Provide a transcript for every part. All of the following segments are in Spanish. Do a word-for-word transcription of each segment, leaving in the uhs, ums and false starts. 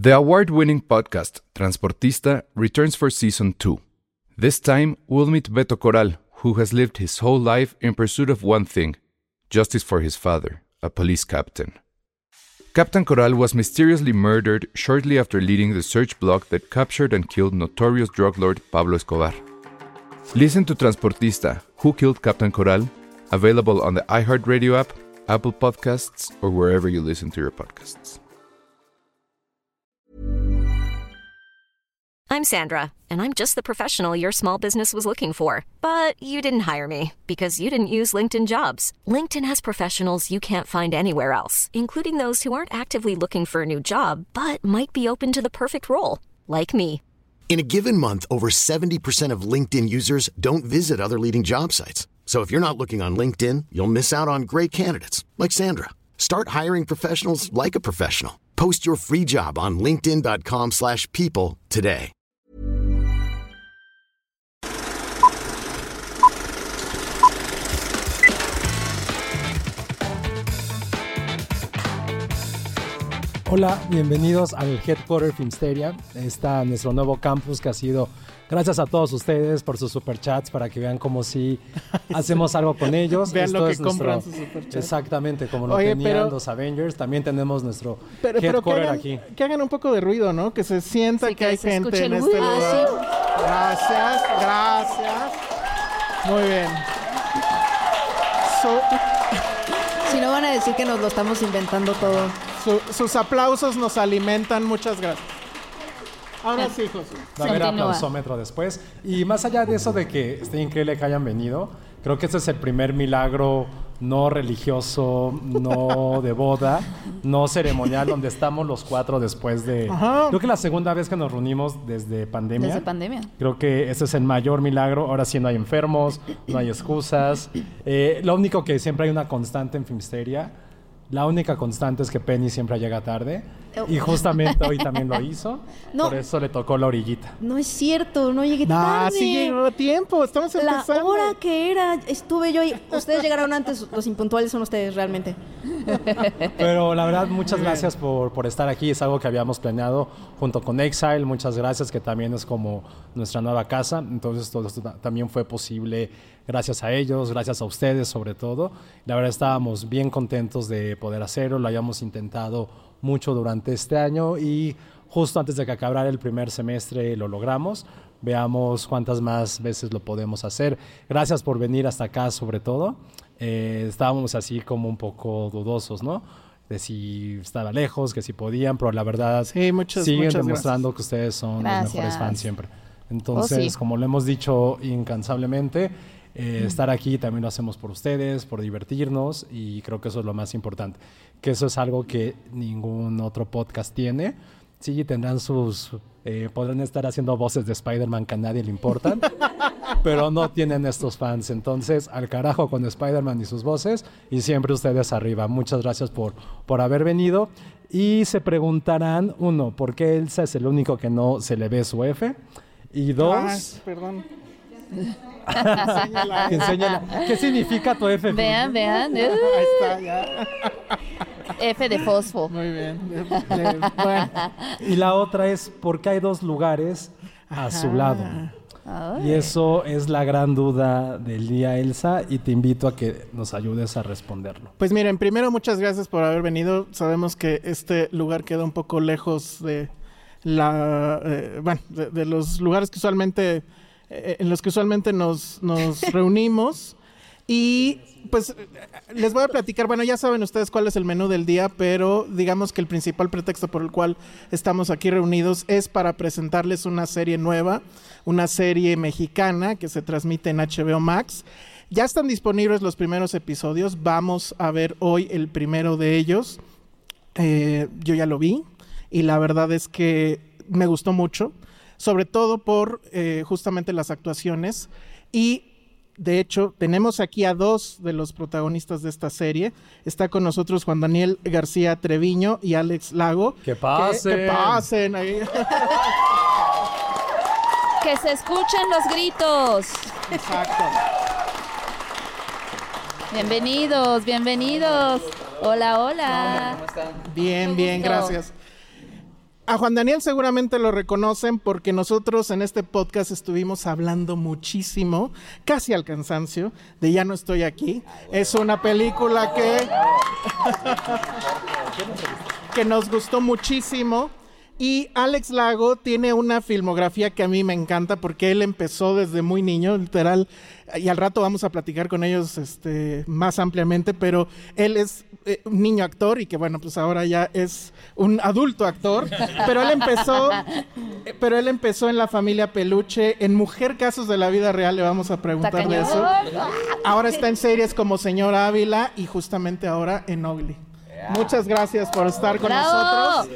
The award-winning podcast Transportista returns for season two. This time, we'll meet Beto Corral, who has lived his whole life in pursuit of one thing: justice for his father, a police captain. Captain Corral was mysteriously murdered shortly after leading the search block that captured and killed notorious drug lord Pablo Escobar. Listen to Transportista, Who Killed Captain Corral? Available on the iHeartRadio app, Apple Podcasts, or wherever you listen to your podcasts. I'm Sandra, and I'm just the professional your small business was looking for. But you didn't hire me because you didn't use LinkedIn Jobs. LinkedIn has professionals you can't find anywhere else, including those who aren't actively looking for a new job, but might be open to the perfect role, like me. In a given month, over seventy percent of LinkedIn users don't visit other leading job sites. So if you're not looking on LinkedIn, you'll miss out on great candidates like Sandra. Start hiring professionals like a professional. Post your free job on linkedin dot com slash people today. Hola, bienvenidos al Headquarter Filmsteria. Está nuestro nuevo campus que ha sido gracias a todos ustedes por sus superchats para que vean como si hacemos algo con ellos. Vean Esto lo que es compran nuestro, sus superchats. Exactamente, como lo Oye, tenían pero, los Avengers. También tenemos nuestro pero, pero Headquarter que hagan, aquí. Que hagan un poco de ruido, ¿no? Que se sienta Sí, que, que hay se gente escuche en el este uh, lugar. sí. Gracias, gracias. Muy bien. So, Si no van a decir que nos lo estamos inventando todo. su, sus aplausos nos alimentan. Muchas gracias. Ahora sí, José. Va a haber Continúa. aplausómetro después. Y más allá de eso de que esté increíble que hayan venido, creo que este es el primer milagro no religioso, no de boda, no ceremonial, donde estamos los cuatro después de... Ajá. Creo que la segunda vez que nos reunimos desde pandemia. Desde pandemia. Creo que ese es el mayor milagro. Ahora sí no hay enfermos, no hay excusas. Eh, lo único que siempre hay una constante en Filmsteria, la única constante es que Penny siempre llega tarde. Y justamente hoy también lo hizo. No. Por eso le tocó la orillita. No es cierto, no llegué Nah, tarde. sí llegó a tiempo. Estamos La empezando. hora que era, estuve yo ahí. Ustedes llegaron antes, los impuntuales son ustedes realmente. Pero la verdad, muchas gracias por, por estar aquí. Es algo que habíamos planeado junto con Exile. Muchas gracias, que también es como nuestra nueva casa. Entonces todo esto ta- también fue posible gracias a ellos, gracias a ustedes sobre todo. La verdad estábamos bien contentos de poder hacerlo. Lo habíamos intentado mucho durante este año y justo antes de que acabara el primer semestre lo logramos. Veamos cuántas más veces lo podemos hacer. Gracias por venir hasta acá sobre todo. Eh, estábamos así como un poco dudosos, ¿no? De si estaba lejos, que si podían, pero la verdad Sí, muchas, siguen muchas demostrando gracias. que ustedes son Gracias. los mejores fans siempre. Entonces, Oh, sí. como lo hemos dicho incansablemente, eh, estar aquí también lo hacemos por ustedes, por divertirnos, y creo que eso es lo más importante. Que eso es algo que ningún otro podcast tiene. Sí, tendrán sus... Eh, podrán estar haciendo voces de Spider-Man que a nadie le importan, pero no tienen estos fans. Entonces, al carajo con Spider-Man y sus voces, y siempre ustedes arriba. Muchas gracias por, por haber venido. Y se preguntarán, uno, ¿por qué Elsa es el único que no se le ve su F? Y dos... Ah, perdón. Enséñala. Enséñala. ¿Qué significa tu F? Vean, vean. Ahí está, ya. F de fosfo. Muy bien. De- de- bueno. Y la otra es ¿por qué hay dos lugares a su lado? Ay. Y eso es la gran duda del día, Elsa, y te invito a que nos ayudes a responderlo. Pues miren, primero muchas gracias por haber venido. Sabemos que este lugar queda un poco lejos de la, eh, bueno, de, de los lugares que usualmente, eh, en los que usualmente nos, nos reunimos. Y pues les voy a platicar, bueno, ya saben ustedes cuál es el menú del día, pero digamos que el principal pretexto por el cual estamos aquí reunidos es para presentarles una serie nueva, una serie mexicana que se transmite en H B O Max. Ya están disponibles los primeros episodios, vamos a ver hoy el primero de ellos. Eh, yo ya lo vi y la verdad es que me gustó mucho, sobre todo por eh, justamente las actuaciones. Y de hecho, tenemos aquí a dos de los protagonistas de esta serie. Está con nosotros Juan Daniel García Treviño y Alex Lago. ¡Que pasen! Que, que pasen ahí. Que se escuchen los gritos. Exacto. Bienvenidos, bienvenidos. Hola, hola. Bien, Qué bien, gusto. gracias. a Juan Daniel seguramente lo reconocen porque nosotros en este podcast estuvimos hablando muchísimo, casi al cansancio, de Ya no estoy aquí. Es una película que, que nos gustó muchísimo. Y Alex Lago tiene una filmografía que a mí me encanta porque él empezó desde muy niño, literal, y al rato vamos a platicar con ellos este, más ampliamente, pero él es eh, un niño actor y que bueno, pues ahora ya es un adulto actor, pero él empezó, pero él empezó en La Familia Peluche, en Mujer Casos de la Vida Real, le vamos a preguntar de eso. Ahora está en series como Señor Ávila y justamente ahora en Ugly. Muchas gracias por estar con ¡Bravo! nosotros.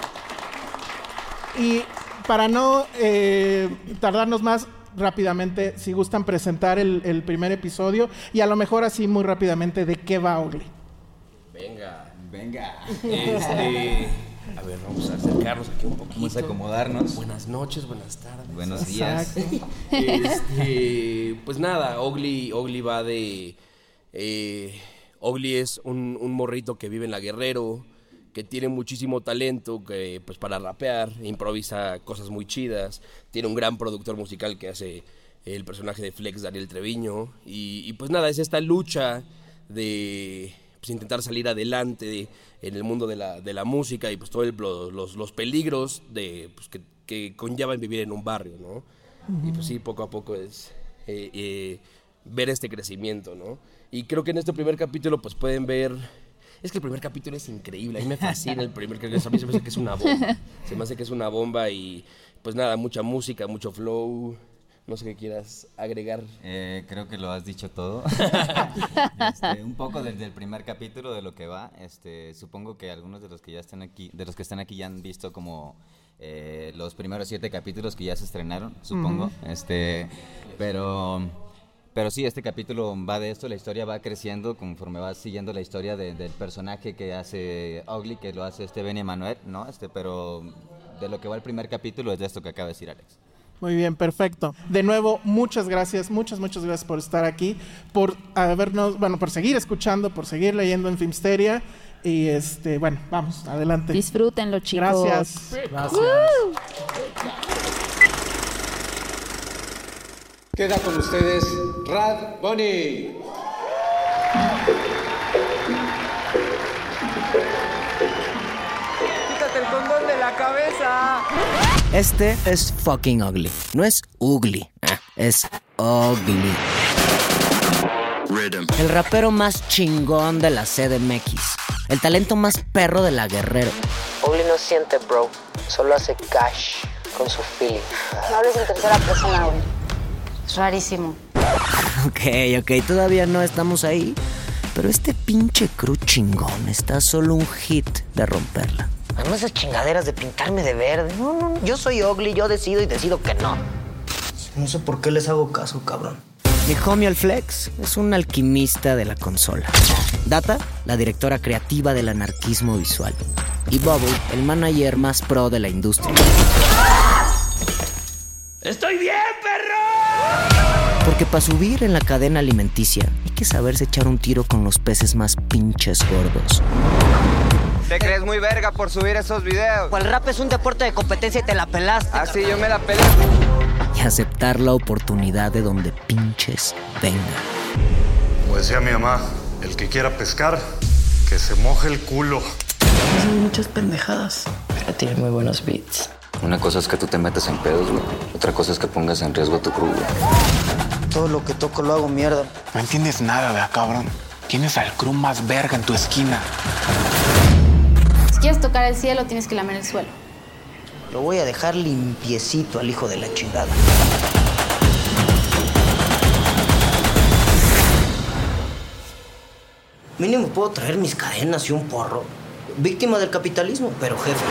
Y para no eh, tardarnos más, rápidamente, si gustan presentar el, el primer episodio y a lo mejor así muy rápidamente de qué va Ugly. Venga, venga. Este, a ver, vamos a acercarnos aquí un poquito. Vamos a acomodarnos. Buenas noches, buenas tardes. Buenos días. Este, pues nada, Ugly, Ugly va de... Eh, Ugly es un, un morrito que vive en La Guerrero, que tiene muchísimo talento que, pues, para rapear, improvisa cosas muy chidas, tiene un gran productor musical que hace el personaje de Flex, Daniel Treviño, y, y pues nada, es esta lucha de pues, intentar salir adelante de, en el mundo de la, de la música y pues todos los, los peligros de, pues, que, que conllevan vivir en un barrio, ¿no? Uh-huh. Y pues sí, poco a poco es eh, eh, ver este crecimiento, ¿no? Y creo que en este primer capítulo pues pueden ver... Es que el primer capítulo es increíble, a mí me fascina el primer capítulo, a mí se me hace que es una bomba, se me hace que es una bomba y pues nada, mucha música, mucho flow, no sé qué quieras agregar. Eh, creo que lo has dicho todo, este, un poco desde el primer capítulo de lo que va, este, supongo que algunos de los que ya están aquí, de los que están aquí ya han visto como eh, los primeros siete capítulos que ya se estrenaron, supongo, uh-huh. este, pero... Pero sí, este capítulo va de esto, la historia va creciendo conforme va siguiendo la historia de, del personaje que hace Ugly, que lo hace este Benny Emanuel, ¿no? Este, pero de lo que va el primer capítulo es de esto que acaba de decir Alex. Muy bien, perfecto. De nuevo, muchas gracias, muchas, muchas gracias por estar aquí, por habernos, bueno, por seguir escuchando, por seguir leyendo en Filmsteria. Y este, bueno, vamos, adelante. Disfrútenlo, chicos. Gracias. Gracias. ¡Woo! Queda con ustedes Rad Bunny. Quítate el condón de la cabeza. Este es fucking Ugly. No es ugly, es Ugly. Rhythm. El rapero más chingón de la C D M X. El talento más perro de La Guerrero. Ugly no siente, bro. Solo hace cash con su feeling. No hables en tercera persona, güey. Es rarísimo. Ok, ok, todavía no estamos ahí. Pero este pinche crew chingón está solo un hit de romperla. No esas chingaderas de pintarme de verde. No, no, no. Yo soy Ugly, yo decido y decido que no. No sé por qué les hago caso, cabrón. Mi homie el Flex es un alquimista de la consola. Data, la directora creativa del anarquismo visual. Y Bubble, el manager más pro de la industria. ¡Estoy bien, perro! Porque para subir en la cadena alimenticia hay que saberse echar un tiro con los peces más pinches gordos. ¿Te crees muy verga por subir esos videos? Pues el rap es un deporte de competencia y te la pelaste. Ah, sí, yo me la pelé. Y aceptar la oportunidad de donde pinches venga. Como decía mi mamá, el que quiera pescar, que se moje el culo. Hay muchas pendejadas, pero tiene muy buenos beats. Una cosa es que tú te metes en pedos, güey. Otra cosa es que pongas en riesgo a tu crew, güey. Todo lo que toco lo hago mierda. No entiendes nada, ¿verdad, cabrón? Tienes al crew más verga en tu esquina. Si quieres tocar el cielo, tienes que lamer el suelo. Lo voy a dejar limpiecito al hijo de la chingada. Mínimo puedo traer mis cadenas y un porro. Víctima del capitalismo, pero jefe.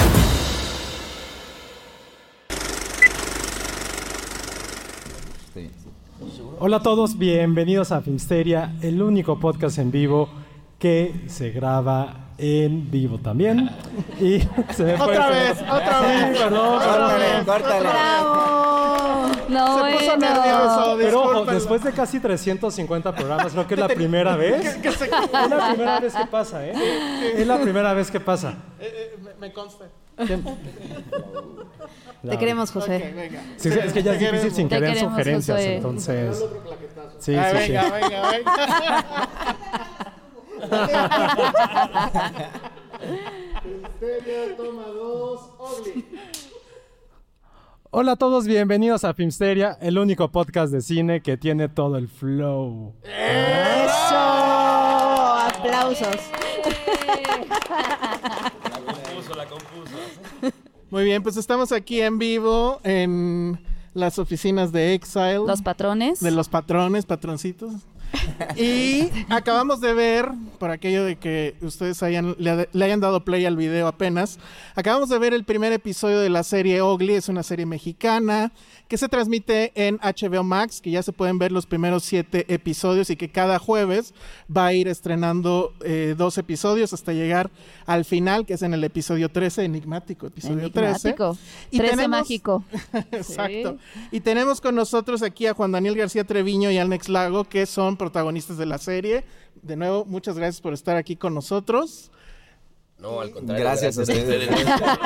Hola a todos, bienvenidos a Filmsteria, el único podcast en vivo que se graba en vivo también. Y se me fue otra el... vez, otra vez. Sí, perdón, Córtale, córtale. ¡Bravo! No, se bueno. puso nervioso, Pero ojo, discúlpenlo. después de casi trescientos cincuenta programas, creo que es la primera vez. Que- que se- Es la primera vez que pasa, ¿eh? Es la primera vez que pasa. Eh, eh, me, me consta. Te queremos, José. Okay, venga. Sí, es que ya es difícil sin que den sugerencias, Josué. entonces... Sí, ah, sí, venga, sí. venga, venga. Filmsteria, toma dos, Ogli. Hola a todos, bienvenidos a Filmsteria, el único podcast de cine que tiene todo el flow. ¡Eso! ¡Aplausos! La compuso, la compuso. Muy bien, pues estamos aquí en vivo en las oficinas de Exile. Los patrones. De los patrones, patroncitos. Y acabamos de ver, por aquello de que ustedes hayan, le, le hayan dado play al video apenas, acabamos de ver el primer episodio de la serie Ogli. Es una serie mexicana que se transmite en H B O Max, que ya se pueden ver los primeros siete episodios y que cada jueves va a ir estrenando eh, dos episodios hasta llegar al final, que es en el episodio trece, enigmático, episodio Enigmático. trece. Y trece tenemos, mágico. Exacto. Sí. Y tenemos con nosotros aquí a Juan Daniel García Treviño y Alex Lago, que son protagonistas de la serie. De nuevo, muchas gracias por estar aquí con nosotros. No, al contrario. Gracias, gracias a ustedes.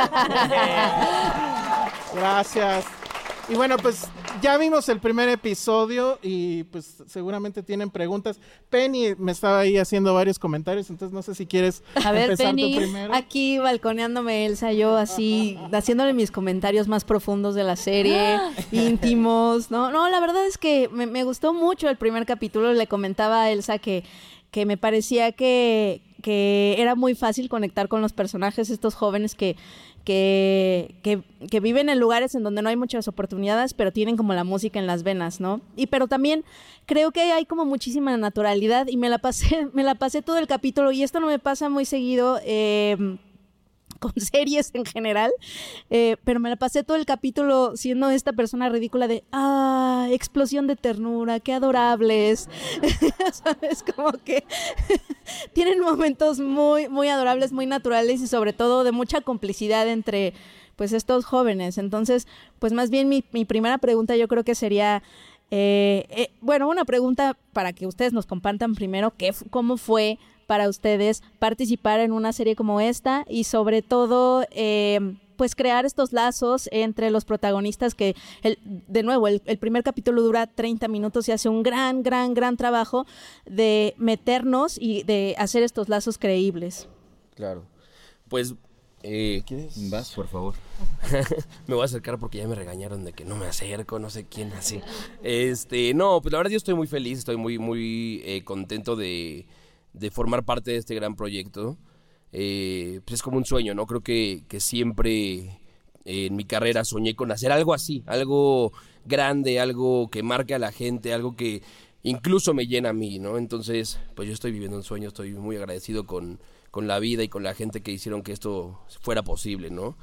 Gracias. Y bueno, pues ya vimos el primer episodio y pues seguramente tienen preguntas. Penny me estaba ahí haciendo varios comentarios, entonces no sé si quieres A ver, empezar Penny, tú primero. aquí balconeándome Elsa, yo así, haciéndole mis comentarios más profundos de la serie, íntimos, ¿no? No, la verdad es que me, me gustó mucho el primer capítulo. Le comentaba a Elsa que, que me parecía que, que era muy fácil conectar con los personajes, estos jóvenes que... Que, que, que viven en lugares en donde no hay muchas oportunidades, pero tienen como la música en las venas, ¿no? Y pero también creo que hay como muchísima naturalidad y me la pasé, me la pasé todo el capítulo, y esto no me pasa muy seguido eh, con series en general, eh, pero me la pasé todo el capítulo siendo esta persona ridícula de ah, explosión de ternura, qué adorables. ¿Sabes? Como que tienen momentos muy, muy adorables, muy naturales y sobre todo de mucha complicidad entre pues estos jóvenes. Entonces, pues más bien mi, mi primera pregunta yo creo que sería eh, eh, bueno, una pregunta para que ustedes nos compartan primero qué, cómo fue para ustedes participar en una serie como esta y sobre todo eh, pues crear estos lazos entre los protagonistas que el, de nuevo el, el primer capítulo dura treinta minutos y hace un gran, gran, gran trabajo de meternos y de hacer estos lazos creíbles. Claro, pues eh, ¿quieres? Vas, por favor. Me voy a acercar porque ya me regañaron de que no me acerco, no sé quién así. Este, no, pues la verdad yo estoy muy feliz, estoy muy, muy eh, contento de de formar parte de este gran proyecto. Eh, pues es como un sueño, ¿no? Creo que, que siempre eh, en mi carrera soñé con hacer algo así, algo grande, algo que marque a la gente, algo que incluso me llena a mí, ¿no? Entonces, pues yo estoy viviendo un sueño, estoy muy agradecido con, con la vida y con la gente que hicieron que esto fuera posible, ¿no?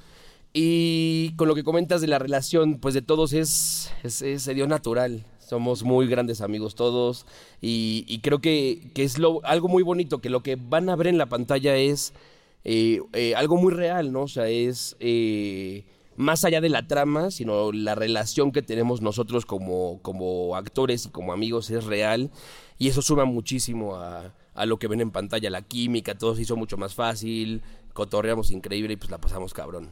Y con lo que comentas de la relación, pues de todos es, es, es se dio natural. Somos muy grandes amigos todos y, y creo que, que es lo, algo muy bonito, que lo que van a ver en la pantalla es eh, eh, algo muy real, ¿no? O sea, es eh, más allá de la trama, sino la relación que tenemos nosotros como, como actores y como amigos es real, y eso suma muchísimo a, a lo que ven en pantalla, la química, todo se hizo mucho más fácil, cotorreamos increíble y pues la pasamos cabrón.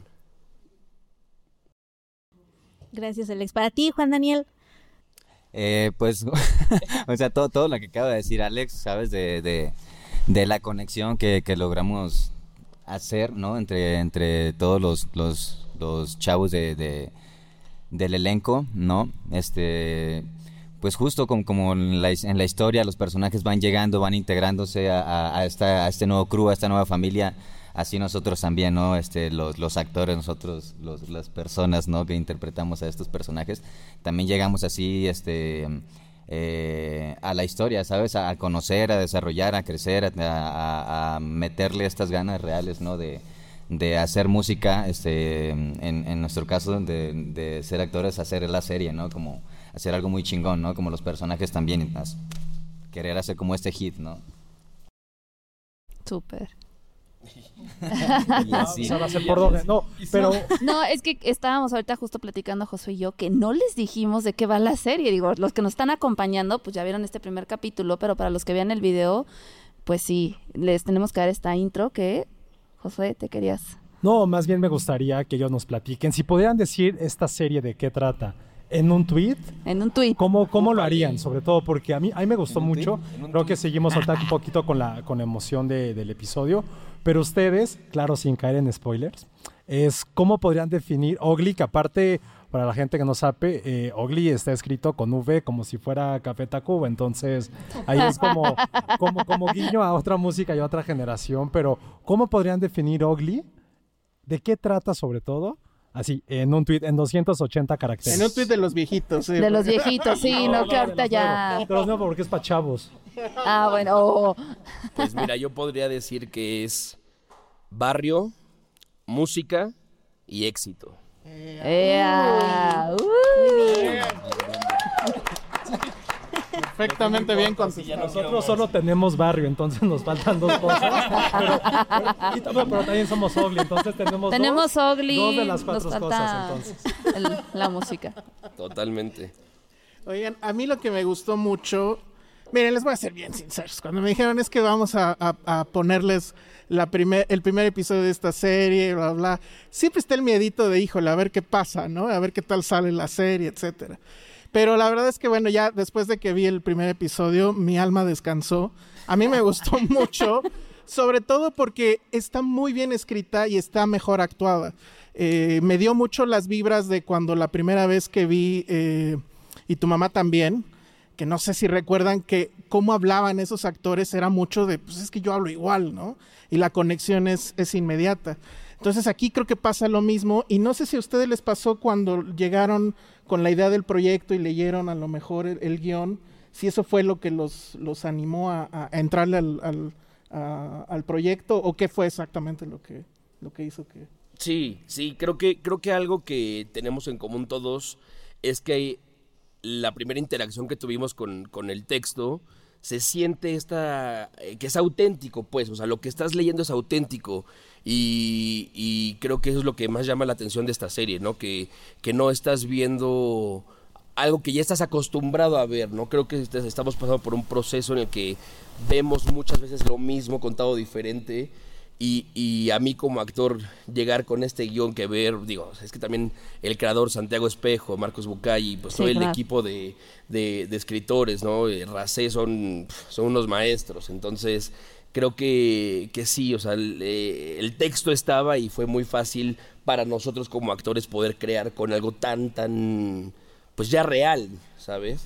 Gracias, Alex. Para ti, Juan Daniel. Eh, pues, o sea, todo, todo lo que acaba de decir Alex, ¿sabes? De, de, de la conexión que, que logramos hacer, ¿no? Entre, entre todos los, los, los chavos de, de, del elenco, ¿no? Este, pues justo como, como en, la, en la historia los personajes van llegando, van integrándose a, a, a, esta, a este nuevo crew, a esta nueva familia. Así nosotros también, ¿no? Este, los, los actores, nosotros, los, las personas, ¿no? Que interpretamos a estos personajes, también llegamos así, este, eh, a la historia, ¿sabes? A, a conocer, a desarrollar, a crecer, a, a, a meterle estas ganas reales, ¿no? De, de hacer música, este, en, en nuestro caso, de, de ser actores, hacer la serie, ¿no? Como hacer algo muy chingón, ¿no? Como los personajes también, querer hacer como este hit, ¿no? Súper. Sí. No, pero... no, es que estábamos ahorita justo platicando Josué y yo que no les dijimos de qué va la serie. Digo, los que nos están acompañando pues ya vieron este primer capítulo, pero para los que vean el video, pues sí, les tenemos que dar esta intro que, Josué, te querías No, más bien me gustaría que ellos nos platiquen. Si pudieran decir esta serie de qué trata en un tweet. En un tweet. ¿Cómo, cómo lo harían? Sobre todo porque a mí, a mí me gustó mucho. Creo que seguimos ahorita un poquito con la, con la emoción de, del episodio. Pero ustedes, claro, sin caer en spoilers, es cómo podrían definir Ugly, que aparte, para la gente que no sabe, eh, Ugly está escrito con V como si fuera Café Tacuba. Entonces, ahí es como, como, como guiño a otra música y a otra generación. Pero, ¿cómo podrían definir Ugly? ¿De qué trata sobre todo? Así, en un tweet, en doscientos ochenta caracteres. En un tweet de los viejitos. Sí. De los viejitos, sí, no, no, no que ahorita ya... Nuevos. De los nuevos, porque es para chavos. Ah, bueno. Oh. Pues mira, yo podría decir que es barrio, música y éxito. Yeah. Uh. Muy bien. Perfectamente bien contestado. Nosotros solo tenemos barrio, entonces nos faltan dos cosas. Pero, pero, pero, pero también somos Ugly, entonces tenemos, tenemos dos, Ugly, dos de las cuatro nos cosas. Entonces. El, la música. Totalmente. Oigan, a mí lo que me gustó mucho... Miren, les voy a ser bien sinceros. Cuando me dijeron es que vamos a, a, a ponerles la primer, el primer episodio de esta serie, bla, bla, siempre está el miedito de, híjole, a ver qué pasa, ¿no? A ver qué tal sale la serie, etcétera. Pero la verdad es que, bueno, ya después de que vi el primer episodio, mi alma descansó. A mí me gustó mucho, sobre todo porque está muy bien escrita y está mejor actuada. Eh, me dio mucho las vibras de cuando la primera vez que vi eh, Y tu mamá también, que no sé si recuerdan que cómo hablaban esos actores era mucho de, pues es que yo hablo igual, ¿no? Y la conexión es, es inmediata. Entonces aquí creo que pasa lo mismo, y no sé si a ustedes les pasó cuando llegaron con la idea del proyecto y leyeron a lo mejor el, el guión, si eso fue lo que los, los animó a, a entrarle al, al, a, al proyecto, o qué fue exactamente lo que, lo que hizo que... Sí, sí, creo que, creo que algo que tenemos en común todos es que la primera interacción que tuvimos con, con el texto se siente esta, eh, que es auténtico, pues, o sea, lo que estás leyendo es auténtico, y, y creo que eso es lo que más llama la atención de esta serie, ¿no? Que, que no estás viendo algo que ya estás acostumbrado a ver, ¿no? Creo que estamos pasando por un proceso en el que vemos muchas veces lo mismo contado diferente. Y, y a mí como actor llegar con este guión que ver, digo, es que también el creador Santiago Espejo, Marcos Bucay, pues sí, todo claro. El equipo de, de, de escritores, ¿no? Racé son, son unos maestros, entonces creo que, que sí, o sea, el, el texto estaba y fue muy fácil para nosotros como actores poder crear con algo tan, tan, pues ya real, ¿sabes?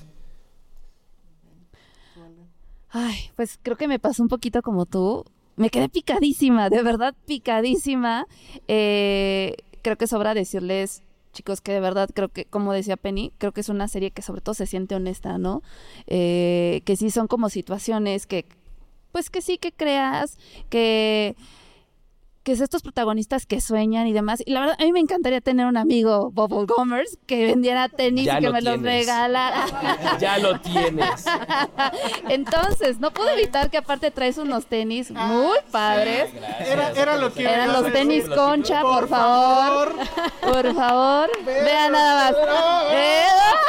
Ay, pues creo que me pasó un poquito como tú. Me quedé picadísima, de verdad picadísima. Eh, creo que sobra decirles, chicos, que de verdad creo que, como decía Penny, creo que es una serie que sobre todo se siente honesta, ¿no? Eh, que sí son como situaciones que, pues que sí que creas, que... que es estos protagonistas que sueñan y demás. Y la verdad, a mí me encantaría tener un amigo Bubble Gummers que vendiera tenis ya y que me tienes. los regalara. Ya lo tienes. Entonces, no puedo evitar que aparte traes unos tenis muy padres. Sí, era, era lo que Eran los tenis Concha, por, por favor. Por favor. Vean nada más. Eh,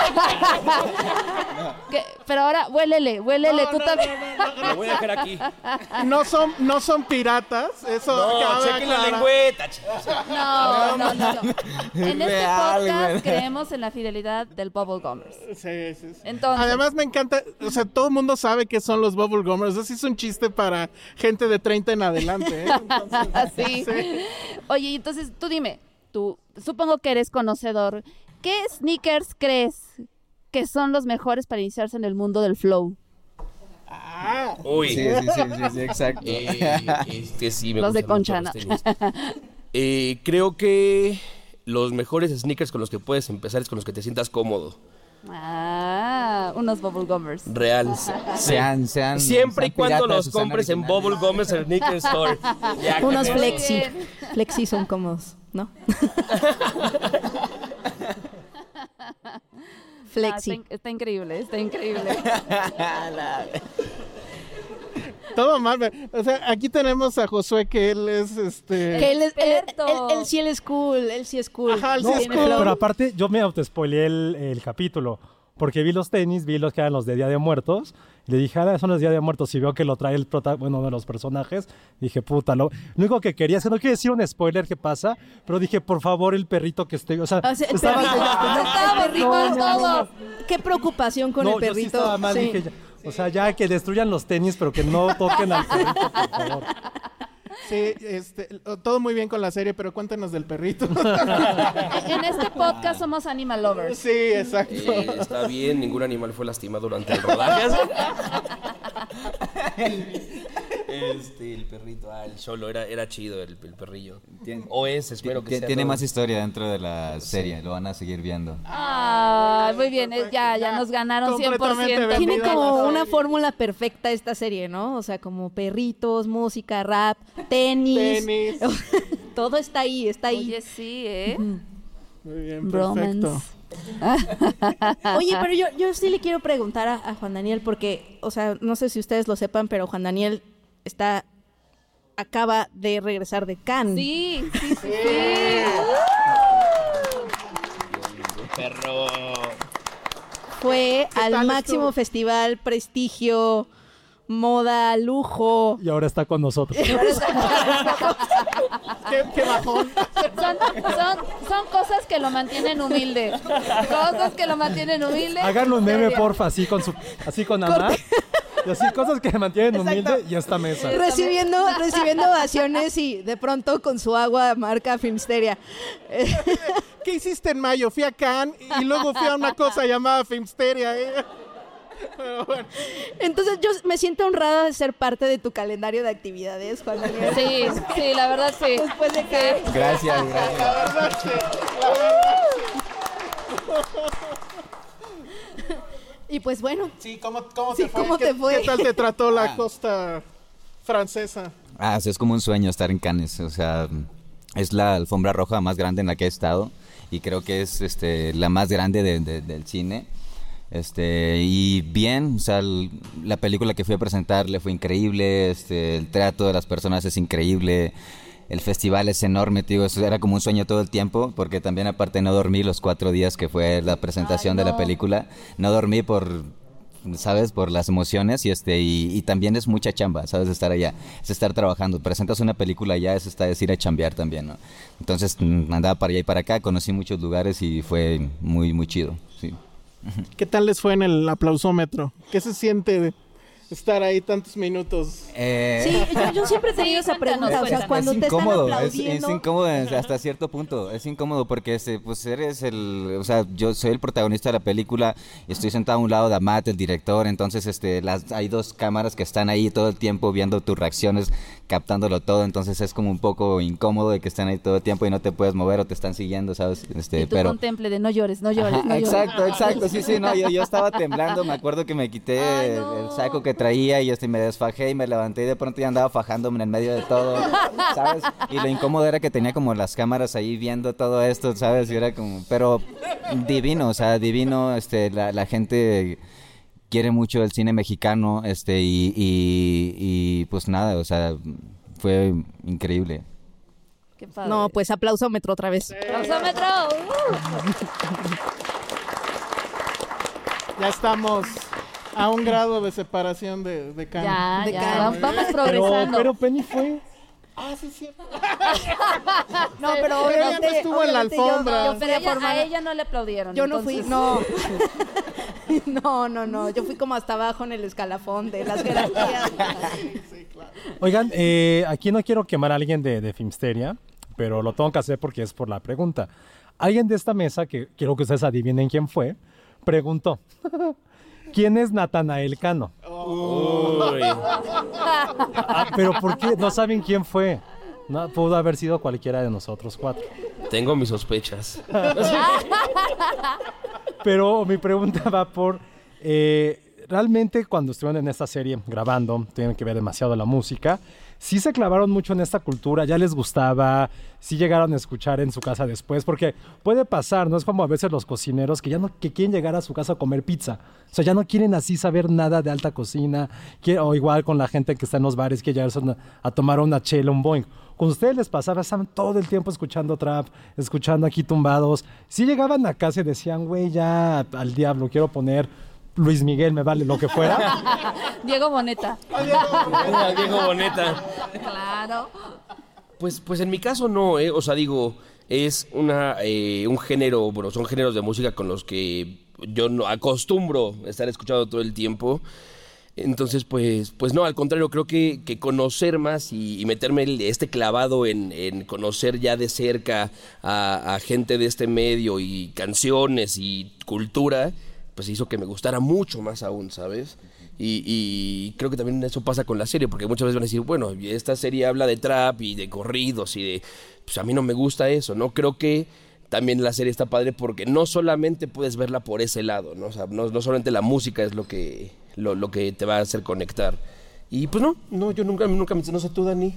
que, pero ahora, huélele, huélele, no, tú no, también. No, no, no. Lo voy a dejar aquí. No son, no son piratas, eso... No, chequen la lengüeta. No, no, no, no. En este podcast creemos en la fidelidad del Bubble Gummers. Sí, sí, sí. Entonces, además me encanta, o sea, todo el mundo sabe que son los Bubble Gummers. Eso sí es un chiste para gente de treinta en adelante, ¿eh? Entonces, sí. sí. Oye, entonces tú dime, tú supongo que eres conocedor. ¿Qué sneakers crees que son los mejores para iniciarse en el mundo del flow? Ah, Uy. Sí, sí, sí, sí, sí, exacto. Eh, este sí me los de gustan Concha, mucho ¿no? los tenis. Eh, creo que los mejores sneakers con los que puedes empezar es con los que te sientas cómodo. Ah, unos Bubble Gummers. Real. Sean, sean, Siempre sean y cuando piratas, los compres en Bubble Gummers en Sneaker Store. Ya, unos que flexi. Flexi son cómodos, ¿no? Flexi. Ah, está, está increíble, está increíble. todo mal. O sea, aquí tenemos a Josué, que él es este. Que él, es, él, él, él sí él es cool, él sí es cool. Ajá, él no, sí es pero, cool. pero aparte, yo me autospoileé el, el capítulo. porque vi los tenis, vi los que eran los de Día de Muertos, y le dije, ah, son los de Día de Muertos, y veo que lo trae el prota bueno, uno de los personajes, dije, puta, lo, lo único que quería, es que no quiero decir un spoiler que pasa, pero dije, por favor, el perrito que esté, o sea, o sea el estaba... perrito, ya, estaba perrito no, no, todo. no, no. Qué preocupación con no, el perrito. Yo sí estaba mal, sí. dije, ya, o sea, ya que destruyan los tenis, pero que no toquen al perrito, por favor. Sí, este, todo muy bien con la serie, pero cuéntanos del perrito. En este podcast somos animal lovers. Sí, exacto. Eh, está bien, ningún animal fue lastimado durante el rodaje. Este, el perrito, ah, el Xolo, era, era chido el, el perrillo. Tien, o es, espero que sea. Tiene todo. más historia dentro de la serie, lo van a seguir viendo. Ah, muy bien, eh, ya, ya nos ganaron cien por ciento. Tiene como una fórmula perfecta esta serie, ¿no? O sea, como perritos, música, rap, tenis. Tenis. Todo está ahí, está ahí. Oye, sí, ¿eh? Muy bien, Bromance. perfecto. Oye, pero yo, yo sí le quiero preguntar a, a Juan Daniel, porque, o sea, no sé si ustedes lo sepan, pero Juan Daniel está acaba de regresar de Cannes. Sí, sí, sí. sí. Perro. Fue al tal máximo estuvo? festival, prestigio, moda, lujo. Y ahora está con nosotros. ¿Qué, qué bajón. Son, son, son cosas que lo mantienen humilde. Cosas que lo mantienen humilde. Háganle un meme, Seria. porfa, así con su, así con Amar. Y así cosas que mantienen humilde y esta mesa. Recibiendo, recibiendo ovaciones y de pronto con su agua marca Filmsteria. ¿Qué hiciste en mayo? Fui a Cannes y luego fui a una cosa llamada Filmsteria. ¿eh? Pero bueno. Entonces yo me siento honrada de ser parte de tu calendario de actividades, Juan Daniel. Sí, sí, la verdad sí. Después de que... Gracias, gracias. La verdad, sí. La verdad, sí. Y pues bueno. Sí, ¿cómo, cómo Sí, te fue? ¿cómo ¿Qué, te fue? ¿Qué tal te trató la Ah. costa francesa? Ah, o sea, es como un sueño estar en Cannes, o sea, es la alfombra roja más grande en la que he estado y creo que es este, la más grande de, de, del cine. Este, y bien, o sea, el- la película que fui a presentar le fue increíble, este, el trato de las personas es increíble, el festival es enorme, tío, eso era como un sueño todo el tiempo, porque también aparte no dormí los cuatro días que fue la presentación Ay, de la no. película, no dormí por, ¿sabes? Por las emociones y este y, y también es mucha chamba, ¿sabes? Estar allá, es estar trabajando, presentas una película allá, es, estar, es ir a chambear también, ¿no? Entonces mm, andaba para allá y para acá, conocí muchos lugares y fue muy, muy chido, sí. ¿Qué tal les fue en el aplausómetro? ¿Qué se siente de estar ahí tantos minutos? Eh, Sí, yo, yo siempre he tenido Sí, esa pregunta. cuéntanos, O sea, cuéntanos. cuando es te están incómodo, es, aplaudiendo... es incómodo hasta cierto punto, es incómodo porque este, pues eres el, o sea, yo soy el protagonista de la película y estoy sentado a un lado de Amat, el director, entonces este, las, hay dos cámaras que están ahí todo el tiempo viendo tus reacciones, captándolo todo, entonces es como un poco incómodo de que están ahí todo el tiempo y no te puedes mover o te están siguiendo, ¿sabes? Este, Y tú pero contemple de no llores, no llores, Ajá, no llores. exacto, exacto, sí, sí, no, yo, yo estaba temblando, me acuerdo que me quité Ay, el, no. el saco que traía y este, me desfajé y me levanté y de pronto ya andaba fajándome en el medio de todo, ¿sabes? Y lo incómodo era que tenía como las cámaras ahí viendo todo esto, ¿sabes? Y era como, pero divino, o sea, divino, este, la, la gente quiere mucho el cine mexicano, este, y, y, y pues nada, o sea, fue increíble. Qué padre. No, pues aplausómetro otra vez. ¡Aplausómetro! Ya estamos a un grado de separación de, de Cannes. Ya, De ya, cara. vamos, vamos Pero, progresando. pero Penny fue. Ah, sí, sí. No, pero Pero ella no obviamente, estuvo en la obviamente yo- alfombra. Yo, Pero fui a ella- formar- a ella no le aplaudieron. Yo no fui, entonces- no. No, no, no. Yo fui como hasta abajo en el escalafón de las jerarquías. Oigan, eh, aquí no quiero quemar a alguien de, de Filmsteria, pero lo tengo que hacer porque es por la pregunta. Alguien de esta mesa, que quiero que ustedes adivinen quién fue, preguntó, ¿quién es Natanael Cano? Uy. Ah, pero ¿por qué? No saben quién fue. No, pudo haber sido cualquiera de nosotros cuatro. Tengo mis sospechas. Pero mi pregunta va por, eh, realmente cuando estuvieron en esta serie grabando, tienen que ver demasiado la música, sí se clavaron mucho en esta cultura, ya les gustaba, sí llegaron a escuchar en su casa después, porque puede pasar, ¿no? Es como a veces los cocineros que ya no que quieren llegar a su casa a comer pizza, o sea, ya no quieren así saber nada de alta cocina, que- o igual con la gente que está en los bares, que llegar a, a tomar una chela, un boing. con ustedes les pasaba, estaban todo el tiempo escuchando trap, escuchando aquí tumbados. Si llegaban a casa y decían, güey, ya al diablo, quiero poner Luis Miguel, me vale lo que fuera. Diego Boneta. Diego Boneta. Claro. Pues, pues en mi caso no, ¿eh? O sea, digo, es una eh, un género, bueno, son géneros de música con los que yo no acostumbro estar escuchando todo el tiempo. Entonces, pues, pues no, al contrario, creo que, que conocer más y, y meterme el, este clavado en, en conocer ya de cerca a, a gente de este medio y canciones y cultura, pues hizo que me gustara mucho más aún, ¿sabes? Y, y creo que también eso pasa con la serie, porque muchas veces van a decir, bueno, esta serie habla de trap y de corridos y de... Pues a mí no me gusta eso, ¿no? Creo que también la serie está padre porque no solamente puedes verla por ese lado, ¿no? O sea, no, no solamente la música es lo que, lo, lo que te va a hacer conectar. Y pues no, no, yo nunca, nunca me... No sé tú, Dani.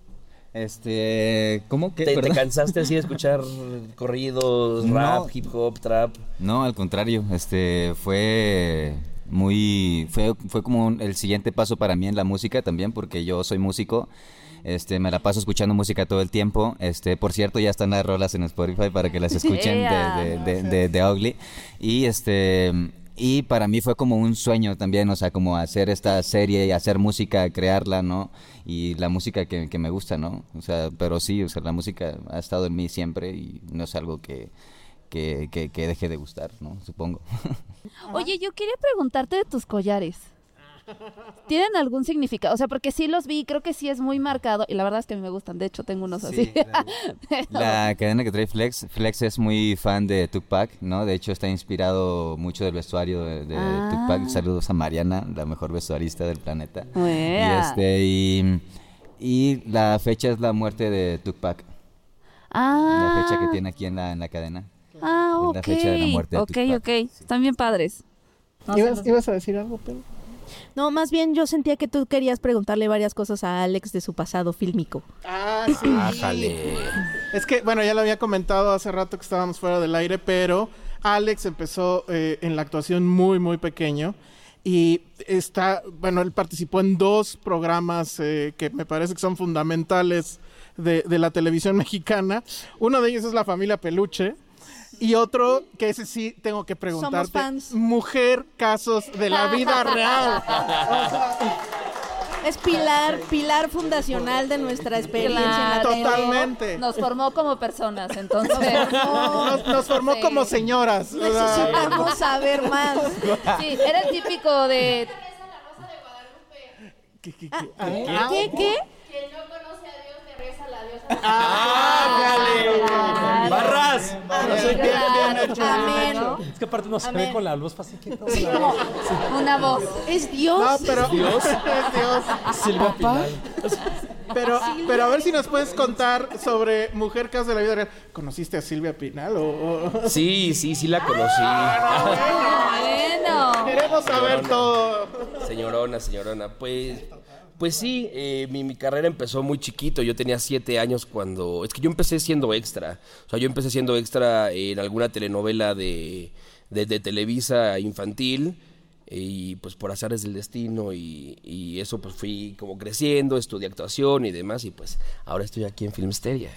Este, ¿cómo que? ¿Te, ¿Te cansaste así de escuchar corridos, No. rap, hip hop, trap? No, al contrario, este, fue muy, fue, fue como un- el siguiente paso para mí en la música también, porque yo soy músico, este, me la paso escuchando música todo el tiempo, este, por cierto, ya están las rolas en Spotify para que las escuchen Yeah. de, de, de, de, de Ugly, y este... Y para mí fue como un sueño también, o sea, como hacer esta serie y hacer música, crearla, ¿no? Y la música que, que me gusta, ¿no? O sea, pero sí, o sea, la música ha estado en mí siempre y no es algo que, que, que, que deje de gustar, ¿no? Supongo. Oye, yo quería preguntarte de tus collares. ¿Tienen algún significado? O sea, porque sí los vi, creo que sí es muy marcado y la verdad es que a mí me gustan. De hecho, tengo unos así. Pero- La cadena que trae Flex, Flex es muy fan de Tupac, ¿no? De hecho, está inspirado mucho del vestuario de, de Ah. Tupac. Saludos a Mariana, la mejor vestuarista del planeta. Y, Ea. este, y, y la fecha es la muerte de Tupac. Ah. La fecha que tiene aquí en la, en la cadena. Ah, Es ok. la fecha de la muerte de ok, Tupac. ok. Están bien padres. No ¿Ibas, sé. ibas a decir algo, Pelo? No, más bien yo sentía que tú querías preguntarle varias cosas a Alex de su pasado fílmico. Ah, sí. Ájale. Es que, bueno, ya lo había comentado hace rato que estábamos fuera del aire, pero Alex empezó eh, en la actuación muy, muy pequeño. Y está, bueno, él participó en dos programas eh, que me parece que son fundamentales de, de la televisión mexicana. Uno de ellos es La Familia Peluche. Y otro, que ese sí tengo que preguntarte. fans. Mujer, casos de la vida real. Es pilar, pilar fundacional de nuestra experiencia en la Claro. tele. Totalmente. Nos formó como personas, entonces. Nos, nos formó Sí. como señoras. o sea, Necesitamos saber más. Sí, era el típico de... ¿Qué, qué, qué? Ah, Ah, ¿Qué? ¿Qué? Quien no conoce a Dios le reza a la diosa. ¡Ándale! ¡Barras! Bien, bien, bien hecho, bien Amén. hecho. Es que aparte uno se Amén. ve con la luz así que todo. Sí, como Una voz. es Dios. No, pero Dios. es Dios. Silvia Pinal. Pero, pero a ver si nos puedes contar sobre Mujer Casos de la Vida Real. ¿Conociste a Silvia Pinal o...? o- Sí, sí, sí la conocí. Bueno. Queremos saber Señorona. todo. Señorona, señorona, pues, pues sí, eh, mi, mi carrera empezó muy chiquito, yo tenía siete años cuando, es que yo empecé siendo extra, o sea, yo empecé siendo extra en alguna telenovela de, de, de Televisa infantil, y pues por azares del destino y, y eso pues fui como creciendo, estudié actuación y demás, y pues ahora estoy aquí en Filmsteria.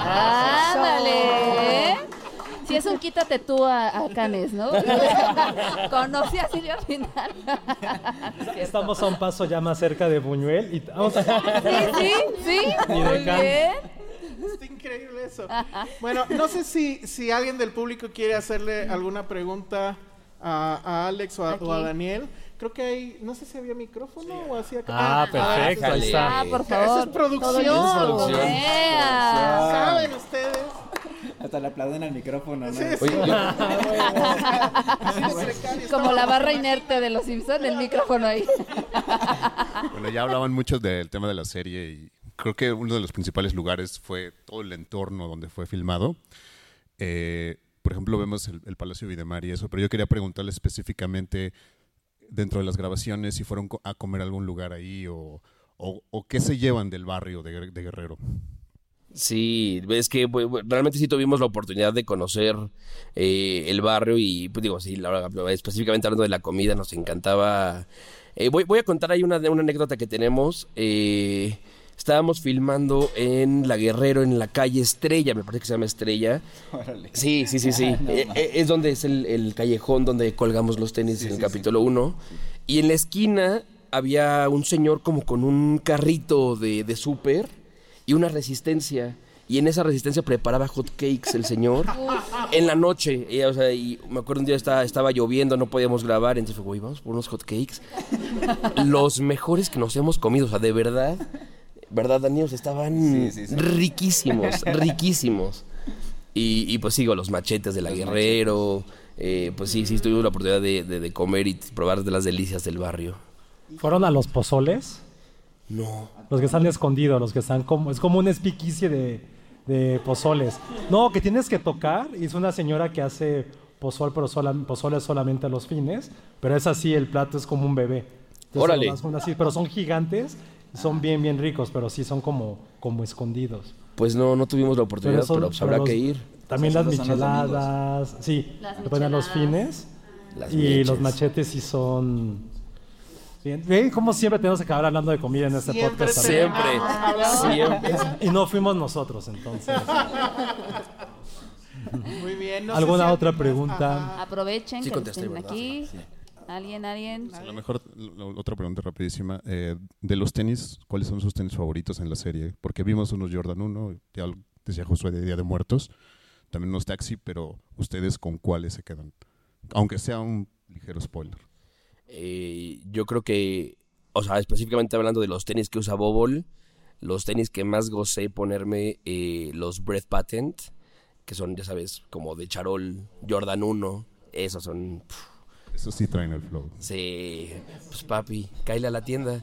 Ándale. Si es un quítate tú a, a Canes, ¿no? Conocí a Silvia Pinal. Estamos a un paso ya más cerca de Buñuel y vamos a... Sí, sí, sí. Y de Muy Can. bien. Está increíble eso. Bueno, no sé si, si alguien del público quiere hacerle alguna pregunta a, a Alex o a, o a Daniel. Creo que hay, no sé si había micrófono o así acá. Ah, perfecto, ahí está. Ah, por favor. Eso es producción. Todo listo. Producción. Yeah. ¿Saben ustedes? Hasta le aplauden al micrófono, ¿no? Sí, sí. Oye, yo- Así de precario Como estamos. la barra inerte de los Simpsons, el micrófono ahí. Bueno, ya hablaban mucho del tema de la serie y creo que uno de los principales lugares fue todo el entorno donde fue filmado. Eh, por ejemplo, vemos el, el Palacio Videmar y eso, pero yo quería preguntarle específicamente dentro de las grabaciones si fueron co- a comer a algún lugar ahí o, o, o qué se llevan del barrio de, Guer- de Guerrero. Sí, es que pues, realmente sí tuvimos la oportunidad de conocer eh, el barrio y pues digo, sí, la verdad, específicamente hablando de la comida, nos encantaba. Eh, voy, voy a contar ahí una, una anécdota que tenemos. Eh, Estábamos filmando en La Guerrero, en la calle Estrella, me parece que se llama Estrella. Órale. Sí, sí, sí, sí. No, eh, eh, es donde es el, el callejón donde colgamos los tenis Sí, en el sí, capítulo sí. uno. Y en la esquina había un señor como con un carrito de, de súper y una resistencia. Y en esa resistencia preparaba hot cakes el señor en la noche. Y, o sea, y me acuerdo un día estaba, estaba lloviendo, no podíamos grabar. Entonces fue, güey, vamos por unos hot cakes. Los mejores que nos hemos comido, o sea, de verdad. ¿Verdad, Daniel? Estaban sí, sí, sí. riquísimos, riquísimos. Y, y pues sigo, los machetes de La los Guerrero. Eh, pues sí, sí, tuvimos la oportunidad de, de, de comer y probar de las delicias del barrio. ¿Fueron a los pozoles? No. Los que están escondidos, los que están como... Es como un espiquicie de, de pozoles. No, que tienes que tocar. Y es una señora que hace pozol, pero sola, pozole solamente a los fines. Pero es así, el plato es como un bebé. Entonces, órale. Así, pero son gigantes. Son bien, bien ricos, pero sí son como, como escondidos. Pues no, no tuvimos la oportunidad, pero, son, pero pues habrá los, que ir. También las micheladas, sí, le ponen los fines. Las y meches. Los machetes sí son... Bien. ¿Ven cómo siempre tenemos que acabar hablando de comida en este Siempre podcast? Siempre, siempre. Y no fuimos nosotros, entonces. Muy bien. No ¿Alguna sé si otra alguien pregunta? más? Aprovechen Sí, que contesté, estén ¿verdad? aquí. Sí. ¿Alguien, alguien? A lo mejor la otra pregunta rapidísima. Eh, de los tenis, ¿cuáles son sus tenis favoritos en la serie? Porque vimos unos Jordan uno, ya lo decía Josué de Día de Muertos, también unos Taxi, pero ¿ustedes con cuáles se quedan? Aunque sea un ligero spoiler. Eh, yo creo que, o sea, específicamente hablando de los tenis que usa Bobble, los tenis que más gocé ponerme, eh, los Breath Patent, que son, ya sabes, como de charol, Jordan uno, esos son... Pff, Eso sí traen el flow. sí, pues papi, cáele a la tienda.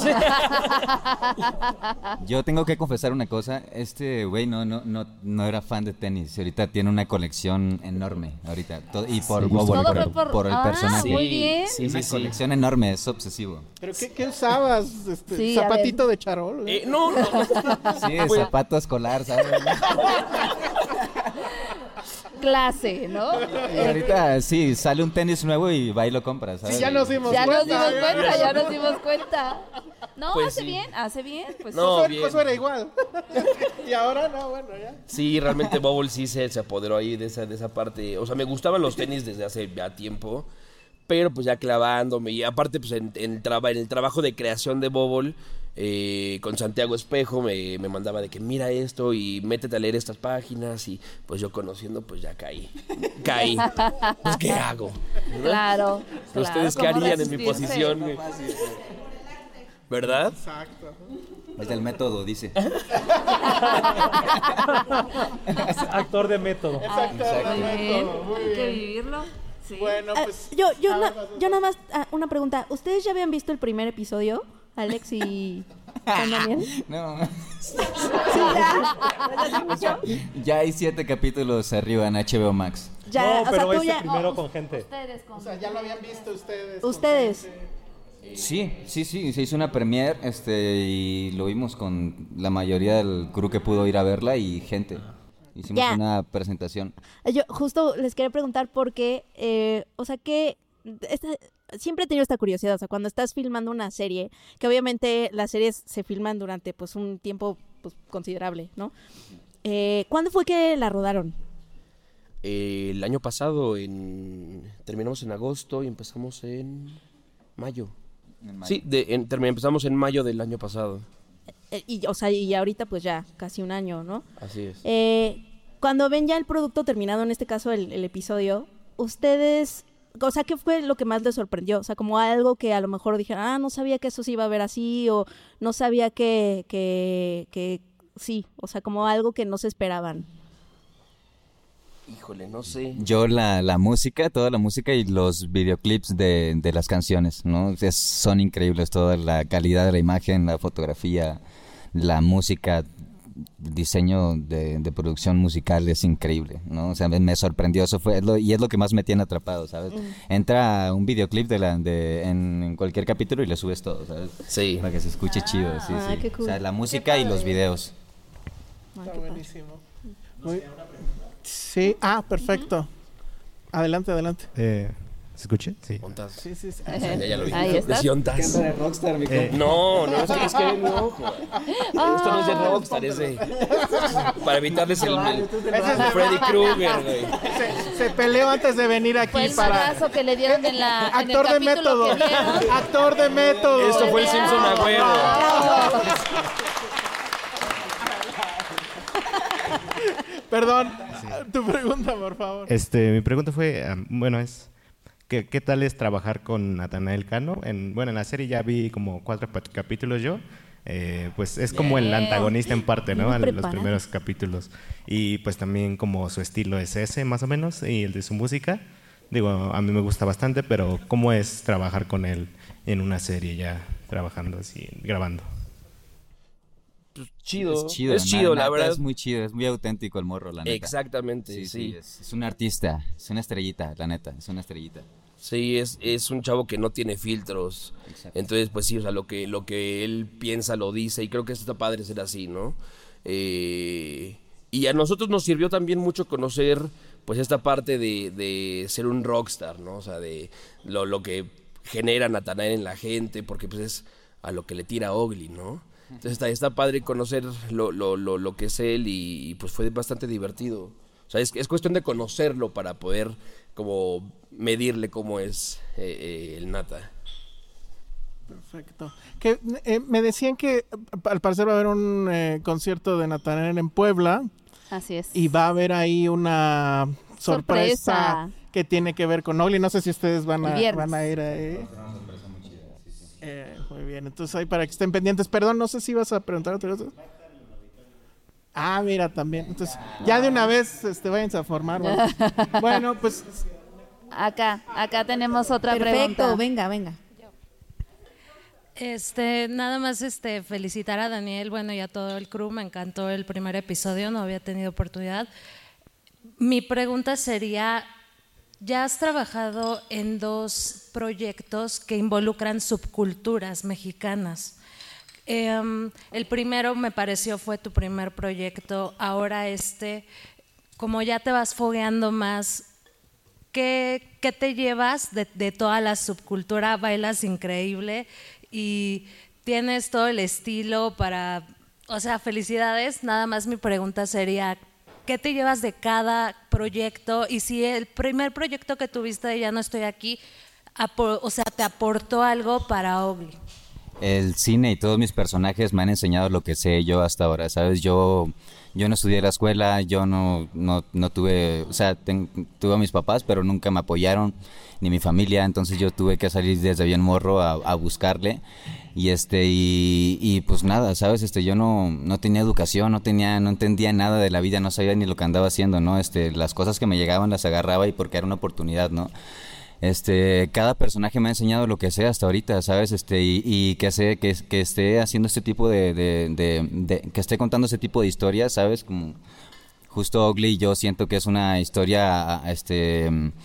Yo tengo que confesar una cosa, este güey no, no, no, no era fan de tenis, ahorita tiene una colección enorme, ahorita, todo, y por Sí, Bobble, todo por, por- por el ah, personaje. muy bien. Sí, una sí, sí. colección enorme, es obsesivo. ¿Pero qué, qué usabas? Este, Sí, a ¿Zapatito de charol? Eh, no, no. Sí, de Pues- zapato escolar, ¿sabes? Clase, ¿no? Y ahorita sí, sale un tenis nuevo y va y lo compra, ¿sabes? Sí, ya nos dimos Ya nos cuenta. dimos cuenta, ya nos dimos cuenta. No, Pues hace sí. bien, hace bien. Pues No, Josué, bien. Josué era igual. Y ahora no, bueno, ya. Sí, realmente Bobble sí se, se apoderó ahí de esa, de esa parte. O sea, me gustaban los tenis desde hace ya tiempo, pero pues ya clavándome. Y aparte, pues en, en, traba, en el trabajo de creación de Bobble, eh, con Santiago Espejo me, me mandaba de que mira esto y métete a leer estas páginas. Y pues yo conociendo, pues ya caí. Caí. Pues ¿qué hago? ¿verdad? claro. ¿Ustedes claro, qué ¿cómo harían en mi resistirse? posición? ¿Verdad? Exacto. Es del método, dice. Actor de método. Exacto. Muy bien, Muy hay que bien. vivirlo. Sí. Bueno, Ah, pues. yo, yo, Ah, na- vas, vas, yo vas. nada más, ah, una pregunta. ¿Ustedes ya habían visto el primer episodio, Alex y Juan Daniel? No. Sí, ya. ¿Ya, Ya hay siete capítulos arriba en H B O Max. ya, No, o sea, pero tú ese ya- primero con gente. Ustedes con... O sea, ya lo habían visto ustedes. con Ustedes. gente. Sí, sí, sí, se hizo una premiere este, y lo vimos con la mayoría del crew que pudo ir a verla y gente. Hicimos Ya. una presentación. Yo justo les quería preguntar por qué, eh, o sea, que esta, siempre he tenido esta curiosidad, o sea, cuando estás filmando una serie, que obviamente las series se filman durante pues un tiempo pues, considerable, ¿no? Eh, ¿Cuándo fue que la rodaron? Eh, el año pasado, en, terminamos en agosto y empezamos en mayo. En mayo. Sí, de, en, termi- empezamos en mayo del año pasado. Eh, y, o sea, y ahorita pues ya casi un año, ¿no? Así es. Eh, cuando ven ya el producto terminado, en este caso el, el episodio, ustedes, o sea, ¿qué fue lo que más les sorprendió? O sea, como algo que a lo mejor dijeron, ah, no sabía que eso se iba a ver así, o no sabía que, que, que sí, o sea, como algo que no se esperaban. Híjole, no sé. Yo la, la música, toda la música y los videoclips de, de las canciones, ¿no? Es- son increíbles, toda la calidad de la imagen, la fotografía, la música, diseño de, de producción musical es increíble, ¿no? O sea, me, me sorprendió, eso fue, es lo- y es lo que más me tiene atrapado, ¿sabes? Entra un videoclip de la, de, en, en cualquier capítulo y le subes todo, ¿sabes? Sí. Para que se escuche chido, sí, Ah, sí. qué cool. O sea, la música y los videos. Está buenísimo. Muy- Sí, ah, perfecto. Adelante, adelante. Eh, ¿Se escucha? Sí. Ontas. Sí, sí, sí. Ya, ya lo vi. Ahí está. Sí, Ontas. ¿Qué anda de Rockstar, mijo? Eh, No, no, es que, es que no. Esto no es de Rockstar, es de... Para evitarles el, el, el Freddy Krueger, güey. Se, se peleó antes de venir aquí Fue el para... madrazo que le dieron en, la, en el Actor de capítulo método. que vieron. Actor de método. Esto fue el Simpson Agüero. Perdón, tu pregunta, por favor. Este, mi pregunta fue, um, bueno, es, ¿qué, ¿qué tal es trabajar con Natanael Cano? En, bueno, en la serie ya vi como cuatro pa- capítulos yo. Eh, pues es como el antagonista en parte, ¿no? Bien A los preparado. primeros capítulos. Y pues también como su estilo es ese, más o menos, y el de su música. Digo, a mí me gusta bastante, pero ¿cómo es trabajar con él en una serie ya trabajando así, grabando? Pues, chido. Es chido, Es na- chido, la neta, verdad. Es muy chido, es muy auténtico el morro, la neta. Exactamente, sí. Sí, sí, es, es un artista, es una estrellita, la neta, es una estrellita. Sí, es, es un chavo que no tiene filtros. Exacto. Entonces, pues sí, o sea, lo que, lo que él piensa lo dice. Y creo que está padre ser así, ¿no? Eh, y a nosotros nos sirvió también mucho conocer, pues, esta parte de, de ser un rockstar, ¿no? O sea, de lo, lo que genera Natanael en la gente, porque pues es a lo que le tira Ogli, ¿no? Entonces está, está padre conocer lo, lo, lo, lo que es él y, y pues fue bastante divertido. O sea, es, es cuestión de conocerlo para poder como medirle cómo es eh, eh, el Nata. Perfecto. Que, eh, me decían que eh, al parecer va a haber un eh, concierto de Natanael en Puebla Así es. y va a haber ahí una sorpresa, Sorpresa. que tiene que ver con Ogli. No sé si ustedes van El a, viernes. van a ir ahí. Eh, muy bien, entonces ahí para que estén pendientes. Perdón, no sé si ibas a preguntar otra cosa. Ah, mira, también. Entonces, ya de una vez este, váyanse a formar. Bueno, bueno pues... Acá, acá tenemos otra Perfecto, pregunta. venga, venga. Este, nada más este felicitar a Daniel, bueno, y a todo el crew, me encantó el primer episodio, no había tenido oportunidad. Mi pregunta sería, ya has trabajado en dos proyectos que involucran subculturas mexicanas. Eh, el primero me pareció fue tu primer proyecto, ahora este, como ya te vas fogueando más, ¿qué, qué te llevas de, de toda la subcultura? Bailas increíble y tienes todo el estilo para, o sea, felicidades. Nada más mi pregunta sería, ¿qué te llevas de cada proyecto? Y si el primer proyecto que tuviste de Ya no estoy aquí, apo- o sea, te aportó algo para Ogli. El cine y todos mis personajes me han enseñado lo que sé yo hasta ahora, ¿sabes? Yo, yo no estudié la escuela, yo no, no, no tuve, o sea, ten- tuve a mis papás, pero nunca me apoyaron, ni mi familia, entonces yo tuve que salir desde bien morro a, a buscarle. Y este, y, y pues nada, ¿sabes? Este, yo no, no tenía educación, no tenía, no entendía nada de la vida, no sabía ni lo que andaba haciendo, ¿no? Este, las cosas que me llegaban las agarraba y porque era una oportunidad, ¿no? Este, cada personaje me ha enseñado lo que sé hasta ahorita, ¿sabes? Este, y, y que sé, que, que esté haciendo este tipo de, de, de, de, que esté contando este tipo de historias, ¿sabes? Como justo Ogli, yo siento que es una historia, este,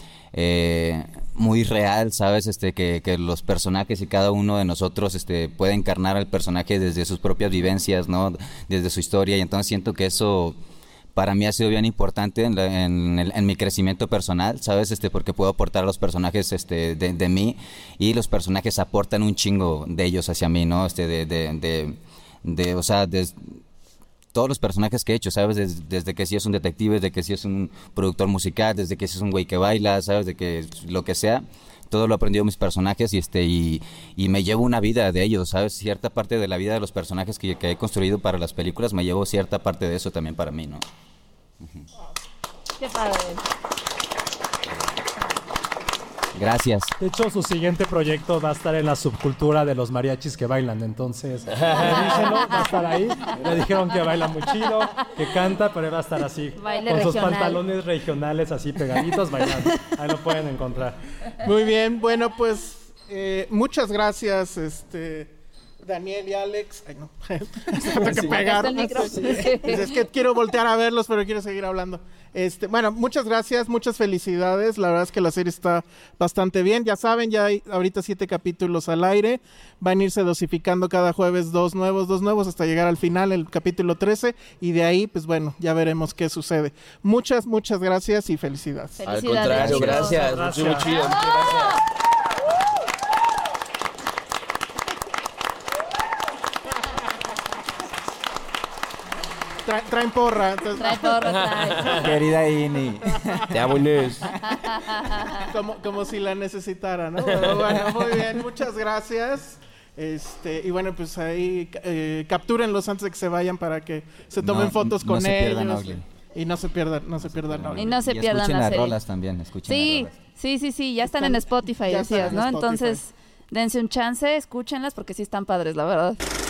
eh, muy real, ¿sabes? Este, que, que los personajes y cada uno de nosotros, este, puede encarnar al personaje desde sus propias vivencias, ¿no? Desde su historia, y entonces siento que eso para mí ha sido bien importante en, la, en, el, en mi crecimiento personal, ¿sabes? Este, porque puedo aportar a los personajes este, de, de mí y los personajes aportan un chingo de ellos hacia mí, ¿no? Este, de, de, de, de o sea, de, todos los personajes que he hecho, ¿sabes? Desde, desde que si es un detective, desde que si es un productor musical, desde que si es un güey que baila, ¿sabes? De que lo que sea, todo lo he aprendido de mis personajes y este y, y me llevo una vida de ellos, ¿sabes? Cierta parte de la vida de los personajes que, que he construido para las películas, me llevo cierta parte de eso también para mí, ¿no? Uh-huh. Qué padre. Gracias. De hecho, su siguiente proyecto va a estar en la subcultura de los mariachis que bailan. Entonces, díselo, va a estar ahí. Le dijeron que baila muy chido, que canta, pero él va a estar así. Baile con sus regional. pantalones regionales así pegaditos bailando. Ahí lo pueden encontrar. Muy bien, bueno, pues eh, muchas gracias este, Daniel y Alex. Ay, no. Sí, Tengo que pegar. el micro. Sí. Es que quiero voltear a verlos, pero quiero seguir hablando. Este, bueno, muchas gracias, muchas felicidades. La verdad es que la serie está bastante bien. Ya saben, ya hay ahorita siete capítulos al aire. Van a irse dosificando cada jueves dos nuevos, dos nuevos, hasta llegar al final, el capítulo trece. Y de ahí, pues bueno, ya veremos qué sucede. Muchas, muchas gracias y felicidades. Al contrario, gracias. gracias. Muy chido, muchas gracias. Tra traen porra. Entonces... Trae porra, trae. Querida Ini. Te amo, Inés. como, como si la necesitara, ¿no? Pero bueno, muy bien, muchas gracias. Este, y bueno, pues ahí eh, captúrenlos antes de que se vayan para que se tomen no, fotos no con se ellos. Y no se pierdan, no se pierdan. Y no se y pierdan escuchen la las serie. rolas también, escuchen Sí, las rolas. sí, sí, sí, ya están, Están- en Spotify, ya decías, están en ¿no? Spotify. Entonces, dense un chance, escúchenlas porque sí están padres, la verdad.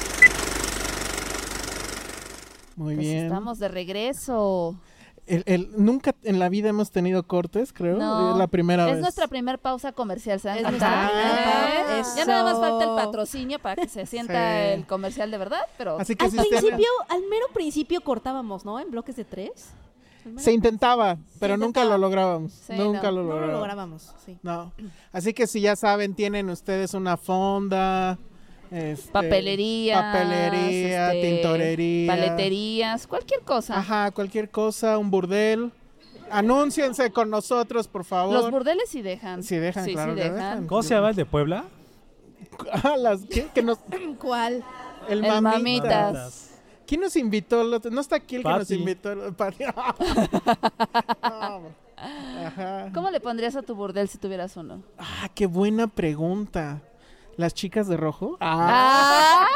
Muy Pues bien. estamos de regreso. El, el, nunca en la vida hemos tenido cortes, creo. No, Es la primera es vez. nuestra primer pausa comercial, ¿se dan Es cuenta? nuestra primera ¿Eh? pausa. Ya nada más Eso. falta el patrocinio para que se sienta Sí. el comercial de verdad, pero Así que Al si ustedes- principio, al mero principio cortábamos, ¿no? En bloques de tres. Al mero se intentaba, pero Se nunca intentaba. lo lográbamos. Sí, nunca no. lo No lográbamos. lo lográbamos, sí. No. Así que si ya saben, tienen ustedes una fonda, este, papelerías, papelería, este, tintorería, paleterías, cualquier cosa. Ajá, cualquier cosa, un burdel. Anúnciense con nosotros, por favor. Los burdeles sí dejan. Sí dejan, sí, claro sí que dejan. dejan. ¿Cómo se llama el de Puebla? Ah, las ¿qué? Que nos ¿Cuál? el, El mamitas. Mamitas. ¿Quién nos invitó? el otro? No está aquí el que nos Pati. invitó. el- Pati. No, ajá. ¿Cómo le pondrías a tu burdel si tuvieras uno? Ah, qué buena pregunta. ¿Las chicas de rojo? Ah.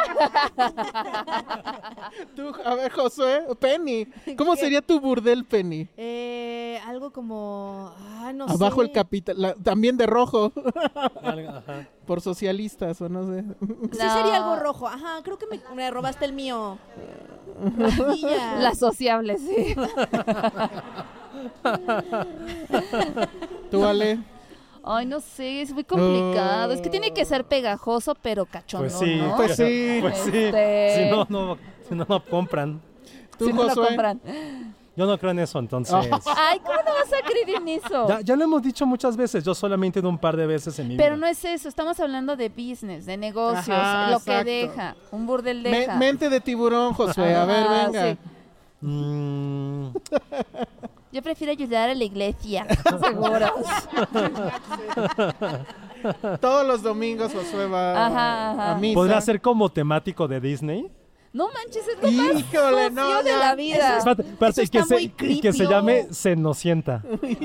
Tú, a ver, Josué, Penny. ¿Cómo sería tu burdel, Penny? Eh, algo como... Ah, no Abajo sé. el capital, la- también de rojo. Ajá. Por socialistas o no sé. Sí No. sería algo rojo. Ajá, creo que me, me robaste el mío. Y ya. La sociable, sí. ¿Tú, Ale? Ay, no sé, es muy complicado. Es que tiene que ser pegajoso, pero cachondo, Pues sí, ¿no? Pues sí. Pues sí. Este- Si no, no, si no, no compran. ¿Tú, Si no lo Josué? compran. Yo no creo en eso, entonces. Ay, ¿cómo no vas a creer en eso? Ya, ya lo hemos dicho muchas veces, yo solamente en un par de veces en mi Pero vida. no es eso, estamos hablando de business, de negocios, Ajá, lo exacto. que deja, un burdel Me- deja. mente de tiburón, Josué. A ver, Ah, venga. sí. Mm, Yo prefiero ayudar a la iglesia, seguros. Todos los domingos Josué va Ajá, ajá. a misa. ¿Podría ser como temático de Disney? No manches, es lo más Híjole, sucio no, de ya. la vida. Espérate, espérate, Eso que, está se, muy y creepy, que se oh. llame Cenocienta.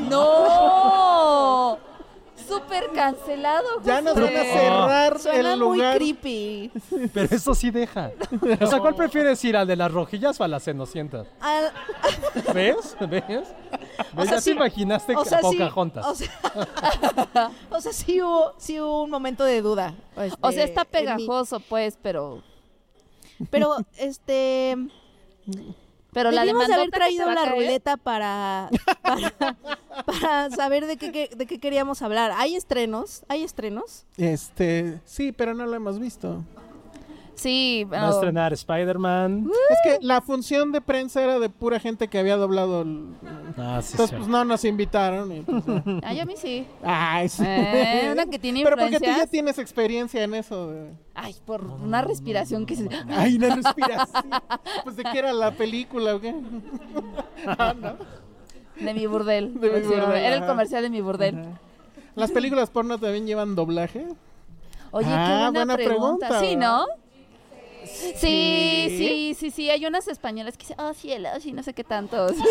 ¡No! Súper cancelado, Ya nos van a Josué. cerrar Suena el muy lugar. creepy. Pero eso sí deja. O sea, ¿cuál prefieres ir, al de las rojillas o a las Cenocientas? Al- ¿Ves? ¿Ves? ¿Ves? O sea, ya sí- te imaginaste o sea, sí, Pocahontas. o sea, o sea, sí hubo, sí hubo un momento de duda. este, O sea, está en mí. pegajoso, pues, pero... Pero, este... Pero la Debimos de haber demandota que te traído va a la caer- ruleta para, para, para saber de qué, qué- de qué queríamos hablar. ¿Hay estrenos? ¿Hay estrenos? Este, sí, pero no lo hemos visto. Sí, Va a bueno, estrenar Spider-Man. Es que la función de prensa era de pura gente que había doblado el... Ah, sí, Entonces, sí. pues no nos invitaron. Y, pues, ya. ay, a mí sí. Ay, sí. Eh, una que tiene Pero porque tú ya influencias. tienes experiencia en eso. de- Ay, por una respiración que se... Ay, una respiración. Pues de qué era la película o qué. Ah, ¿no? De mi burdel. De mi Sí, burdel, Era el ajá. comercial de mi burdel. Ajá. ¿Las películas porno también llevan doblaje? Oye, Ah, qué buena, buena pregunta. pregunta. Sí, ¿no? Sí. Sí, sí, sí, sí. Hay unas españolas que dicen, oh, cielos, y no sé qué tantos. Sí.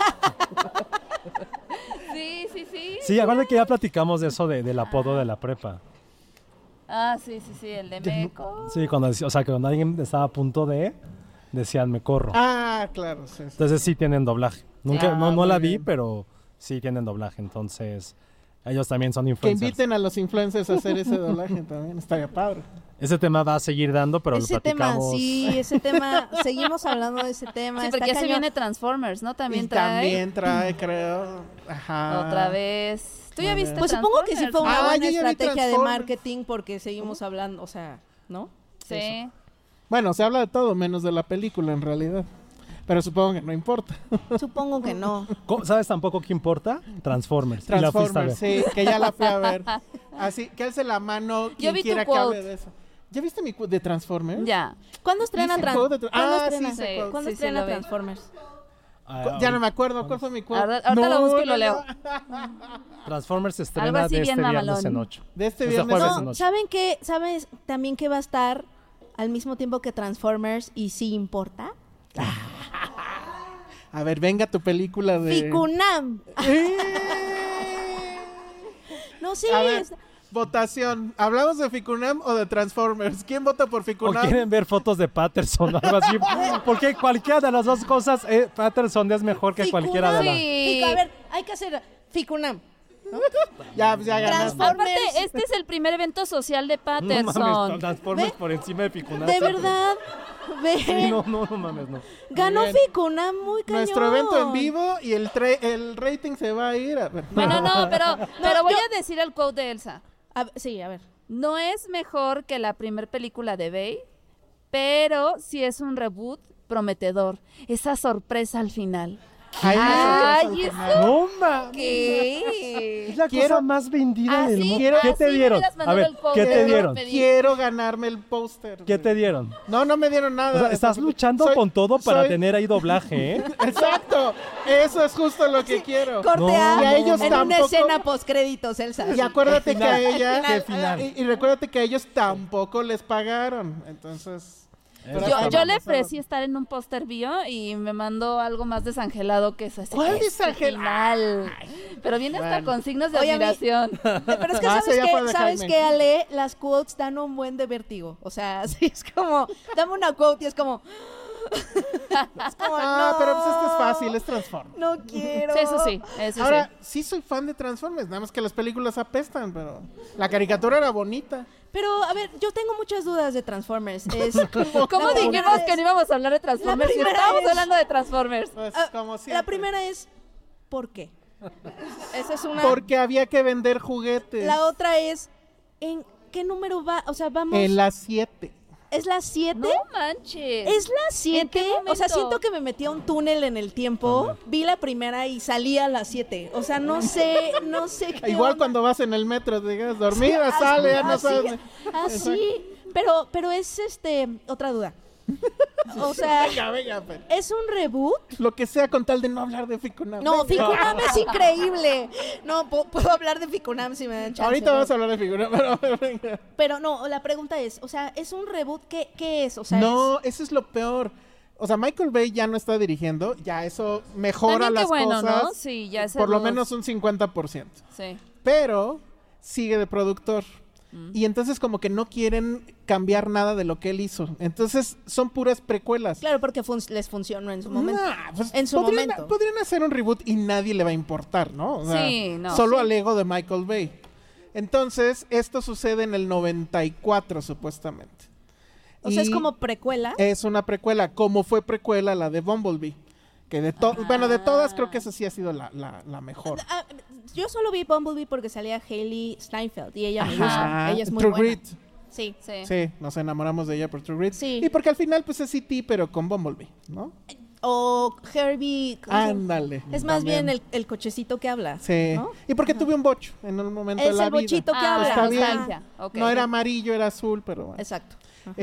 Sí, sí, sí. Sí, acuérdate que ya platicamos de eso de, del apodo de la prepa. Ah, sí, sí, sí, el de Meco. Sí, cuando, dec- o sea, que cuando alguien estaba a punto de, decían me corro. Ah, claro. Sí, sí. Entonces sí tienen doblaje. Nunca, Ah, no, no muy la vi, bien. pero sí tienen doblaje. Entonces, ellos también son Que influencers. inviten a los influencers a hacer ese doblaje también. Estaría padre. Ese tema va a seguir dando, pero ese lo tema, platicamos. sí, ese tema. Seguimos hablando de ese tema. Sí, está porque ya se cañón. viene Transformers, ¿no? También Y trae. también trae, creo. Ajá. Otra vez. ¿Tú ya viste Pues supongo que sí fue una Ah, buena yo ya vi estrategia de Transformers. marketing porque seguimos hablando, o sea, ¿no? Sí. eso. Bueno, se habla de todo menos de la película en realidad. Pero supongo que no importa. Supongo que no. ¿Sabes tampoco qué importa? Transformers. Transformers, sí, que ya la fui a ver. Así, que alce la mano quien vi tu quiera que quote. hable de eso. ¿Ya viste mi quote de Transformers? Ya. ¿Cuándo estrena Hice Tran- quote de tra- ¿Cuándo Ah, estrena? sí, hice quote. ¿Cuándo Sí, sí, estrena lo vi. Transformers? Ah, Ya no me acuerdo cuál fue mi quote. Ahora- ahorita lo busco y lo leo. Transformers se Algo estrena así de bien este viernes mamalón. en ocho. De este Este viernes jueves en en No, ocho. ¿saben qué? ¿Sabes también que va a estar al mismo tiempo que Transformers y sí importa? A ver, venga tu película de... Ficunam. No, sí. A ver, es- votación. ¿Hablamos de Ficunam o de Transformers? ¿Quién vota por ¿O Ficunam? quieren ver fotos de Patterson o algo así? Porque cualquiera de las dos cosas, eh, Patterson es mejor que Ficunam. cualquiera de las... Fico- a ver, hay que hacer Ficunam. Ya, pues ya ganaste. Transformers. Aparte, este es el primer evento social de No Patterson. mames, Transformers Ve. por encima de Ficunam. De verdad. Ve. Sí, no, no, no mames, no. Ganó Bien. Ficunam muy cañón. Nuestro evento en vivo y el, tre- el rating se va a ir a ver. Bueno, no, pero, pero voy yo- a decir el quote de Elsa. A ver, sí, a ver. No es mejor que la primer película de Bey, pero sí es un reboot prometedor. Esa sorpresa al final. Ay, Ay, nosotros al eso- final. No mames. ¿Qué? Es la Quiero- cosa más vendida Así- del mundo. quiero- ¿Qué así te me dieron? hubieras A mandado ver, el quote ¿qué de te lo dieron? pedí. Quiero ganarme el póster. ¿Qué te dieron? No, no me dieron nada. O sea, estás luchando Soy- con todo para soy- tener ahí doblaje, ¿eh? Exacto. Eso es justo lo que quiero. Corte No, A y a ellos en una tampoco- escena postcréditos, Elsa. Y acuérdate Qué que a final, ella... qué final. Y, y recuérdate que a ellos tampoco les pagaron. Entonces... pero Yo, ahí yo le vamos, ofrecí estar en un póster bio y me mandó algo más desangelado que eso. Ese- ¿Cuál ese desangelado? final. Pero viene hasta Bueno. con signos de Oye, a mí- admiración. Pero es que Ah, sabes sí, ya fue que, de ¿sabes Jaime. que Ale? Las quotes dan un buen de vértigo. O sea, sí, es como, dame una quote y es como... es como, Ah, no, pero pues este es fácil, es Transformers. no quiero. Sí, eso sí, eso Ahora, sí. sí soy fan de Transformers, nada más que las películas apestan, pero la caricatura era bonita. Pero, a ver, yo tengo muchas dudas de Transformers. Es, ¿Cómo la dijimos primera que es- no íbamos a hablar de Transformers? La Y primera estábamos es- hablando de Transformers. Pues, Ah, como La siempre. primera es, ¿por qué? Esa es una... Porque había que vender juguetes. La otra es, ¿en qué número va? O sea, vamos... En las siete. ¿Es la siete? No manches. ¿Es la siete? ¿En qué O sea, momento? siento que me metí a un túnel en el tiempo, vi la primera y salí a las siete. O sea, no sé, no sé qué Igual onda. cuando vas en el metro, te digas dormida, Así- sale, ya no así- sabes. Así, pero, pero es este, otra duda. O sea, Venga, venga, pero- ¿es un reboot? Lo que sea con tal de no hablar de Ficunam. No, Venga. Ficunam es increíble. No, pu- puedo hablar de Ficunam si me dan chance. Ahorita ¿no? vamos a hablar de Ficunam, pero venga. Pero no, la pregunta es, o sea, ¿es un reboot? ¿Qué, qué es? O sea, No, eso es lo peor. O sea, Michael Bay ya no está dirigiendo, ya eso mejora También qué las bueno, cosas. ¿no? Sí, ya ese por lo dos. menos un cincuenta por ciento. Sí. Pero sigue de productor. Y entonces como que no quieren cambiar nada de lo que él hizo. Entonces son puras precuelas. es, claro, porque fun- les funcionó en su momento. Nah, pues, en su podrían, momento. podrían hacer un reboot y nadie le va a importar, ¿no? O sea, Sí, no, Solo sí. al ego de Michael Bay. Entonces, esto sucede en el noventa y cuatro, supuestamente. O sea, es Y como precuela. Es una precuela, como fue precuela la de Bumblebee. Que de to- bueno, de todas creo que esa sí ha sido la, la, la mejor. Ah, yo solo vi Bumblebee porque salía Hailey Steinfeld y ella me Ajá. gusta. Ella es muy True buena. Grit. Sí. Sí. Sí, nos enamoramos de ella por True Grit. Sí. Y porque al final pues es E T pero con Bumblebee, ¿no? O Herbie. ¿cómo se llama? Ándale. Es más también. bien el, el cochecito que habla. Sí. ¿no? Y porque tuve un bocho en un momento Es de la el vida. bochito que Ah, habla. Está bien. nostalgia. Ok. No era amarillo, era azul, pero bueno. Exacto.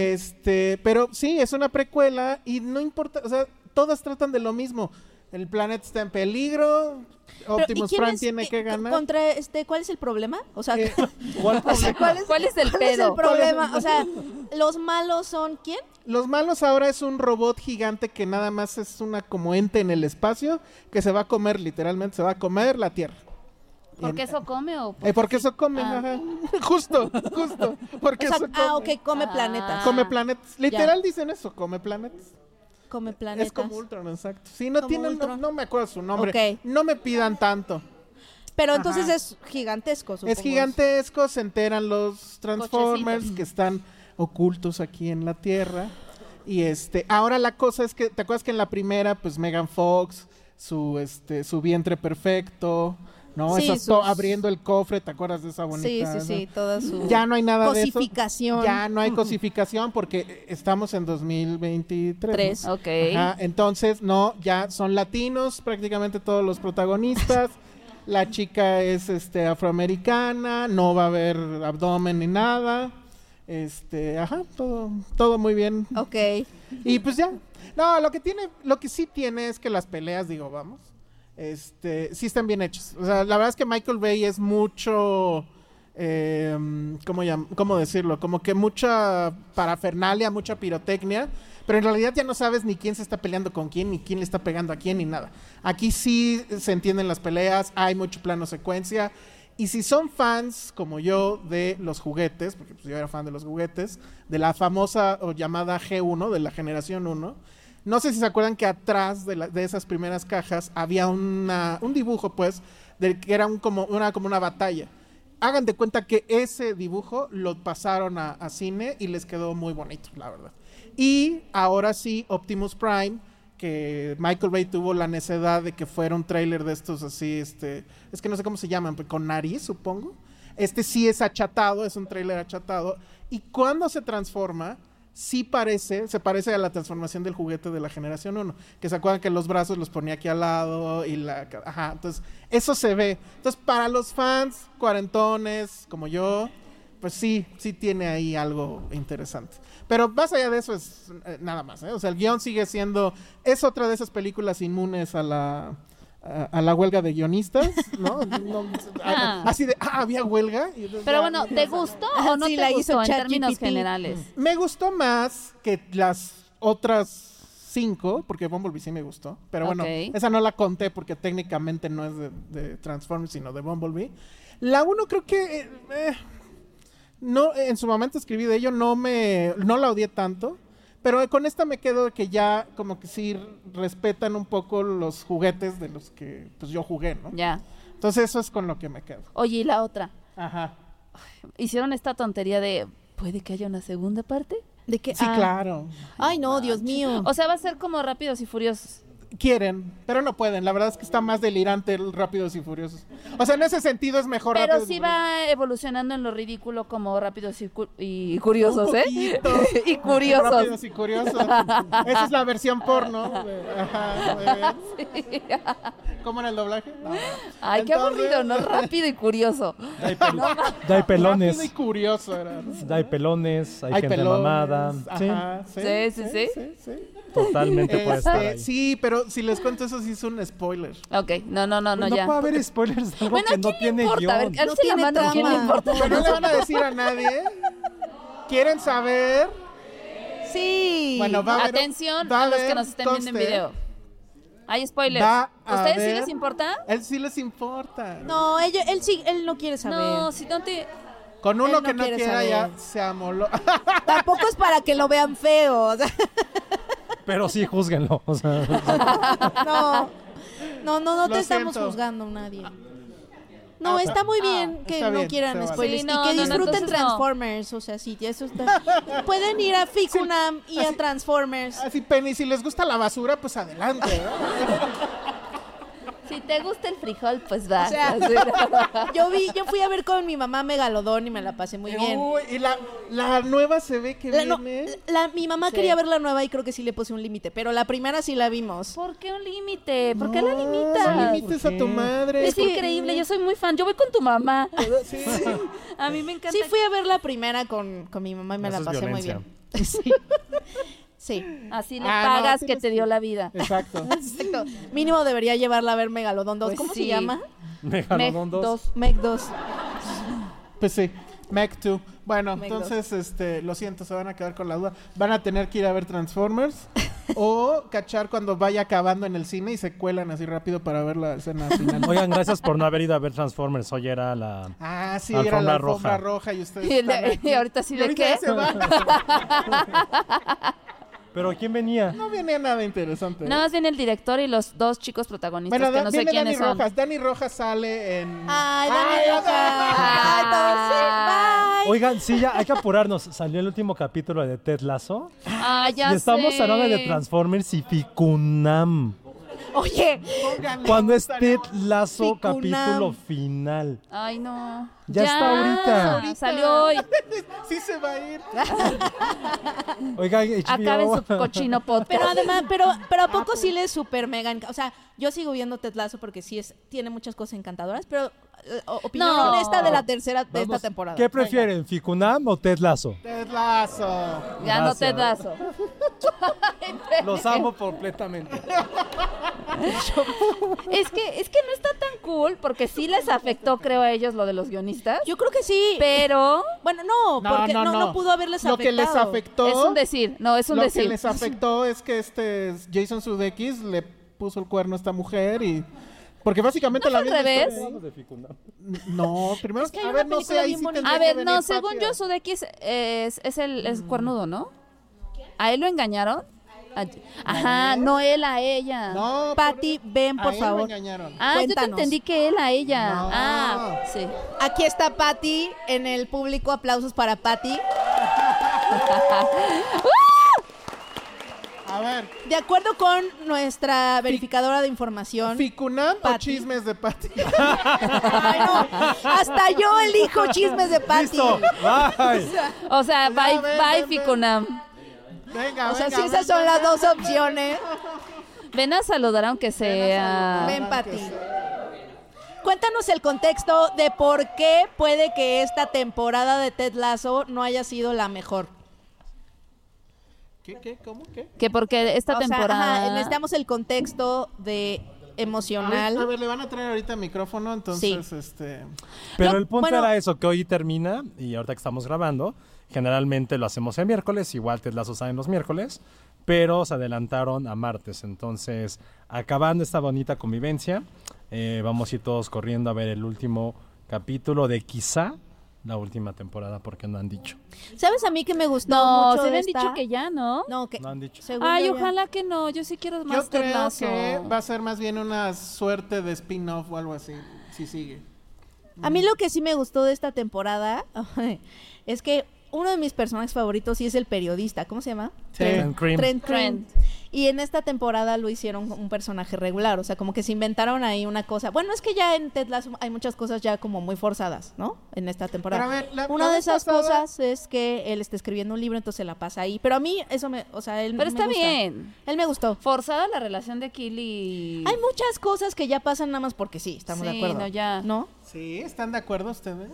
Este, pero sí, es una precuela y no importa, o sea, todas tratan de lo mismo. El planeta está en peligro, Pero, ¿y Optimus quién Prime es, tiene eh, que ganar. Contra este, ¿cuál es el problema? O sea, Eh, ¿Cuál o sea, ¿cuál es, ¿Cuál es el cuál es pedo? el problema? O sea, los malos son ¿quién? Los malos ahora es un robot gigante que nada más es una como ente en el espacio que se va a comer, literalmente se va a comer la Tierra. ¿Porque eso come o Eh, porque eso come, Ah. ajá. Justo, justo. Porque O sea, eso come. ah, ok, come Ah. planetas. Come planetas. Literal dicen eso, come planetas. Come planetas. Es como Ultron, exacto. Sí, no Como tienen, no, Ultron. no me acuerdo su nombre. Ok. No me pidan tanto. Pero entonces Ajá. es gigantesco, supongo. Es gigantesco, se enteran los Transformers Cochecitos. que están ocultos aquí en la Tierra. Y este, ahora la cosa es que, ¿te acuerdas que en la primera, pues Megan Fox, su este, su vientre perfecto, ¿no? Sí, Esas sus... to- abriendo el cofre, ¿te acuerdas de esa bonita? Sí, sí, sí, toda su ya no hay nada de eso. cosificación. Ya no hay cosificación porque estamos en dos mil veintitrés. Tres. ¿no? Ok. Ajá, entonces, no, ya son latinos prácticamente todos los protagonistas. La chica es este afroamericana, no va a haber abdomen ni nada. Este, ajá, todo, todo muy bien. Ok. Y pues ya. No, lo que tiene, lo que sí tiene es que las peleas, digo, vamos, este, sí están bien hechas. O sea, la verdad es que Michael Bay es mucho, eh, ¿cómo, llam- ¿cómo decirlo? Como que mucha parafernalia, mucha pirotecnia, pero en realidad ya no sabes ni quién se está peleando con quién, ni quién le está pegando a quién, ni nada. Aquí sí se entienden las peleas, hay mucho plano secuencia, y si son fans, como yo, de los juguetes, porque pues yo era fan de los juguetes, de la famosa o llamada G uno, de la generación uno, no sé si se acuerdan que atrás de, la, de esas primeras cajas había una, un dibujo, pues, de que era un, como, una, como una batalla. Hagan de cuenta que ese dibujo lo pasaron a, a cine y les quedó muy bonito, la verdad. Y ahora sí, Optimus Prime, que Michael Bay tuvo la necedad de que fuera un tráiler de estos así, este, es que no sé cómo se llaman, con nariz, supongo. Este sí es achatado, es un tráiler achatado. Y cuando se transforma, sí parece, se parece a la transformación del juguete de la generación uno, que se acuerdan que los brazos los ponía aquí al lado y la, ajá, entonces eso se ve. Entonces para los fans cuarentones como yo, pues sí, sí tiene ahí algo interesante. Pero más allá de eso es eh, nada más, ¿eh? O sea, el guión sigue siendo, es otra de esas películas inmunes a la a, a la huelga de guionistas, ¿no? no Ah. Así de, ah, había huelga. Y entonces, Pero ya, bueno, ya ¿te sabes. gustó o no Sí, te la gustó hizo en términos ChatGPT. generales? Me gustó más que las otras cinco, porque Bumblebee sí me gustó. Pero bueno, Ok. esa no la conté porque técnicamente no es de, de Transformers, sino de Bumblebee. La uno creo que... eh, eh, no, en su momento escribí de ello, no me... No la odié tanto. Pero con esta me quedo de que ya como que sí respetan un poco los juguetes de los que pues yo jugué, ¿no? Ya. Entonces eso es con lo que me quedo. Oye, ¿y la otra? Ajá. Hicieron esta tontería de, ¿puede que haya una segunda parte? ¿De qué? Sí, Ah. claro. Ay, no, Dios mío. O sea, va a ser como Rápidos y Furiosos. Quieren, pero no pueden. La verdad es que está más delirante el Rápidos y Furiosos. O sea, en ese sentido es mejor Pero Rápidos y sí Furiosos. va evolucionando en lo ridículo como Rápidos y, cu- y Curiosos, Un ¿eh? poquito. y Curiosos. Rápidos y Curiosos. Esa es la versión porno. de- Ajá, muy bien. ¿Cómo en el doblaje? No. Ay, qué Entonces- aburrido, ¿no? Rápido y Curioso. Hay, pel- hay pelones. Rápido y curioso era. ¿no? Hay pelones, hay, Hay gente pelones, mamada. ajá, Sí, Sí, sí, sí. sí, sí. totalmente puede estar Este, ahí. sí, pero si les cuento eso sí es un spoiler. Ok, no, no, no, no, no ya. puede haber spoilers de algo Bueno, ¿a que no quién le tiene importa? A ver, guión. alce la tiene mano, ¿a quién le trama. importa? Pero no le van a decir a nadie. ¿Quieren saber? Sí. Bueno, va a haber, Atención va a los haber, que nos estén viendo en conste, video. Hay spoilers. va a ¿Ustedes sí haber- les importa? Él sí les importa. No, ellos, él sí, él no quiere saber. No, si no te... Con uno Él no que no quiere quiera saber. ya se amoló. Tampoco es para que lo vean feo. O sea, Pero sí, júzguenlo. O sea, no, no, no, no Lo te estamos siento. juzgando nadie. No, Ah, está muy bien que está no bien, quieran se vale. spoilers Sí, y no, que no, no, disfruten entonces no. Transformers. O sea, sí, eso está. Pueden ir a Ficunam y a así- Transformers. Así, Penny, si les gusta la basura, pues adelante. ¿no? Si te gusta el frijol, pues va. O sea, yo vi, yo fui a ver con mi mamá Megalodón y me la pasé muy bien. Uy, y la, la nueva se ve que La- no, viene. la- mi mamá Sí. quería ver la nueva y creo que sí le puse un límite, pero la primera sí la vimos. ¿Por qué un límite? ¿Por qué la No limitas? limites a tu madre. Es increíble, yo soy muy fan. Yo voy con tu mamá. Sí. A mí me encanta. Sí, fui a ver la primera con, con mi mamá y me Eso la es pasé muy violencia. bien. Sí. Sí. Así le Ah, no, pagas sí que les- te dio la vida. Exacto. Exacto. Mínimo debería llevarla a ver Megalodón dos. Pues ¿Cómo sí. se llama? Megalodón dos. Meg dos. Pues sí, Mech dos. Bueno, Mech entonces, este, lo siento, se van a quedar con la duda. Van a tener que ir a ver Transformers o cachar cuando vaya acabando en el cine y se cuelan así rápido para ver la escena final. Oigan, gracias por no haber ido a ver Transformers. Hoy era la... Ah, sí, Alfombra era la alfombra roja. roja, y ustedes Y, el de- están aquí. y ahorita sí Y de ahorita qué. ya se van. ¿Pero quién venía? No viene nada interesante. Nada más viene el director y los dos chicos protagonistas Bueno, que da- no sé viene Dani quiénes son. Rojas. Dani Rojas sale en... Ay, Dani Ay, Rojas. Ay, todos sí, bye. Oigan, sí, ya hay que apurarnos. Salió el último capítulo de Ted Lasso. Ah, ya y estamos sé. hablando de Transformers y Ficunam. Oye, Cuando es Ted Lasso Ficunam. capítulo final. Ay, no. Ya está ahorita. Salió hoy. Sí se va a ir. Oiga, H B O. Acaben su cochino podcast. pero además, pero, pero ¿a poco sí le super mega enca- O sea, yo sigo viendo Ted Lasso porque sí es, tiene muchas cosas encantadoras, pero eh, o- opinión No. honesta de la tercera de Vamos, esta temporada. ¿Qué prefieren, Ficunam o Ted Lasso? Ted Lasso. Ya no Gracias. te das. Los amo completamente. Es que, es que no está tan cool porque sí les afectó, creo, a ellos lo de los guionistas. Yo creo que sí. Pero Bueno, no, No, porque no, no, no. no pudo haberles Lo que les afectado. afectó. es un decir, no, es un lo decir. que les afectó es que este Jason Sudeikis le puso el cuerno a esta mujer y. Porque básicamente ¿No la fue misma al revés? historia- No, primero Es que hay a una ver, no sé, película ahí bien sí bonita. tendría A que ver, venir no, según Patia. yo, Sudeikis es, es el es cuernudo, ¿no? ¿A él lo engañaron? A- Ajá, no él a ella. No, Patty, ven, a por él lo favor. engañaron. Ah, yo te Cuéntanos. entendí que él a ella. No. Ah, sí. Aquí está Patty en el público. Aplausos para Patty. A ver, De acuerdo con nuestra verificadora de información. ¿Ficunam o Patty. chismes de Patty? Ay, no. Hasta yo elijo chismes de Patty. Listo, bye. O sea, bye, ven, bye, ven, ven. Ficunam. Venga, O sea, venga, sí, esas venga. son las dos opciones. Ven a saludar aunque sea. Ven, Patty. Cuéntanos el contexto de por qué puede que esta temporada de Ted Lasso no haya sido la mejor. ¿Qué, qué, cómo, qué? Que porque esta O sea, temporada. ajá, necesitamos el contexto de A ver, emocional. a ver, le van a traer ahorita micrófono, entonces, este... Pero Lo- el punto bueno- era eso, que hoy termina, y ahorita que estamos grabando, generalmente lo hacemos el miércoles, igual Ted Lasso sale en los miércoles, pero se adelantaron a martes. Entonces, acabando esta bonita convivencia, eh, vamos a ir todos corriendo a ver el último capítulo de quizá la última temporada, porque no han dicho. ¿Sabes a mí que me gustó No, mucho se de habían esta? dicho que ya, ¿no? No, que No han dicho. según Ay, yo ya- ojalá que no. Yo sí quiero más Yo Ted creo Lasso. que va a ser más bien una suerte de spin-off o algo así, si sigue. A mí lo que sí me gustó de esta temporada es que uno de mis personajes favoritos sí es el periodista. ¿Cómo se llama? Sí. Trent Cream. Trent Cream. Trent. Y en esta temporada lo hicieron un personaje regular, o sea, como que se inventaron ahí una cosa. Bueno, es que ya en Ted Lasso hay muchas cosas ya como muy forzadas, ¿no? En esta temporada. Pero a ver, la- una la de vez esas pasada- cosas es que él está escribiendo un libro, entonces se la pasa ahí. Pero a mí eso me, o sea, él Pero me está gusta. bien. Él me gustó. Forzada la relación de Kill y. Hay muchas cosas que ya pasan nada más porque sí, estamos de Sí, acuerdo. no, ya. ¿No? ¿Sí? ¿Están de acuerdo ustedes?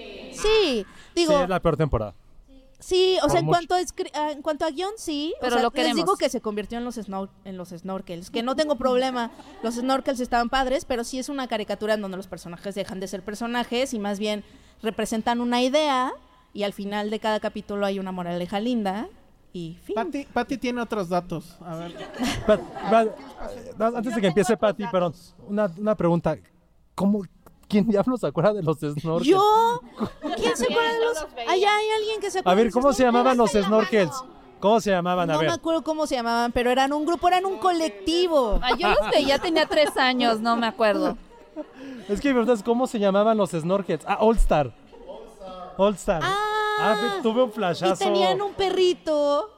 Sí, digo, Sí, es la peor temporada. sí, o Por sea, en mucho. cuanto a, escri- ah, en cuanto a guión, sí. Pero o sea, lo les queremos. digo que se convirtió en los, snor- en los snorkels, que no tengo problema. Los snorkels estaban padres, pero sí es una caricatura en donde los personajes dejan de ser personajes y más bien representan una idea y al final de cada capítulo hay una moraleja linda y fin. Patty, Patty tiene otros datos. A ver. Pat- Pat- eh, antes de que empiece Patty, perdón, una, una pregunta. ¿Cómo, ¿Quién diablos se acuerda de los snorkels? ¿Yo? ¿Quién se acuerda de los...? Allá hay alguien que se acuerda A ver, de los ¿cómo se snorkels? llamaban los snorkels? ¿Cómo se llamaban? A No me ver. acuerdo cómo se llamaban, pero eran un grupo, eran un colectivo. Ah, yo los veía, tenía tres años, no me acuerdo. Es que me preguntas cómo se llamaban los snorkels. Ah, All Star. All Star. Ah, ve- tuve un Y flashazo. tenían un perrito.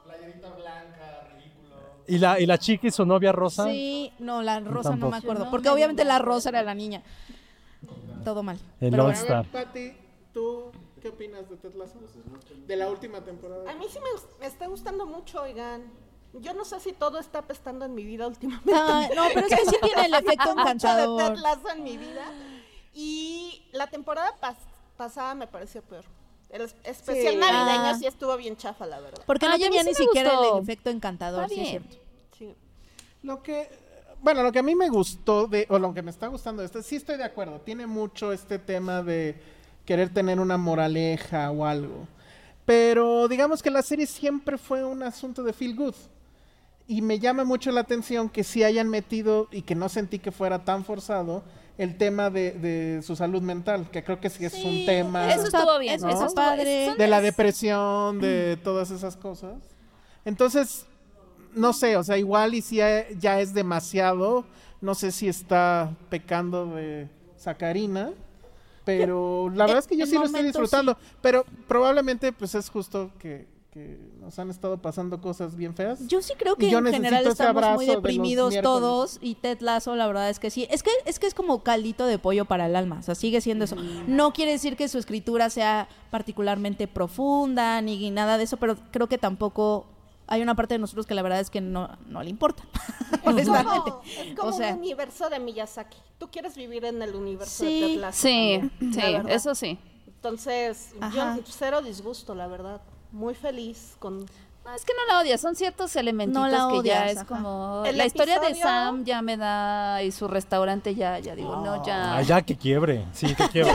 ¿Y la, y la chica y su novia Rosa? Sí, no, la rosa no tampoco. me acuerdo, porque obviamente la rosa era la niña. Todo mal. El Pero All bueno. Star. Patty, ¿tú qué opinas de Ted Lasso? De la última temporada. A mí sí me, gus- me está gustando mucho, oigan. Yo no sé si todo está apestando en mi vida últimamente. Ah, no, pero es que sí tiene el efecto Mucho encantador. de Ted Lasso en mi vida. Y la temporada pas- pasada me pareció peor. El es- especial Sí. navideño Ah. sí estuvo bien chafa, la verdad. Porque Ah, no y a mí tenía sí ni me siquiera gustó. el efecto encantador, Está sí es bien. cierto. Sí. Lo que, bueno, lo que a mí me gustó de, o lo que me está gustando de esto, sí estoy de acuerdo, tiene mucho este tema de querer tener una moraleja o algo. Pero digamos que la serie siempre fue un asunto de feel good. Y me llama mucho la atención que sí hayan metido, y que no sentí que fuera tan forzado, el tema de, de su salud mental, que creo que sí es un tema Eso estuvo bien, Eso eso está estuvo padre. son- de la depresión, de todas esas cosas. Entonces, no sé, o sea, igual y si ya, ya es demasiado, no sé si está pecando de sacarina, pero la verdad es que yo en sí lo estoy momentos disfrutando, pero probablemente pues es justo que, que nos han estado pasando cosas bien feas. Yo sí creo que en general estamos muy deprimidos de todos y Ted Lasso la verdad es que sí, es que es que es como caldito de pollo para el alma, o sea, sigue siendo eso. No quiere decir que su escritura sea particularmente profunda ni nada de eso, pero creo que tampoco hay una parte de nosotros que la verdad es que no, no le importa. Honestamente. No, es como o sea, un universo de Miyazaki. Tú quieres vivir en el universo sí, de Ted Lasso. Sí, también, sí, eso sí. Entonces, Ajá. yo cero disgusto, la verdad. Muy feliz con... No, es que no la odias, son ciertos elementitos No la que ya odias, es ajá. como... El La historia de episodio- Sam ya me da... Y su restaurante ya, ya digo, no, ya... Ah, ya que quiebre, sí, que quiebre.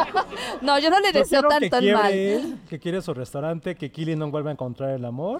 No, yo no le Yo deseo quiero tanto que el quiebre mal. él, que quiere su restaurante, que Killy no vuelva a encontrar el amor.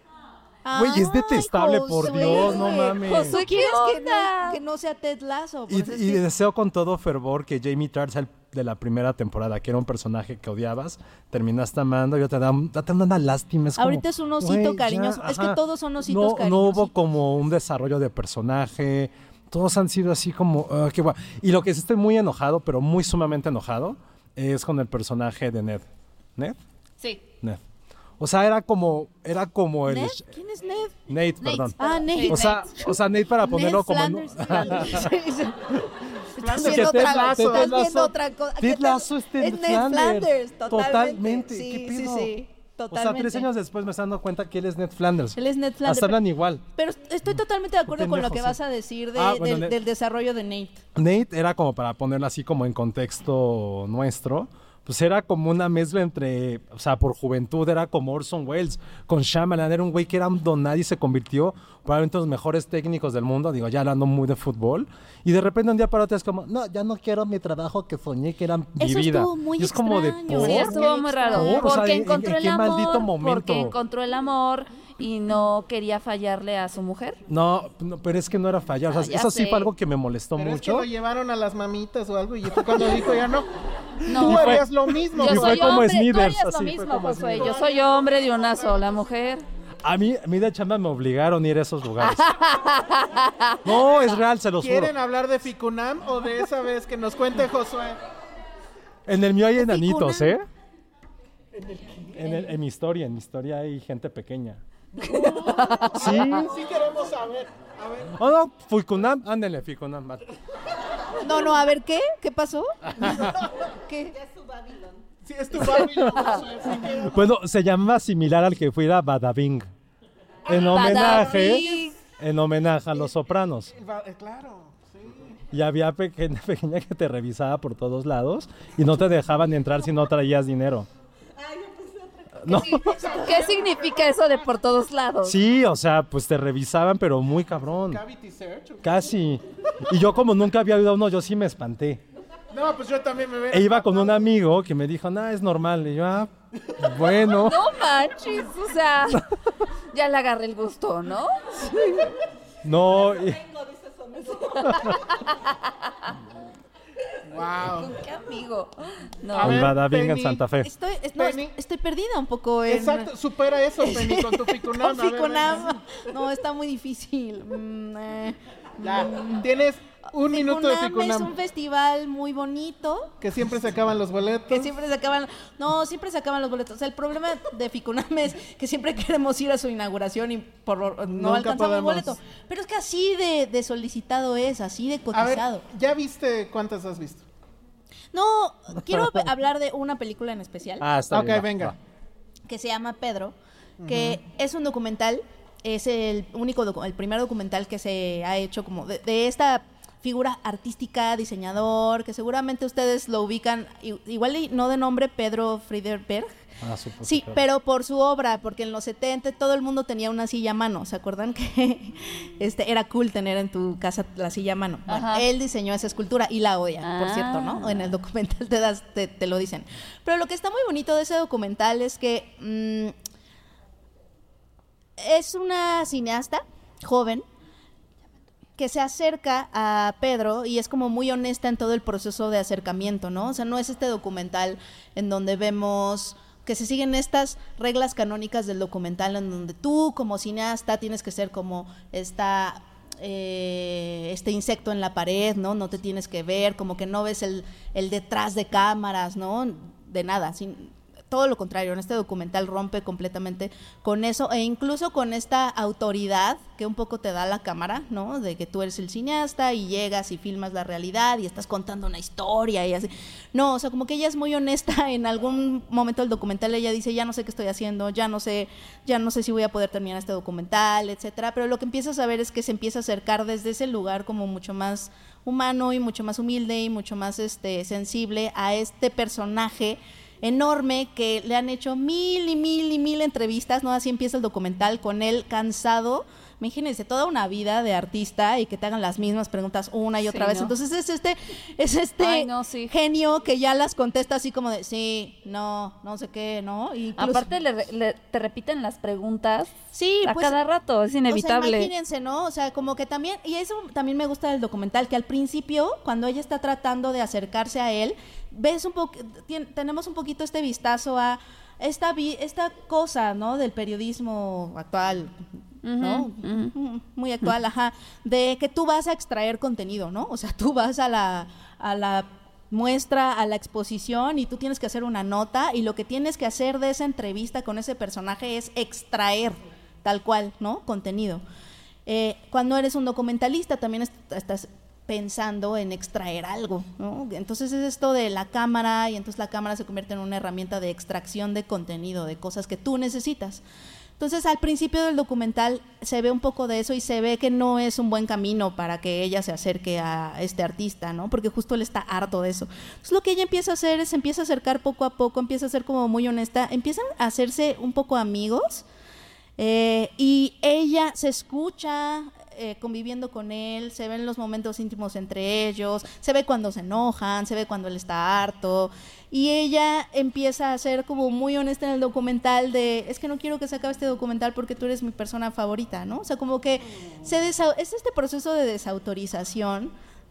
Ay, Güey, es detestable, por Josué, Dios, no mames. Josué, ¿qué ¿quieres que onda? no, que no sea Ted Lasso? Y, Pues es y que- deseo con todo fervor que Jamie Tart sea el de la primera temporada, que era un personaje que odiabas, terminaste amando y yo te da, te da una lástima. Es como, Ahorita es un osito güey, ya, cariñoso. Es que ajá. todos son ositos no, cariñosos. No hubo como un desarrollo de personaje, todos han sido así como, ah, qué guay. Y lo que sí estoy muy enojado, pero muy sumamente enojado, es con el personaje de Ned. ¿Ned? Sí. Ned. O sea, era como, era como el... ¿Ned? ¿Quién es Ned? Nate, perdón. Ah, Nate. O sea, o sea, Nate para ponerlo Ned como... Flanders. Flanders. Sí, sí. Estás Que viendo Ted otra, Lasso, estás Ted viendo Lasso. otra cosa. Ted ¿Qué Lasso es Ted es Ned Flanders. Flanders, totalmente. Totalmente. Sí, ¿Qué sí, pedo? sí, O sea, totalmente. tres años después me estoy dando cuenta que él es Ned Flanders. Él es Ned Flanders. Hasta hablan igual. Pero estoy totalmente de acuerdo con lo pendejo, que sí. vas a decir de- Ah, bueno, del, Ned- del desarrollo de Nate. Nate era como para ponerlo así como en contexto nuestro. Pues era como una mezcla entre, o sea, por juventud era como Orson Welles con Shyamalan, era un güey que era un don nadie y se convirtió probablemente en los mejores técnicos del mundo, digo, ya hablando muy de fútbol, y de repente un día para otro es como, no, ya no quiero mi trabajo que soñé que era mi Eso vida. estuvo muy Y es como de, extraño. ¿por? Sí, estuvo muy raro. ¿Por? O Porque sea, ¿en- en- encontró en el qué amor. maldito momento? Porque encontró el amor y no quería fallarle a su mujer. No, no, pero es que no era fallar, o sea, Ah, ya eso sí sé. fue algo que me molestó Pero es que mucho. lo llevaron a las mamitas o algo y fue cuando dijo ya no. No. Tú Y fue- harías lo mismo. Yo Y fue soy como hombre, tú Smithers, harías lo así, fue mismo, como Josué. Smithers. Yo soy hombre de una sola mujer. A mí, a mí de chamba me obligaron a ir a esos lugares. No, es real, se los juro. ¿Quieren hablar de Ficunam o de esa vez que nos cuente Josué? En el mío hay enanitos, ¿eh? En, el- en mi historia, en mi historia hay gente pequeña. Sí. Sí queremos saber. A ver. Oh, no, Ficunam, ándale, Ficunam. va. No, no, a ver, ¿qué? ¿Qué pasó? ¿Qué? Sí, es tu Babylon, Josué, sí que- Bueno, se llama similar al que fue a Badabing. En homenaje, Badabing. en homenaje a Los Sopranos. Va- eh, Claro, sí. Y había pequeña, pequeña que te revisaba por todos lados y no te dejaban ni entrar si no traías dinero. No. ¿Qué significa eso de por todos lados? Sí, o sea, pues te revisaban, pero muy cabrón. Cavity search. ¿o qué? Casi. Y yo como nunca había oído uno, yo sí me espanté. No, pues yo también me veo. E iba con un amigo que me dijo, no, es normal. Y yo, ah, bueno. No manches, o sea, ya le agarré el gusto, ¿no? No. y- Wow. ¿Con qué amigo? No. A En ver, Badabing, en Penny. Santa Fe. Estoy, es- no, Penny. estoy perdida un poco en... Exacto, supera eso, Penny, con tu Ficunam. Con A ver, Ficunam. venga. No, está muy difícil. Mm, eh. Ya, tienes un minuto de Ficunam es un Ficunam. festival muy bonito. Que siempre se acaban los boletos. Que siempre se acaban, no, siempre se acaban los boletos. O sea, el problema de Ficunam es que siempre queremos ir a su inauguración y por no Nunca alcanzamos podemos. boleto. Pero es que así de, de solicitado es, así de A ver, cotizado. ¿ya viste cuántas has visto? No, quiero hablar de una película en especial Ah, está Ok, bien. va, venga. va. que se llama Pedro, que es un documental, es el único, docu- el primer documental que se ha hecho como de, de esta figura artística, diseñador, que seguramente ustedes lo ubican, i- igual y no de nombre, Pedro Friedberg. Ah, supuesto, Sí, claro. pero por su obra, porque en los setenta todo el mundo tenía una silla a mano. ¿Se acuerdan que este era cool tener en tu casa la silla a mano? Bueno, Ajá. él diseñó esa escultura y la odia, por Ah. cierto, ¿no? En el documental te, das, te, te lo dicen. Pero lo que está muy bonito de ese documental es que mm, es una cineasta joven que se acerca a Pedro y es como muy honesta en todo el proceso de acercamiento, ¿no? O sea, no es este documental en donde vemos que se siguen estas reglas canónicas del documental en donde tú como cineasta tienes que ser como esta eh, este insecto en la pared, ¿no? No te tienes que ver, como que no ves el, el detrás de cámaras, ¿no? De nada, sin, todo lo contrario, en este documental rompe completamente con eso e incluso con esta autoridad que un poco te da la cámara, ¿no? De que tú eres el cineasta y llegas y filmas la realidad y estás contando una historia y así. No, o sea, como que ella es muy honesta. En algún momento del documental ella dice, ya no sé qué estoy haciendo, ya no sé, ya no sé si voy a poder terminar este documental, etcétera. Pero lo que empiezas a ver es que se empieza a acercar desde ese lugar como mucho más humano y mucho más humilde y mucho más este sensible a este personaje enorme que le han hecho mil y mil y mil entrevistas, ¿no? Así empieza el documental con él cansado. Imagínense toda una vida de artista y que te hagan las mismas preguntas una y otra Sí, vez. ¿no? Entonces es este, es este Ay, no, sí. genio que ya las contesta así como de sí, no, no sé qué, ¿no? Incluso, Aparte le, le- te repiten las preguntas sí, a pues, cada rato, es inevitable. O sea, imagínense, ¿no? O sea, como que también, y eso también me gusta del documental, que al principio, cuando ella está tratando de acercarse a él, ves un poco, tenemos un poquito este vistazo a esta, vi, esta cosa, ¿no? Del periodismo actual, ¿no? Ujú, Muy actual, ajá, de que tú vas a extraer contenido, ¿no? O sea, tú vas a la, a la muestra, a la exposición y tú tienes que hacer una nota y lo que tienes que hacer de esa entrevista con ese personaje es extraer tal cual, ¿no? Contenido. Eh, cuando eres un documentalista también est- estás pensando en extraer algo, ¿no? Entonces es esto de la cámara y entonces la cámara se convierte en una herramienta de extracción de contenido, de cosas que tú necesitas. Entonces al principio del documental se ve un poco de eso y se ve que no es un buen camino para que ella se acerque a este artista, ¿no? Porque justo él está harto de eso. Entonces lo que ella empieza a hacer es se empieza a acercar poco a poco, empieza a ser como muy honesta, empiezan a hacerse un poco amigos eh, y ella se escucha eh, conviviendo con él, se ven los momentos íntimos entre ellos, se ve cuando se enojan, se ve cuando él está harto y ella empieza a ser como muy honesta en el documental de, es que no quiero que se acabe este documental porque tú eres mi persona favorita, ¿no? O sea, como que se desa- es este proceso de desautorización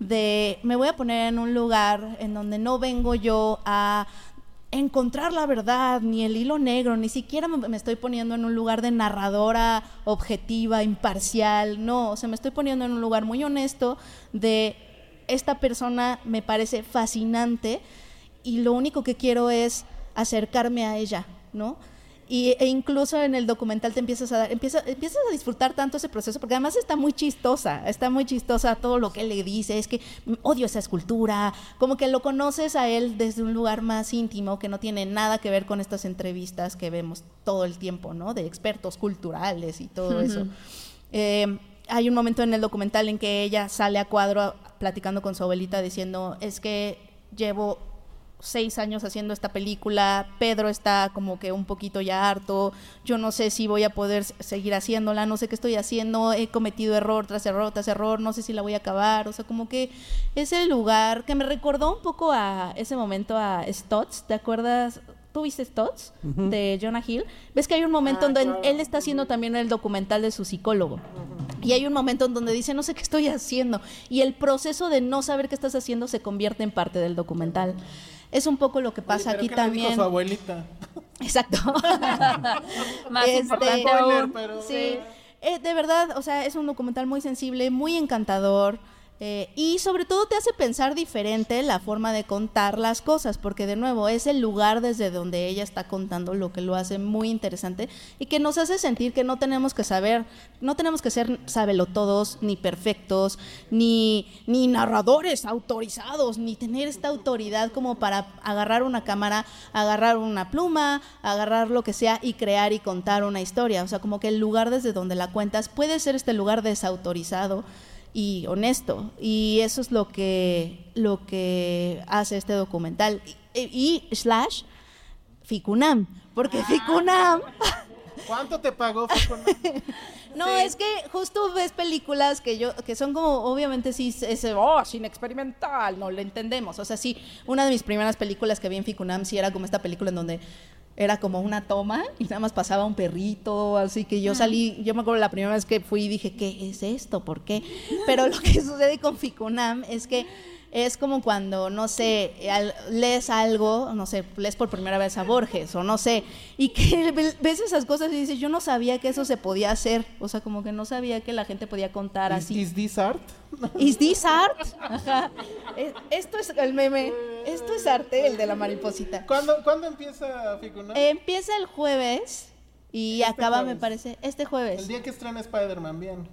de me voy a poner en un lugar en donde no vengo yo a encontrar la verdad, ni el hilo negro, ni siquiera me, me estoy poniendo en un lugar de narradora objetiva, imparcial, no, o sea, me estoy poniendo en un lugar muy honesto de esta persona me parece fascinante y lo único que quiero es acercarme a ella, ¿no? Y, e incluso en el documental te empiezas a dar, empieza, empiezas a disfrutar tanto ese proceso, porque además está muy chistosa, está muy chistosa todo lo que él le dice, es que odio esa escultura, como que lo conoces a él desde un lugar más íntimo que no tiene nada que ver con estas entrevistas que vemos todo el tiempo, ¿no? De expertos culturales y todo eso. Ujú. Eh, hay un momento en el documental en que ella sale a cuadro platicando con su abuelita diciendo, es que llevo seis años haciendo esta película, Pedro está como que un poquito ya harto, yo no sé si voy a poder seguir haciéndola, no sé qué estoy haciendo, he cometido error tras error tras error, no sé si la voy a acabar, o sea, como que ese lugar que me recordó un poco a ese momento a Stutz, ¿te acuerdas? ¿Tú viste Stutz? Ujú. De Jonah Hill. ¿Ves que hay un momento Ah, en donde claro. él está haciendo también el documental de su psicólogo? Y hay un momento en donde dice, no sé qué estoy haciendo. Y el proceso de no saber qué estás haciendo se convierte en parte del documental. Es un poco lo que pasa Oye, aquí ¿pero qué le dijo también. su abuelita? Exacto. Más importante Spoiler, aún. pero- Sí, eh, de verdad, o sea, es un documental muy sensible, muy encantador. Eh, y sobre todo te hace pensar diferente la forma de contar las cosas, porque de nuevo es el lugar desde donde ella está contando lo que lo hace muy interesante y que nos hace sentir que no tenemos que saber, no tenemos que ser sabelotodos, ni perfectos, ni, ni narradores autorizados, ni tener esta autoridad como para agarrar una cámara, agarrar una pluma, agarrar lo que sea y crear y contar una historia. O sea, como que el lugar desde donde la cuentas puede ser este lugar desautorizado y honesto, y eso es lo que lo que hace este documental y, y slash Ficunam, porque Ficunam ¿Cuánto te pagó Ficunam? no, es que justo ves películas que yo que son como, obviamente sí, ese, oh, cine experimental, no lo entendemos. O sea, sí, una de mis primeras películas que vi en Ficunam sí era como esta película en donde era como una toma y nada más pasaba un perrito, así que yo salí, yo me acuerdo la primera vez que fui y dije, ¿qué es esto? ¿Por qué? Pero lo que sucede con Ficunam es que es como cuando, no sé, al- lees algo, no sé, lees por primera vez a Borges o no sé, y que ve- ves esas cosas y dices, yo no sabía que eso se podía hacer, o sea, como que no sabía que la gente podía contar ¿Is, así. is this art? ¿Is this art? Ajá. Eh, Esto es el meme, esto es arte, el de la mariposita. ¿Cuándo, ¿cuándo empieza Ficunam? Eh, empieza el jueves y Este acaba, jueves. me parece, este jueves. El día que estrena Spider-Man, bien.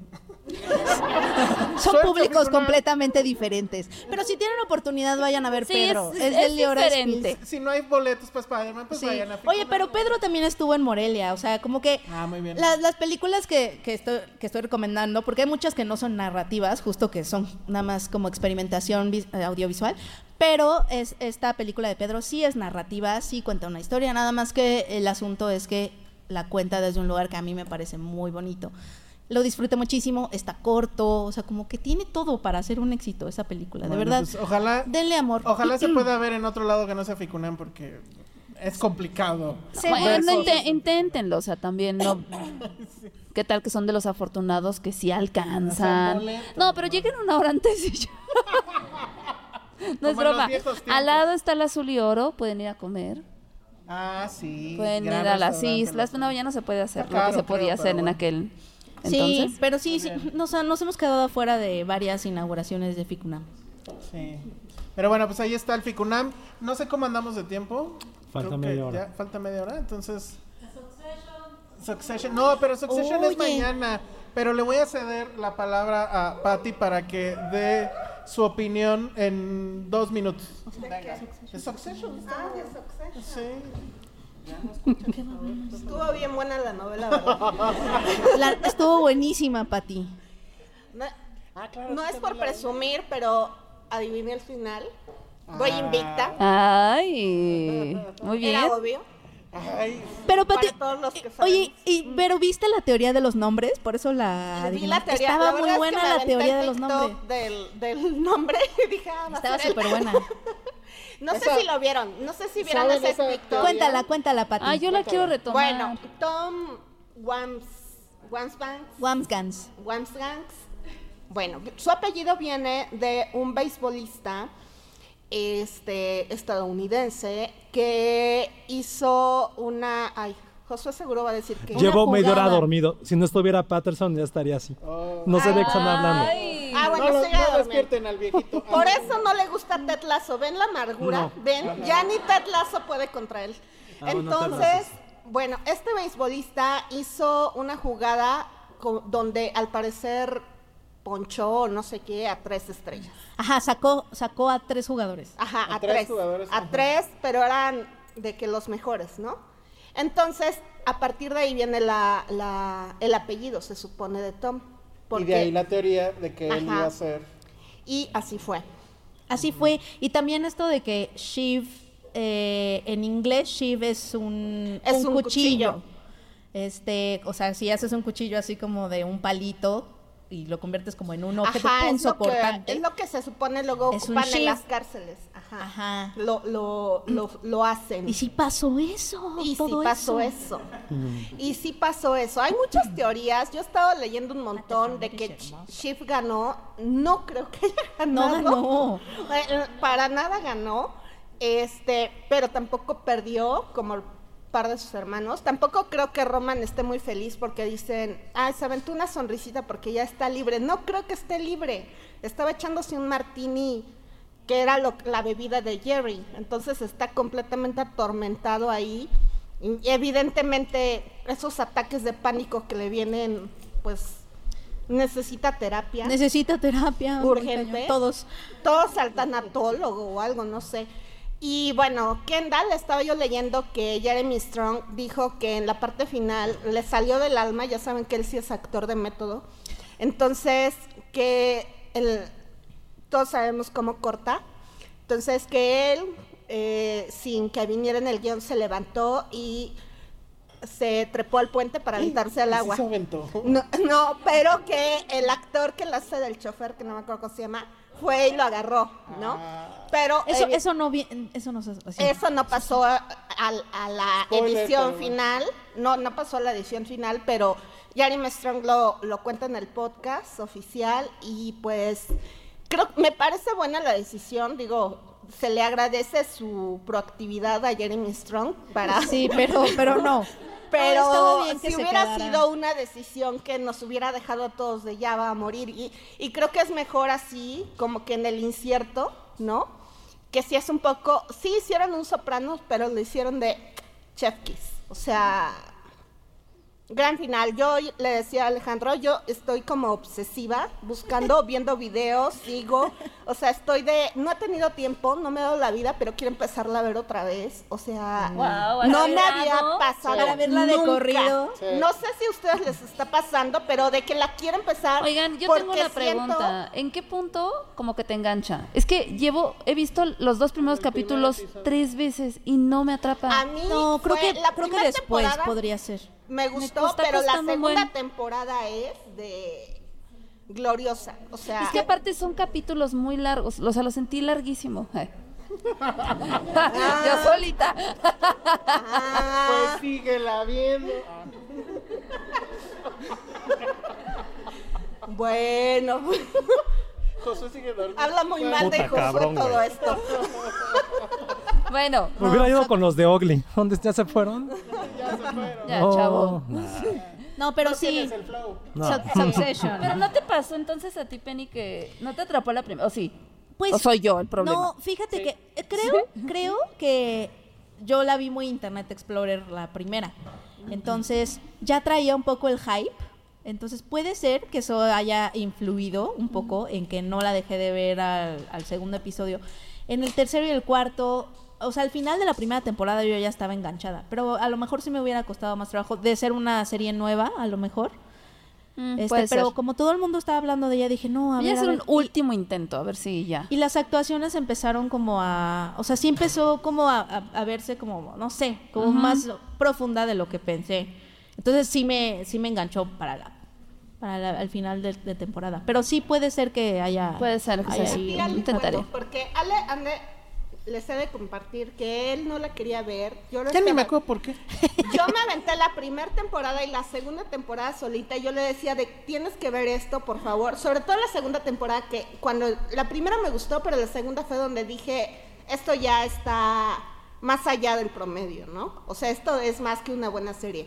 Son Suerte, públicos Ficunam. completamente diferentes. Pero si tienen oportunidad, vayan a ver Sí, Pedro. es- Es, de es Leora diferente. Spills. Si no hay boletos para Spider-Man, pues Sí. vayan a Ficunam. Oye, pero Pedro también estuvo en Morelia, o sea, como que Ah, muy bien. la- las películas que, que, estoy, que estoy recomendando, porque hay muchas que no son narrativas, justo que son nada más como experimentación vis- eh, audiovisual, pero es, esta película de Pedro sí es narrativa, sí cuenta una historia, nada más que el asunto es que la cuenta desde un lugar que a mí me parece muy bonito. Lo disfruté muchísimo, está corto, o sea, como que tiene todo para hacer un éxito esa película, de Bueno, verdad. pues, ojalá, denle amor. ojalá se pueda ver en otro lado que no sea Ficunam, porque es complicado. Bueno, ver no, cosas. inte- inténtenlo, o sea, también no. ¿Qué tal que son de los afortunados que sí alcanzan? boletos, No, pero lleguen una hora antes y ya. No es Como en los broma. viejos tiempos. Al lado está el Azul y Oro, pueden ir a comer. Ah, sí. Pueden ir gran a las restaurante, islas. ¿no? Bueno, ya no se puede hacer Está lo que caro, se podía creo, hacer pero en bueno. aquel Sí, entonces. pero sí, sí nos, nos hemos quedado afuera de varias inauguraciones de Ficunam. Sí. Pero bueno, pues ahí está el Ficunam. No sé cómo andamos de tiempo. Falta Creo que media hora. ya falta media hora, entonces. Succession. No, pero Succession es Oye. mañana. Pero le voy a ceder la palabra a Patty para que dé su opinión en dos minutos. ¿De Succession? Ah, de Succession. Sí. Estuvo bien buena la novela, ¿verdad? La- estuvo buenísima, Pati. No, Ah, no es por presumir, pero adiviné el final. Voy Ah. invicta. Ay, muy bien. Era obvio. Ay, Pero Pati, Para todos los que saben. oye, y, pero ¿viste la teoría de los nombres? Por eso la Vi adiviné. la teoría. Estaba La muy verdad es que buena me la aventé teoría el de los TikTok nombres. Del, del nombre y dije, ah, va a Estaba ser él. súper buena. No Esa- sé si lo vieron. No sé si vieron ¿Saben ese esa TikTok. teoría? Cuéntala, cuéntala, Pati. Ah, yo la quiero retomar. Bueno, Tom Wams, Wamsbanks, Wamsgans. Wamsbanks. Bueno, su apellido viene de un beisbolista este, estadounidense que hizo una... Ay, Josué seguro va a decir que... Llevo Una media hora jugada. dormido. Si no estuviera Patterson, ya estaría así. No sé de qué están hablando. Ay. Ah, bueno, no, lo- siga no dormido. despierten al viejito. Por eso no le gusta Ted Lasso. ¿Ven la amargura? No. ¿Ven? Ya ni Ted Lasso puede contra él. Ah, bueno, Ted Entonces, bueno, este beisbolista hizo una jugada co- donde al parecer ponchó o no sé qué a tres estrellas. Ajá, sacó, sacó a tres jugadores. Ajá, A a, tres tres. jugadores, a ajá. tres, pero eran de que los mejores, ¿no? Entonces, a partir de ahí viene la, la, el apellido, se supone, de Tom. Y Porque, de ahí la teoría de que él Ajá. iba a ser. y así fue. Así fue. Y también esto de que Shiv, eh, en inglés Shiv es un, Es un un cuchillo. cuchillo. Este, o sea, si haces un cuchillo así como de un palito y lo conviertes como en un objeto Ajá, es lo, que, punzocortante. es lo que se supone luego Es un ocupan en shiv. las cárceles. Ajá. Ajá. Lo, lo, lo, lo hacen. Y sí pasó eso. Y sí todo pasó eso. eso. Y sí pasó eso. Hay muchas teorías. Yo he estado leyendo un montón de que Ch- Shiv ganó. No creo que haya No ganado. ganó. Eh, Para nada ganó. Este, pero tampoco perdió como el par de sus hermanos. Tampoco creo que Roman esté muy feliz porque dicen, ah, se aventó una sonrisita porque ya está libre. No creo que esté libre. Estaba echándose un martini que era lo- la bebida de Jerry. Entonces está completamente atormentado ahí. Y evidentemente esos ataques de pánico que le vienen, pues necesita terapia. Necesita terapia. Urgente. Todos. Todos al tanatólogo o algo, no sé. Y bueno, Kendall, estaba yo leyendo que Jeremy Strong dijo que en la parte final le salió del alma, ya saben que él sí es actor de método, entonces que el, todos sabemos cómo corta, entonces que él, eh, sin que viniera en el guión, se levantó y se trepó al puente para aventarse al ¿Y sí agua. se aventó? No, no, pero que el actor que lo hace del chofer, que no me acuerdo cómo se llama, fue y lo agarró, ¿no? Pero Eso, evi- eso no vi- eso no se así. eso no pasó a, a- a la Spoiler, edición pero- final, no, no pasó a la edición final, pero Jeremy Strong lo, lo cuenta en el podcast oficial y pues creo, me parece buena la decisión, digo, se le agradece su proactividad a Jeremy Strong para... Sí, pero, pero no. Pero no, bien que si se hubiera quedara. sido una decisión que nos hubiera dejado a todos de ya va a morir, y, y creo que es mejor así, como que en el incierto, ¿no? Que si es un poco, sí hicieron un Sopranos, pero lo hicieron de Chef Kiss, o sea... Gran final. Yo le decía a Alejandro, yo estoy como obsesiva, buscando, viendo videos, sigo, o sea, estoy de, no he tenido tiempo, no me he dado la vida, pero quiero empezarla a ver otra vez, o sea, Wow, no ¿has me llegado? había pasado Para verla de nunca. corrido. Sí. No sé si a ustedes les está pasando, pero de que la quiero empezar. Oigan, yo porque tengo una pregunta. siento- ¿En qué punto como que te engancha? Es que llevo, he visto los dos primeros capítulos tres veces y no me atrapan. A mí No, creo fue que, la creo que primera después temporada podría ser. me Me gustó, está pero la costando un segunda buen. temporada es de gloriosa, o sea, Es que aparte son capítulos muy largos, o sea, lo sentí larguísimo. Ay. Yo solita. Pues síguela viendo. bueno, Josué sigue dormido. habla muy mal de Puta Josué cabrón, todo güey. esto. Bueno, Me hubiera ido con los de Ogly. ¿Dónde ya se fueron? ya, No, chavo. nah, No, pero sí. Tienes el flow. no. Suc- Succession. Pero no te pasó entonces a ti, Penny, que no te atrapó la primera, o sí. Pues, ¿O soy yo el problema? No, fíjate que eh, creo, creo que yo la vi muy Internet Explorer la primera. Entonces, ya traía un poco el hype. Entonces, puede ser que eso haya influido un poco en que no la dejé de ver al, al segundo episodio. En el tercero y el cuarto, o sea, al final de la primera temporada yo ya estaba enganchada. Pero a lo mejor sí me hubiera costado más trabajo de ser una serie nueva, a lo mejor. Mm, Este, puede pero ser. como todo el mundo estaba hablando de ella, dije, no, a Voy a ver, a hacer ver. un último intento, a ver si ya. Y las actuaciones empezaron como a... O sea, sí empezó como a, a- a verse como, no sé, como Ujú. más profunda de lo que pensé. Entonces sí me, sí me enganchó para la, para la- al final de, de temporada. Pero sí puede ser que haya... Puede ser que haya sea ahí así. un- Intentaré. Bueno, porque Ale, ande, les he de compartir que él no la quería ver. Yo lo Ya ni estaba- me acuerdo por qué. Yo me aventé la primera temporada y la segunda temporada solita. Y yo le decía de tienes que ver esto, por favor. Sobre todo la segunda temporada, que cuando la primera me gustó, pero la segunda fue donde dije, esto ya está más allá del promedio, ¿no? O sea, esto es más que una buena serie.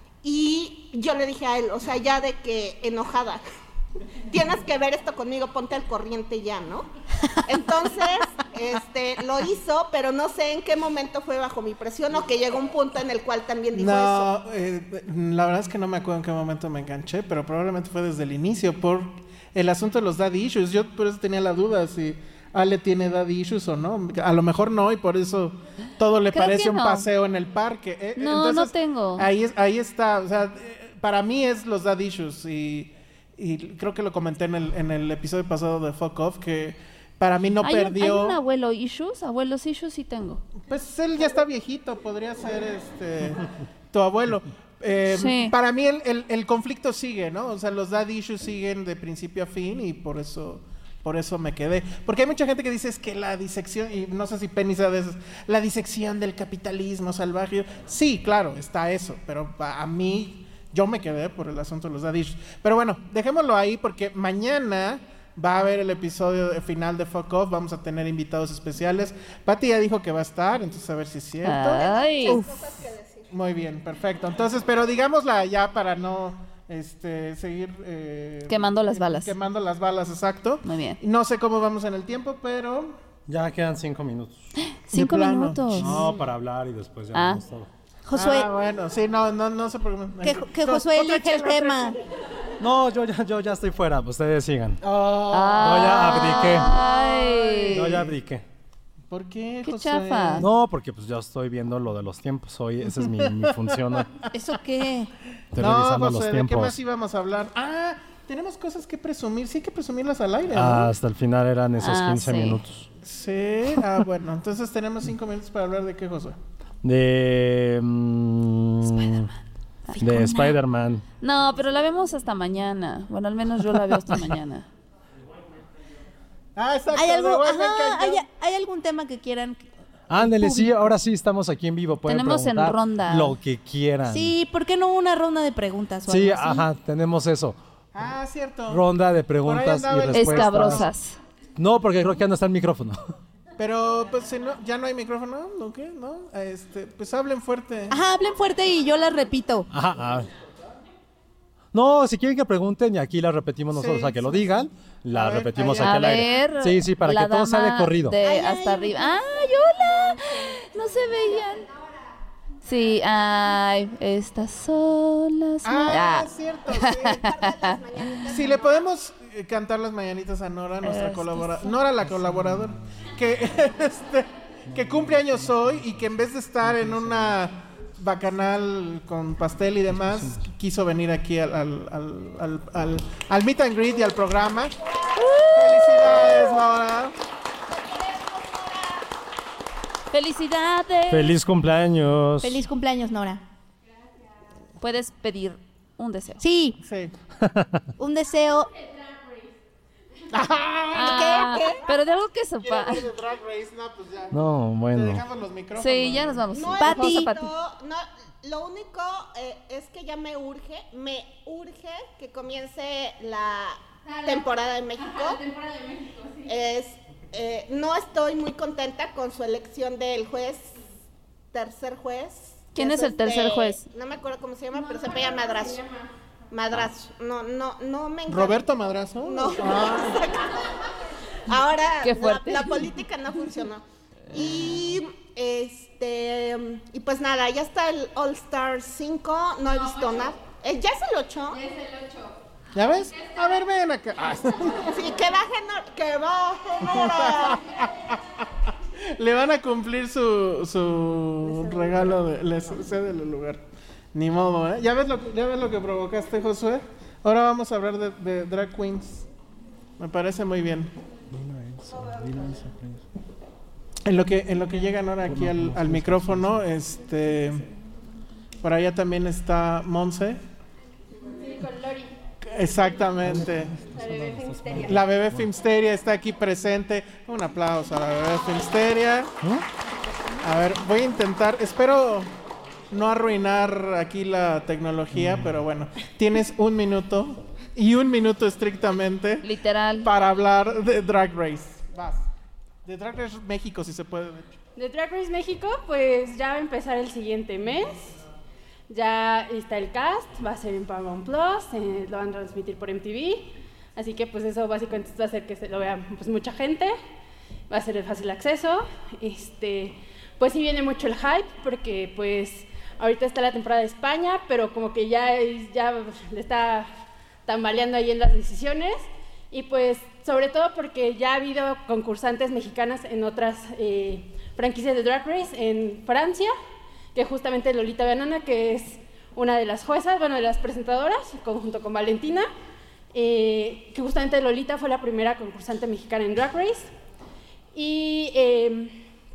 Y yo le dije a él, o sea, ya de que enojada, tienes que ver esto conmigo, ponte al corriente ya, ¿no? Entonces, este, lo hizo, pero no sé en qué momento fue bajo mi presión o que llegó un punto en el cual también dijo eso. No, eh, la verdad es que no me acuerdo en qué momento me enganché, pero probablemente fue desde el inicio por el asunto de los daddy issues. Yo por eso tenía la duda si Ale tiene daddy issues o no. A lo mejor no y por eso todo le Creo parece que un no. paseo en el parque. Eh, No, entonces, no tengo. Ahí, es- ahí está, o sea, eh, para mí es los daddy issues y, y creo que lo comenté en el, en el episodio pasado de Fuck Off que para mí no ¿Hay, un, perdió. ¿Hay un abuelo issues? Abuelos issues sí tengo. Pues él ya está viejito, podría ser este tu abuelo. Eh, Sí. Para mí el, el, el conflicto sigue, ¿no? O sea, los daddy issues siguen de principio a fin y por eso por eso me quedé. Porque hay mucha gente que dice es que la disección, y no sé si Penny sabe de eso, la disección del capitalismo salvaje. Sí, claro, está eso, pero a, a mí yo me quedé por el asunto de los daddy issues. Pero bueno, dejémoslo ahí porque mañana va a haber el episodio final de Fuck Off, vamos a tener invitados especiales. Pati ya dijo que va a estar, entonces a ver si es cierto. Ay. Uf. Muy bien, perfecto. Entonces, pero digámosla ya para no este seguir eh, Quemando las balas. Quemando las balas, exacto. Muy bien. No sé cómo vamos en el tiempo, pero Ya quedan cinco minutos. Cinco plano. minutos. No, para hablar y después ya Ah. vemos todo. Josué, Ah, bueno, sí, no, no, no se preocupen. que, que Josué Otra elige el chela, otra tema. chela. No, yo ya, yo ya estoy fuera, ustedes sigan. Oh, No, ya abdiqué. Ay. No, ya abdiqué. ¿Por qué, Qué José? chafa. No, porque pues ya estoy viendo lo de los tiempos. Hoy esa es mi, mi función. ¿no? ¿Eso qué? Estoy No, revisando José, los ¿de qué tiempos. más íbamos a hablar? Ah, tenemos cosas que presumir. Sí hay que presumirlas al aire, ¿no? Ah, hasta el final eran esos Ah, quince sí. minutos. Sí, ah, bueno, entonces tenemos cinco minutos para hablar de qué, José. De. mm, de Spider-Man. No, pero la vemos hasta mañana. Bueno, al menos yo la veo hasta mañana. Ah, exacto. ¿Hay, algo, de Wes ajá, Cañón. ¿hay, hay algún tema que quieran? Ándele, sí, ahora sí estamos aquí en vivo. Pueden Tenemos en preguntar ronda. lo que quieran. Sí, ¿por qué no una ronda de preguntas o Sí, algo así? ajá, tenemos eso. Ah, cierto. Ronda de Por ahí preguntas y andaba el- respuestas. Escabrosas. No, porque creo que ya no está el micrófono. Pero, pues, si no, ya no hay micrófono, ¿no? ¿Qué? ¿No? Este, pues hablen fuerte. Ajá, hablen fuerte y yo las repito. Ajá, ah. No, si quieren que pregunten y aquí la repetimos nosotros, Sí, o sea, que sí, lo digan, la A ver, repetimos allá. aquí al A aire. ver, Sí, sí, para la que todo sea de dama corrido. de hasta arriba. ¡Ay, hola! No se veían. Sí, ay, estas son las... Ah, Ah. cierto, sí. Si le podemos eh, cantar las mañanitas a Nora, nuestra Estas colaboradora. son Nora, la colaboradora, que, este, que cumple años hoy y que en vez de estar en una bacanal con pastel y demás, quiso venir aquí al, al, al, al, al, al meet and greet y al programa. ¡Felicidades, Nora! ¡Felicidades! Feliz cumpleaños. Feliz cumpleaños, Nora. Puedes pedir un deseo. Sí. Sí. Un deseo. Ah, ¿Qué? ¿Qué? Pero de algo que sepa. No, bueno. Te dejamos los micrófonos. Sí, ya nos vamos. No, Pati. es justo, no, lo único eh, es que ya me urge, me urge que comience la temporada de México. Es, eh, no estoy muy contenta con su elección del juez, tercer juez. ¿Quién que es el tercer este, juez? No me acuerdo cómo se llama, pero se llama Madrazo. Madrazo. No, no, no me encanta. ¿Roberto Madrazo? No. Ah. Ahora Qué la, fuerte. la política no funcionó. Y este y pues nada, ya está el All Star cinco, no he visto nada. Eh, ¿Ya es el ocho? Es el ocho. ¿Ya ves? A ver, ven acá. Ah. Sí, que bajen, que bajen ahora. Le van a cumplir su, su regalo, de, les cede el lugar. Ni modo, ¿eh? ¿Ya ves, lo, ¿Ya ves lo que provocaste, Josué? Ahora vamos a hablar de, de drag queens. Me parece muy bien. En lo que, en lo que llegan ahora aquí al, al micrófono, este, por allá también está Monse. Sí, con Lori. Exactamente. La bebé Filmsteria. La bebé Filmsteria está aquí presente. Un aplauso a la bebé Filmsteria. A ver, voy a intentar, espero no arruinar aquí la tecnología, pero bueno, tienes un minuto y un minuto estrictamente literal para hablar de Drag Race. Vas. De Drag Race México, si se puede. De Drag Race México, pues ya va a empezar el siguiente mes. Ya está el cast, va a ser en Paramount Plus, eh, lo van a transmitir por M T V. Así que pues eso básicamente va a hacer que se lo vea pues mucha gente. Va a ser de fácil acceso. Este, pues sí viene mucho el hype porque pues ahorita está la temporada de España, pero como que ya, ya le está tambaleando ahí en las decisiones. Y pues sobre todo porque ya ha habido concursantes mexicanas en otras eh, franquicias de Drag Race, en Francia, que justamente Lolita Banana, que es una de las juezas, bueno, de las presentadoras, junto con Valentina, eh, que justamente Lolita fue la primera concursante mexicana en Drag Race. Y eh,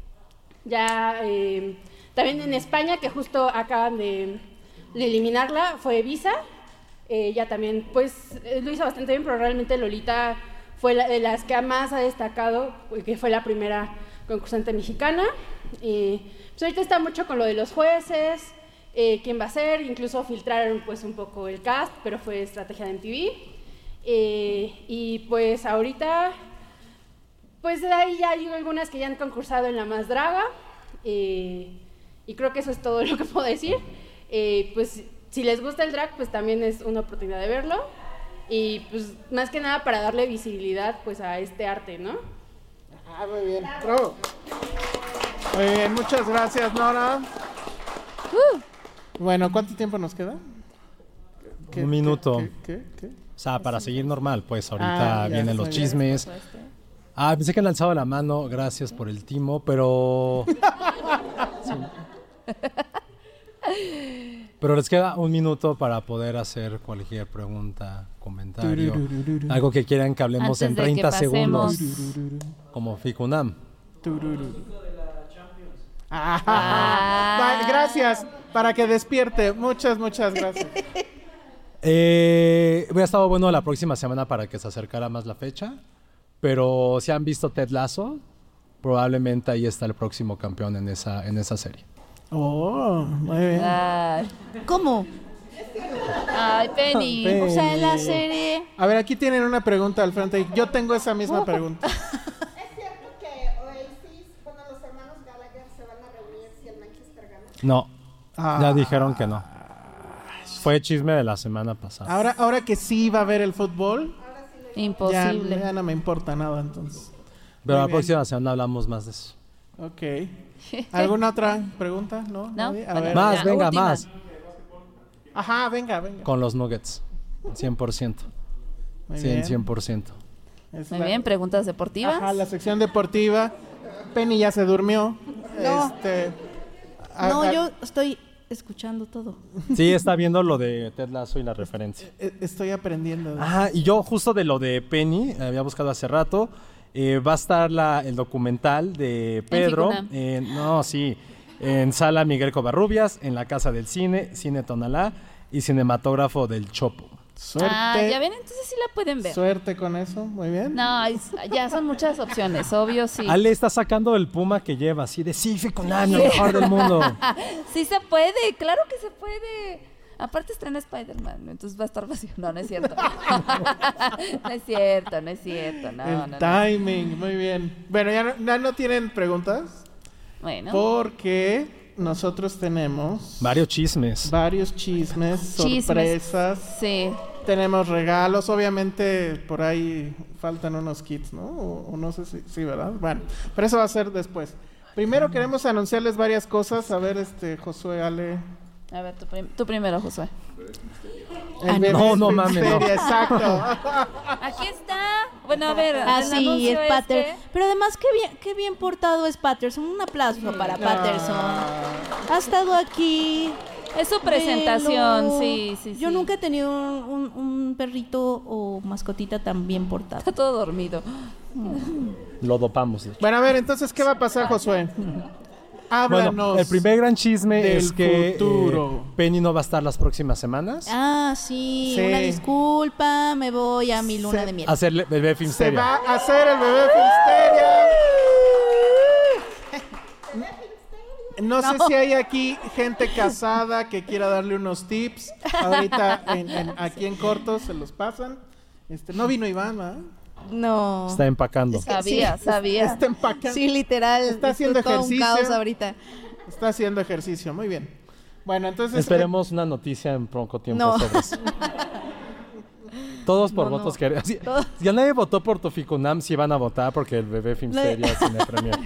ya eh, también en España, que justo acaban de, de eliminarla, fue Visa. Ella eh, también, pues, eh, lo hizo bastante bien, pero realmente Lolita fue la, de las que más ha destacado, que fue la primera concursante mexicana. Eh, pues ahorita está mucho con lo de los jueces, eh, quién va a ser, incluso filtraron pues un poco el cast, pero fue estrategia de M T V. Eh, y pues ahorita, pues ahí ya hay algunas que ya han concursado en La Más Draga, eh, y creo que eso es todo lo que puedo decir. Eh, pues si les gusta el drag, pues también es una oportunidad de verlo, y pues más que nada para darle visibilidad pues a este arte, ¿no? Ah, muy bien. Bravo. Muy bien, muchas gracias, Nora. Uh. Bueno, ¿cuánto tiempo nos queda? ¿Qué, Un minuto. ¿Qué, qué, qué, qué? O sea, para seguir normal, pues ahorita ah, vienen los chismes. Ah, pensé que han lanzado la mano, gracias por el timo, pero... sí. Pero les queda un minuto para poder hacer cualquier pregunta, comentario, algo que quieran que hablemos antes en treinta que segundos, como Ficunam. Ah, ah. Gracias, para que despierte. Muchas, muchas gracias. Eh, hubiera estado bueno la próxima semana para que se acercara más la fecha, pero si han visto Ted Lasso, probablemente ahí está el próximo campeón en esa, en esa serie. Oh, muy bien. Uh, ¿Cómo? Ay, Penny. Penny. O sea, en la serie... A ver, aquí tienen una pregunta al frente. Yo tengo esa misma Uh. pregunta. ¿Es cierto que Oasis, bueno, los hermanos Gallagher se van a reunir si el Manchester gana? No, Ah. ya dijeron que no. Fue chisme de la semana pasada. Ahora, ahora que sí va a haber el fútbol, Imposible. ya, ya no me importa nada entonces. Pero Muy la bien. próxima semana hablamos más de eso. Ok. ¿Alguna otra pregunta? ¿No? ¿No? ¿Nadie? A Bueno, ver. Más, la venga, última. más. Ajá, venga, venga. Con los Nuggets. cien por ciento. Muy Sí, bien. cien por ciento. Es Muy la- bien, preguntas deportivas. Ajá, la sección deportiva. Penny ya se durmió. No. Este, a- No, a- yo estoy escuchando todo. Sí, está viendo lo de Ted Lasso y la referencia. e- Estoy aprendiendo. Ajá, y yo justo de lo de Penny, había buscado hace rato, eh, va a estar la, el documental de Pedro. Ficunam. en- no, sí, en Sala Miguel Covarrubias, en la Casa del Cine, Cine Tonalá y Cinematógrafo del Chopo. Suerte. Ah, ya ven, entonces sí la pueden ver. Suerte con eso, muy bien. No, es- ya son muchas opciones, obvio, sí. Ale está sacando el puma que lleva, así de sí, Ficunam, lo mejor del mundo. Sí se puede, claro que se puede. Aparte estrena Spider-Man, entonces va a estar vacío. No, no es cierto. No es cierto, no es cierto. No, el no, no. timing, muy bien. Bueno, ya no, ya no tienen preguntas Bueno. porque nosotros tenemos Varios chismes. varios chismes, Chismes. sorpresas. Sí. Tenemos regalos, obviamente por ahí faltan unos kits, ¿no? O, o no sé si, sí, ¿verdad? Bueno, pero eso va a ser después. Primero queremos anunciarles varias cosas. A ver, este, Josué, Ale. A ver, tú, prim- tú primero, Josué. El Ah, bebé no, no en mames, no. serie, exacto. Aquí está. Bueno, a ver. Ah, el sí, anuncio es Patter. este. Pero además, qué bien, qué bien portado es Patterson. Un aplauso para Patterson. Ha estado aquí. Es su presentación, Velo. sí, sí, Yo sí. nunca he tenido un, un- un perrito o mascotita tan bien portado. Está todo dormido. Lo dopamos. Bueno, a ver, entonces, ¿qué va a pasar, Josué? Háblanos. Bueno, el primer gran chisme del es que futuro. eh, Penny no va a estar las próximas semanas. Ah, sí, Sí. una disculpa, me voy a mi luna Se- de miel. A hacer el bebé Se Filmsteria. va a hacer el bebé Filmsteria. No sé si hay aquí gente casada que quiera darle unos tips. Ahorita en- en- aquí en corto se los pasan. Este, no vino Iván, ¿verdad? No. Está empacando. Sabía, sabía. Está empacando. Sí, literal. Está haciendo todo ejercicio. un caos ahorita. Está haciendo ejercicio, muy bien. Bueno, entonces... Esperemos una noticia en poco tiempo No. sobre eso. Todos por No, votos no. que... Si, Todos. ya nadie votó por tu Ficunam, si van a votar porque el bebé Filmsteria es Cine Premier.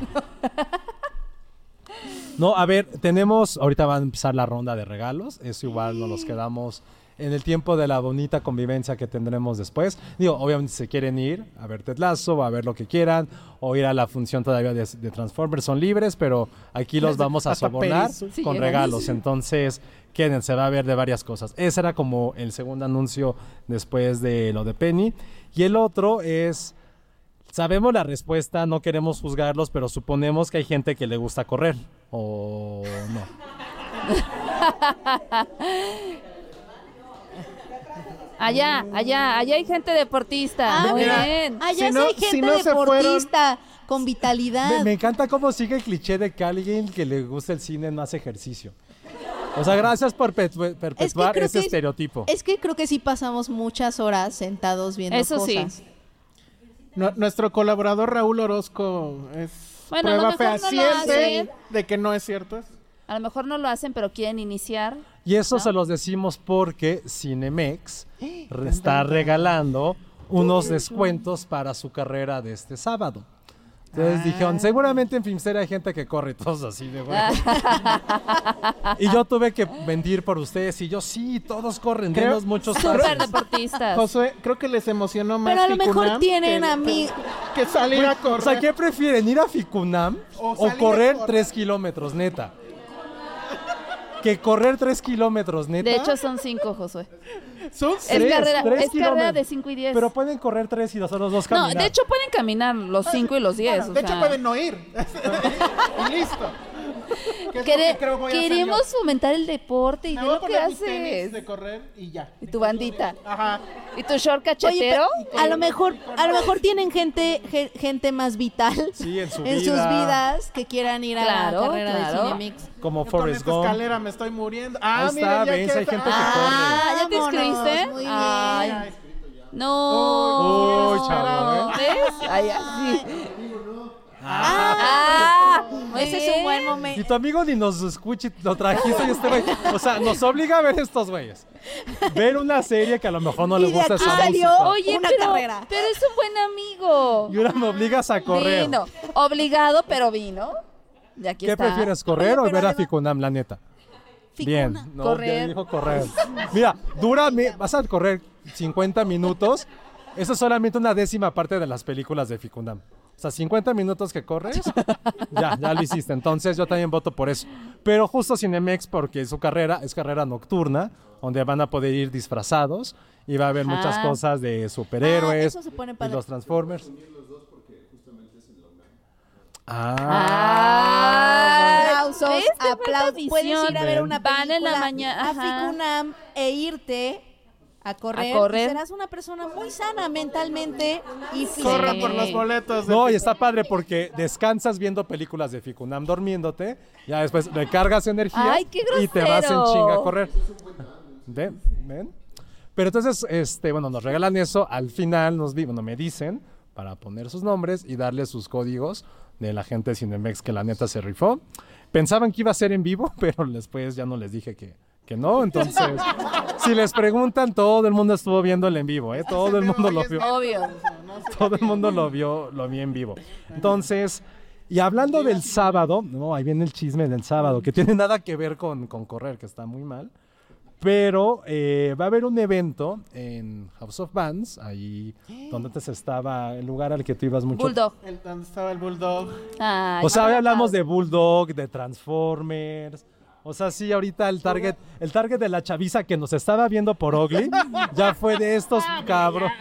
No, a ver, tenemos... Ahorita va a empezar la ronda de regalos. Eso igual nos los quedamos en el tiempo de la bonita convivencia que tendremos después. Digo, obviamente si se quieren ir a ver Ted Lasso, a ver lo que quieran, o ir a la función todavía de, de Transformers, son libres, pero aquí los vamos a Hasta sobornar pesos. Sí, con llegan. regalos. Entonces, quédense, va a ver de varias cosas. Ese era como el segundo anuncio después de lo de Penny. Y el otro es... Sabemos la respuesta, no queremos juzgarlos, pero suponemos que hay gente que le gusta correr, ¿o no? Allá, allá, allá hay gente deportista. Ah, Muy mira. bien. Allá Si sí no- hay si gente no se deportista con vitalidad. Me, me encanta cómo sigue el cliché de que alguien que le gusta el cine no hace ejercicio. O sea, gracias por perpetue- perpetuar creo ese que- estereotipo. Es que creo que sí pasamos muchas horas sentados viendo Eso sí. cosas. Nu- nuestro colaborador Raúl Orozco es Bueno, a lo prueba mejor no lo fehaciente hacen. de que no es cierto eso. A lo mejor no lo hacen, pero quieren iniciar. Y eso ¿no? se los decimos porque Cinemex re- está regalando unos descuentos para su carrera de este sábado. Entonces dijeron, seguramente en Filmsteria hay gente que corre, todos así de güey. Y yo tuve que mentir por ustedes y yo, sí, todos corren, Creo- denos muchos Súper pases. deportistas. Josué, creo que les emocionó más Pero a lo mejor Ficunam tienen que- a mí. que, que salir a correr. O sea, ¿qué prefieren? ¿Ir a Ficunam O o, salir a correr correr. tres kilómetros, neta? Que correr tres kilómetros, neta. De hecho, son cinco, Josué. Son Es Tres, carrera, tres es carrera kilómetros. de cinco y diez. Pero pueden correr tres y los otros dos no, caminar. de hecho pueden caminar los cinco y los diez. Bueno, o de hecho sea. pueden no ir. Y listo. ¿Qué es Quere- lo que creo voy a hacer queremos yo? fomentar el deporte y Me de voy a lo que poner mis tenis haces. de correr y ya. Y tu bandita. Ajá. ¿Y tu short Oye, cachetero? pero- a lo mejor, a lo mejor tienen gente, ge- gente más vital Sí, en su sus vida. vidas que quieran ir a Claro, la carrera claro. de Cinemix. Como Yo con Forrest esta Gump. escalera me estoy muriendo. Ah, Ahí mira, está, ya ves, que hay gente que Ah, ¿ya te Vámonos, inscribiste? muy bien. Ay. No. Uy, chavo, ¿eh? ¿Ves? Ay, así. Ah. Ah, ese es un buen momento. Y tu amigo ni nos escucha y lo trajiste y este güey. O sea, nos obliga a ver estos güeyes. Ver una serie que a lo mejor no le Y de gusta aquí esa salió música. Oye, una pero, carrera. pero es un buen amigo. Y ahora me obligas a correr. Vino. Obligado, pero vino. Y aquí ¿Qué está. prefieres, correr Oye, o pero ver a además- Ficunam, la neta? Bien, no, Correr. ya dijo correr. Mira, dura, mi- vas a correr cincuenta minutos. Eso es solamente una décima parte de las películas de Ficunam. O sea, cincuenta minutos que corres, ya, ya lo hiciste. Entonces yo también voto por eso. Pero justo Cinemex, porque su carrera es carrera nocturna, donde van a poder ir disfrazados y va a haber muchas Ah. cosas de Ah, superhéroes eso se pone y padre. los Transformers. Ah. Ah, Aplausos, ¿ves? Te falta aplausos. Puedes visión. ir a ver una Van película en la mañana, a ajá. Ficunam e irte a correr. A correr. Y serás una persona muy sana mentalmente y Corre físicamente. por los boletos. de No, y está padre porque descansas viendo películas de Ficunam durmiéndote, ya después recargas energía Ay, qué y te vas en grosero. chinga a correr. ¿Ven? ¿Ven? Pero entonces, este, bueno, nos regalan eso, al final nos di- bueno, me dicen para poner sus nombres y darle sus códigos de la gente de Cinemex que la neta se rifó. Pensaban que iba a ser en vivo, pero después ya no les dije que, que no. Entonces, si les preguntan, todo el mundo estuvo viendo el en vivo, ¿eh? Todo el mundo lo vio. Obvio. Todo el mundo lo vio, lo vio en vivo. Entonces, y hablando del sábado, no, ahí viene el chisme del sábado, que tiene nada que ver con, con correr, que está muy mal. Pero eh, va a haber un evento en House of Bands, ahí donde antes estaba el lugar al que tú ibas mucho. Bulldog. El, donde estaba el Bulldog. Ay, O sea, hoy qué hablamos padre. de Bulldog, de Transformers. O sea, sí, ahorita el target, el target de la chaviza que nos estaba viendo por Ugly, ya fue de estos cabros.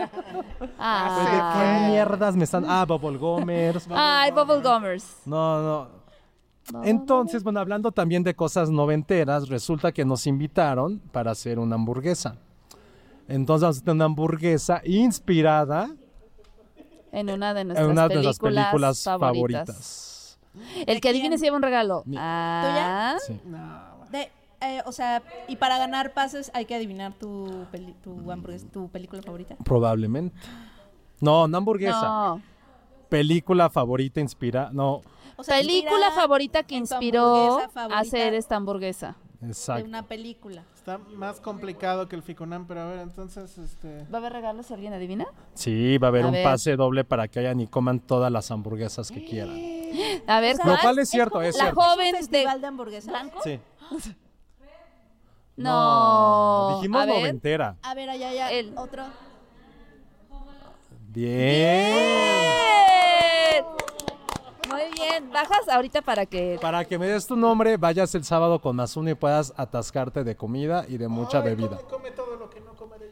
Ah. ¿De qué mierdas me están? Ah, Bubble Gomers. Ay, Bubble Gummers. No, no. Entonces, bueno, hablando también de cosas noventeras, resulta que nos invitaron para hacer una hamburguesa. Entonces vamos a hacer una hamburguesa inspirada En una de en nuestras una de películas, nuestras películas favoritas. favoritas. El que adivine se lleva un regalo. Ah. Sí. De, eh, o sea, y para ganar pases hay que adivinar tu, peli- tu, hamburguesa, tu película favorita. Probablemente. No, no hamburguesa. No. Película favorita inspira. No, O sea, Película inspirada favorita que en tu inspiró hamburguesa a favorita hacer esta hamburguesa. de exacto. una película. Está más complicado que el Ficunam, pero a ver, entonces, este... ¿Va a haber regalos si alguien adivina? Sí, va a haber A un ver. pase doble para que vayan y coman todas las hamburguesas que quieran. A ver, O sea, Lo ¿cuál? cual es cierto, es La cierto. joven ¿Un de... festival de hamburguesas? Sí. No. Dijimos A ver. noventera. A ver, allá, allá, El- otro. Bien. ¡Bien! Muy bien. Bajas ahorita para que... Para que me des tu nombre, vayas el sábado con más uno y puedas atascarte de comida y de mucha Ay, bebida. Come, come todo lo que no comeré.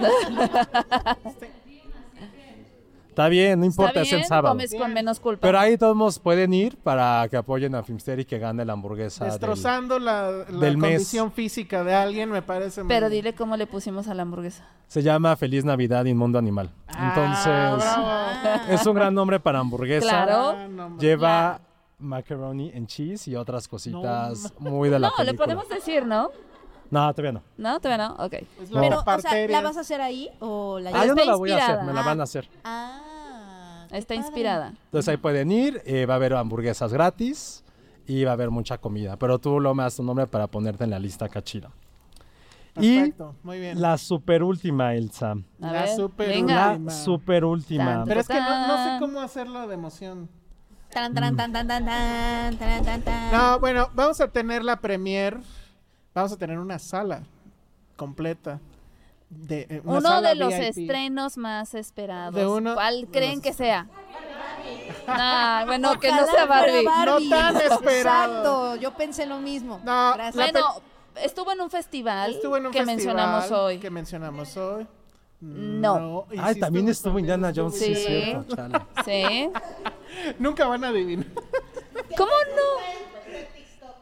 Está bien, no importa, Está es el bien, sábado. comes con menos culpa. Pero ahí todos pueden ir para que apoyen a Filmster y que gane la hamburguesa. del- Destrozando la, la del mes. condición física de alguien, me parece muy Pero bien. dile cómo le pusimos a la hamburguesa. Se llama Feliz Navidad Inmundo Animal. Entonces, bravo. es un gran nombre para hamburguesa. Claro. Ah, no, ma- Lleva macaroni and cheese y otras cositas muy de la No, le película. podemos decir, ¿no? No, todavía no. No, todavía no. Ok. Es la Pero, o sea, parteria. ¿la vas a hacer ahí o la Ah, yo no está la voy a hacer, inspirada. me la van a hacer. Ah, qué Está padre. inspirada. Entonces ahí pueden ir, eh, va a haber hamburguesas gratis y va a haber mucha comida. Pero tú lo me das tu nombre para ponerte en la lista cachira. Perfecto, muy bien. La super última, Elsa. A La ver, super venga. La super última. Tan, Pero es que no, no sé Tan. cómo hacerlo de emoción. Tan, tan, tan, tan, tan, tan, tan, tan, tan. No, bueno, vamos a tener la premier. Vamos a tener una sala completa. De, eh, una Uno sala de los V I P. estrenos más esperados. De uno ¿Cuál de creen los- que sea? Ah, bueno, que no Ojalá sea Barbie. fuera Barbie. No tan esperado. Exacto, yo pensé lo mismo. No, Gracias. la Bueno, estuvo en un festival Estuvo en un que festival mencionamos hoy. Que mencionamos hoy. No. y Ay, sí también estuvo también Indiana estuvo. Jones, sí, es Sí. cierto, chale. Sí. Nunca van a adivinar. ¿Cómo no?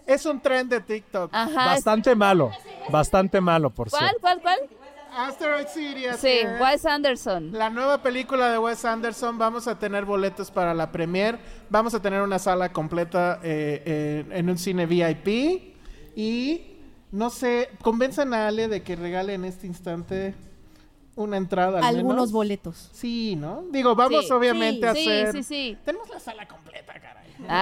Es un trend de TikTok. Ajá. Bastante malo, bastante malo, por ¿Cuál, cierto. cuál, cuál? Asteroid City. Sí, es. Wes Anderson. La nueva película de Wes Anderson. Vamos a tener boletos para la premiere. Vamos a tener una sala completa eh, eh, en un cine V I P. Y no sé, convenzan a Ale de que regale en este instante una entrada. Al Algunos menos. boletos. Sí, ¿no? Digo, vamos Sí, obviamente sí, a sí, hacer. sí, sí. Tenemos la sala completa, caray.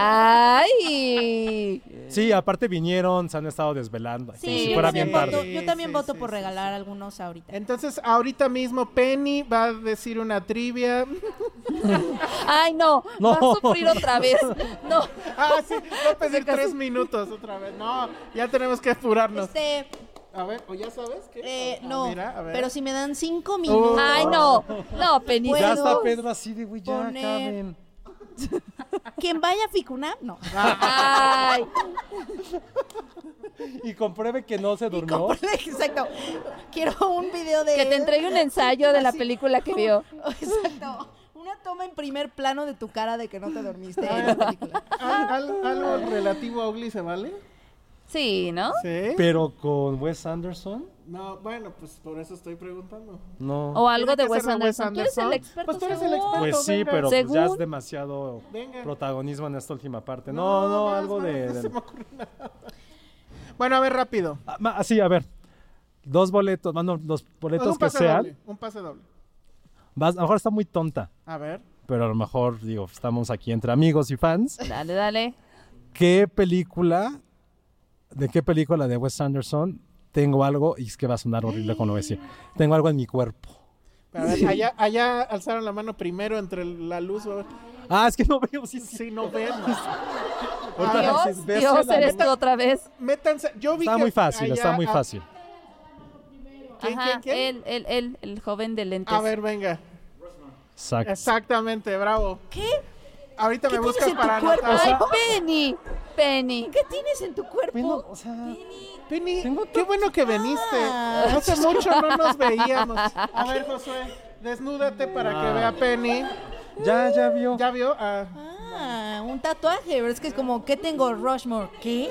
¡Ay! Sí, aparte vinieron, se han estado desvelando. como Sí, si yo fuera también, bien voto, tarde. yo también Sí, voto sí, por sí, regalar algunos ahorita. Entonces, ahorita mismo Penny va a decir una trivia. ¡Ay, no! No. Va a sufrir otra vez. No. Ah, sí, va a pedir tres minutos otra vez. No, ya tenemos que apurarnos. Este, A ver, ¿o ya sabes qué? eh, Ah, no, mira, a ver. pero si me dan cinco minutos. ¡Ay, no! No, Penny. ¿Puedo Ya está Pedro así de, güey, ya poner- acaben. ¿Quién vaya a Ficunam? No. ¡Ay! Y compruebe que no se durmió. Exacto. Quiero un video de Que te entregue un ensayo de la película que vio. Exacto. Una toma en primer plano de tu cara de que no te dormiste en la película. ¿Al- al- ¿Algo relativo a Ugly se vale? Sí, ¿no? Sí. Pero con Wes Anderson, No, bueno, pues por eso estoy preguntando. no. O algo ¿Tiene de que Wes ser de Wes Anderson. Tú eres el Anderson? experto. Pues tú eres el según. experto. Pues sí, venga. pero pues ya es Según- demasiado Venga. protagonismo en esta última parte. No, no, más, algo más, de... no de- se me ocurre nada. Bueno, a ver, rápido. Ah, ma- sí, a ver. Dos boletos, bueno, los boletos un que pase sean. doble. Un pase doble. Vas- a lo mejor está muy tonta, A ver. pero a lo mejor, digo, estamos aquí entre amigos y fans. Dale, dale. ¿Qué película, de qué película de Wes Anderson tengo algo, y es que va a sonar horrible con lo que decir, tengo algo en mi cuerpo? A ver, allá, allá alzaron la mano primero entre la luz. a ver. Ah, es que no veo, sí, sí. Sí, no vemos. Ahorita Dios, dices, ves Dios, la- eres tú otra vez. Métanse. Yo vi Está que muy fácil, allá- está muy a- fácil. ¿Quién, Ajá, quién, quién? Él, él, él, el joven de lentes. A ver, venga. Exacto. Exactamente, bravo. ¿Qué? Ahorita ¿Qué me tienes buscas en tu para cuerpo? anotar. ¡Ay, Penny! Penny. ¿Qué tienes en tu cuerpo? Bueno, o sea, Penny, qué bueno que viniste. Hace mucho no nos veíamos. A ver, Josué, desnúdate para que Ah. vea Penny. ya, ya vio. ¿Ya vio? Ah. Ah, un tatuaje, pero es que es como, ¿qué tengo? Rushmore. ¿Qué?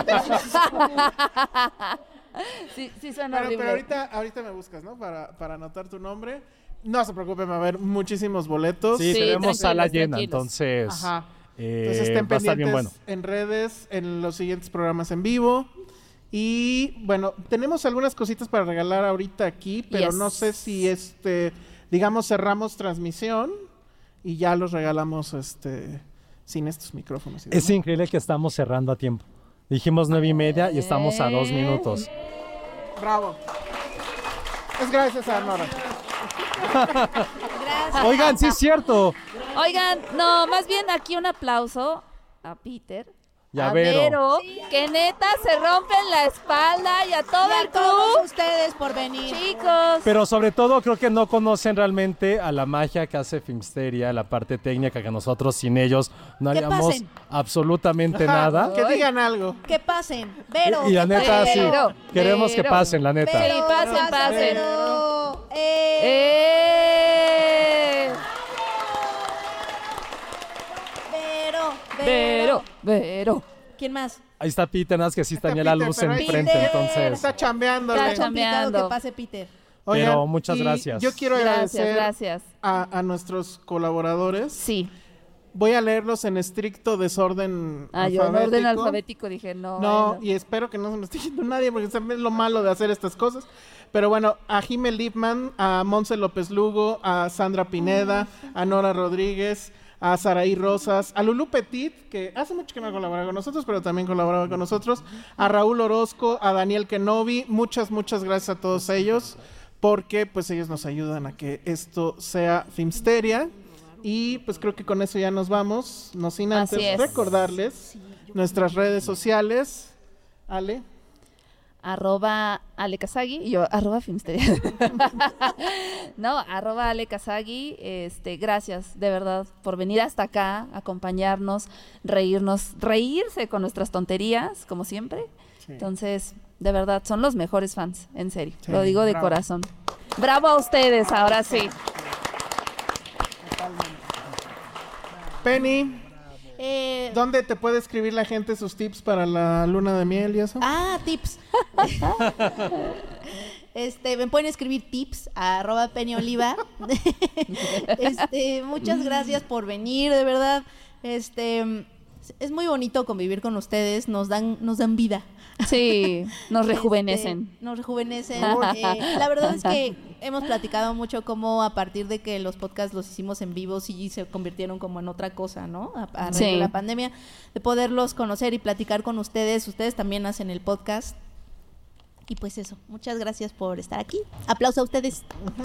Sí, sí suena Pero, horrible. pero ahorita, ahorita me buscas, ¿no? Para, para anotar tu nombre. No se preocupen, va a haber muchísimos boletos. Sí, Sí, tenemos sala tranquilos, llena, tranquilos. entonces Ajá. eh, Entonces estén va a estar pendientes bien bueno. en redes, en los siguientes programas en vivo. Y bueno, tenemos algunas cositas para regalar ahorita aquí, pero Yes. no sé si este, digamos, cerramos transmisión y ya los regalamos este sin estos micrófonos. y Es demás. increíble que estamos cerrando a tiempo. Dijimos nueve y media y estamos a dos minutos. Bravo. Es gracias a Nora. Gracias. Oigan, sí es cierto. Oigan, no, más bien aquí un aplauso a Peter. Y a a Vero. Vero, que neta se rompen la espalda y a todo Y a el todos club. ustedes por venir. Chicos. Pero sobre todo creo que no conocen realmente a la magia que hace Filmsteria, la parte técnica que nosotros sin ellos no Que haríamos pasen. absolutamente Ajá, nada. que digan algo. Que pasen. Vero. Y la que neta, pasen. sí. Vero, Queremos que Vero. pasen, la neta. Sí, Vero, pasen, pasa, pasen. Vero. Eh. ¡Eh! Vero. Vero, Vero. ¿Quién más? Ahí está Peter, nada más que sí Está tenía la Peter, luz pero ahí- enfrente, Peter. entonces. Está chambeándole. Está Complicado chambeando. que pase Peter. Oigan, Pero muchas y gracias. Yo quiero Gracias, agradecer gracias. A, a nuestros colaboradores. Sí. Voy a leerlos en estricto desorden Ah, yo en alfabético. orden alfabético dije, no. No, bueno. y espero que no se me esté yendo nadie porque también es lo malo de hacer estas cosas. Pero bueno, a Jimé Lipman, a Monse López Lugo, a Sandra Pineda, a Nora Rodríguez, a Saraí Rosas, a Lulú Petit, que hace mucho que no colabora con nosotros, pero también colaboraba con nosotros, a Raúl Orozco, a Daniel Kenobi. Muchas, muchas gracias a todos ellos, porque pues ellos nos ayudan a que esto sea Filmsteria. Y pues creo que con eso ya nos vamos, no sin antes Así es. recordarles nuestras redes sociales. Ale. Arroba Ale Kazagi y yo, arroba Filmsteria. No, arroba Ale Kazagi. Este, gracias de verdad por venir hasta acá, acompañarnos, reírnos, reírse con nuestras tonterías, como siempre. Sí. Entonces, de verdad, son los mejores fans, en serio. Sí, Lo digo de bravo. corazón. Bravo a ustedes, ahora sí. Penny. Eh, ¿Dónde te puede escribir la gente sus tips para la luna de miel y eso? Ah, tips. Este, me pueden escribir tips a arroba peñaoliva. Este, muchas gracias por venir, de verdad. Este, es muy bonito convivir con ustedes, nos dan, nos dan vida. Sí, nos rejuvenecen. Este, nos rejuvenecen. Eh, la verdad es que hemos platicado mucho cómo a partir de que los podcasts los hicimos en vivo sí se convirtieron como en otra cosa, ¿no? A, a raíz Sí. de la pandemia, de poderlos conocer y platicar con ustedes. Ustedes también hacen el podcast. Y pues eso, muchas gracias por estar aquí. Aplauso a ustedes.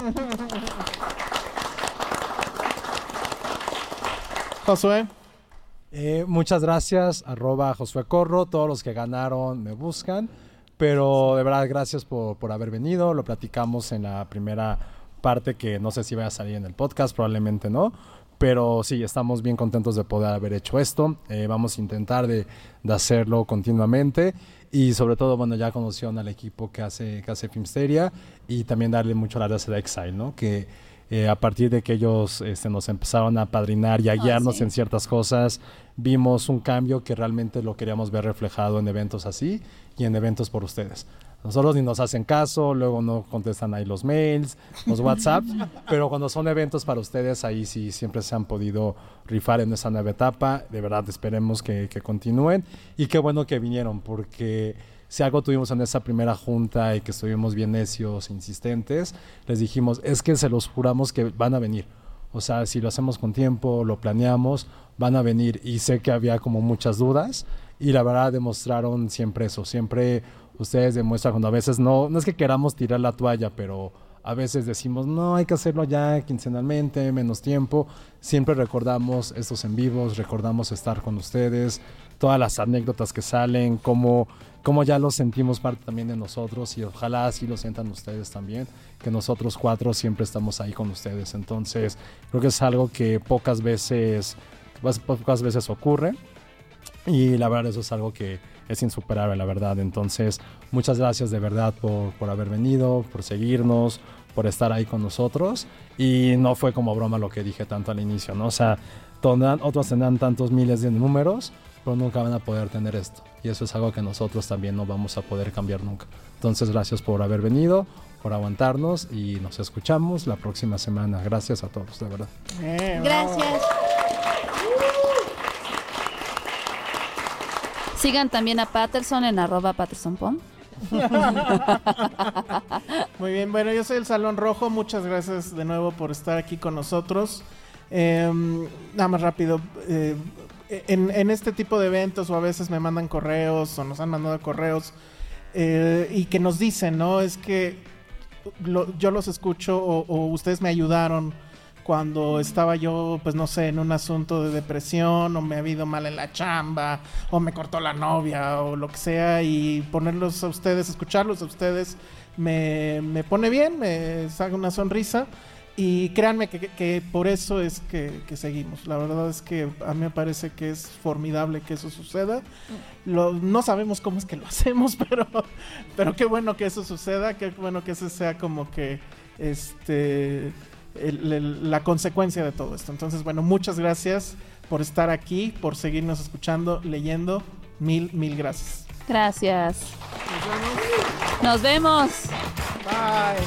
Josué. Eh, muchas gracias, arroba Josué Corro, todos los que ganaron me buscan, pero de verdad gracias por, por haber venido, lo platicamos en la primera parte que no sé si va a salir en el podcast, probablemente no, pero sí, estamos bien contentos de poder haber hecho esto, eh, vamos a intentar de, de hacerlo continuamente y sobre todo, bueno, ya conocieron al equipo que hace, que hace Filmsteria y también darle mucho las gracias a Exile, ¿no? Que Eh, a partir de que ellos este, nos empezaron a padrinar y a guiarnos Ah, sí. en ciertas cosas, vimos un cambio que realmente lo queríamos ver reflejado en eventos así y en eventos por ustedes. Nosotros ni nos hacen caso, luego no contestan ahí los mails, los WhatsApp, pero cuando son eventos para ustedes, ahí sí siempre se han podido rifar en esa nueva etapa. De verdad, esperemos que, que continúen y qué bueno que vinieron, porque si algo tuvimos en esa primera junta y que estuvimos bien necios, insistentes, les dijimos, es que se los juramos que van a venir. O sea, si lo hacemos con tiempo, lo planeamos, van a venir. Y sé que había como muchas dudas y la verdad demostraron siempre eso. Siempre ustedes demuestran cuando a veces no, no es que queramos tirar la toalla, pero a veces decimos, no, hay que hacerlo ya quincenalmente, menos tiempo. Siempre recordamos estos en vivos, recordamos estar con ustedes, todas las anécdotas que salen, cómo, cómo ya los sentimos parte también de nosotros y ojalá así lo sientan ustedes también, que nosotros cuatro siempre estamos ahí con ustedes. Entonces, creo que es algo que pocas veces, pocas veces ocurre y la verdad eso es algo que es insuperable, la verdad. Entonces, muchas gracias de verdad por, por haber venido, por seguirnos, por estar ahí con nosotros. Y no fue como broma lo que dije tanto al inicio, ¿no? O sea, tendrán, otros tendrán tantos miles de números, pero nunca van a poder tener esto. Y eso es algo que nosotros también no vamos a poder cambiar nunca. Entonces, gracias por haber venido, por aguantarnos y nos escuchamos la próxima semana. Gracias a todos, de verdad. Eh, Gracias. Sigan también a Patterson en arroba pattersonpom. Muy bien, bueno, yo soy el Salón Rojo, muchas gracias de nuevo por estar aquí con nosotros. Eh, nada más rápido, eh, en, en este tipo de eventos o a veces me mandan correos o nos han mandado correos eh, y que nos dicen, ¿no? Es que lo, yo los escucho o, o ustedes me ayudaron cuando estaba yo, pues no sé, en un asunto de depresión o me ha ido mal en la chamba o me cortó la novia o lo que sea, y ponerlos a ustedes, escucharlos a ustedes me, me pone bien, me saca una sonrisa y créanme que, que, que por eso es que, que seguimos. La verdad es que a mí me parece que es formidable que eso suceda. Lo, no sabemos cómo es que lo hacemos, pero, pero qué bueno que eso suceda, qué bueno que eso sea como que este... El, el, la consecuencia de todo esto. Entonces, bueno, muchas gracias por estar aquí, por seguirnos escuchando, leyendo. Mil, mil gracias. Gracias. Nos vemos. Bye.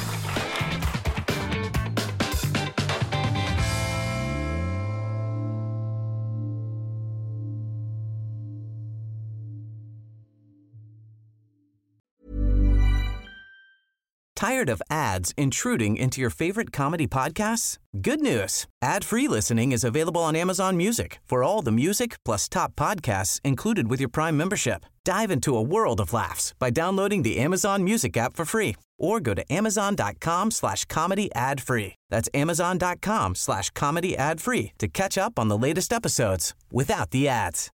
Tired of ads intruding into your favorite comedy podcasts? Good news. Ad-free listening is available on Amazon Music for all the music plus top podcasts included with your Prime membership. Dive into a world of laughs by downloading the Amazon Music app for free or go to amazon.com slash comedy ad free. That's amazon.com slash comedy ad free to catch up on the latest episodes without the ads.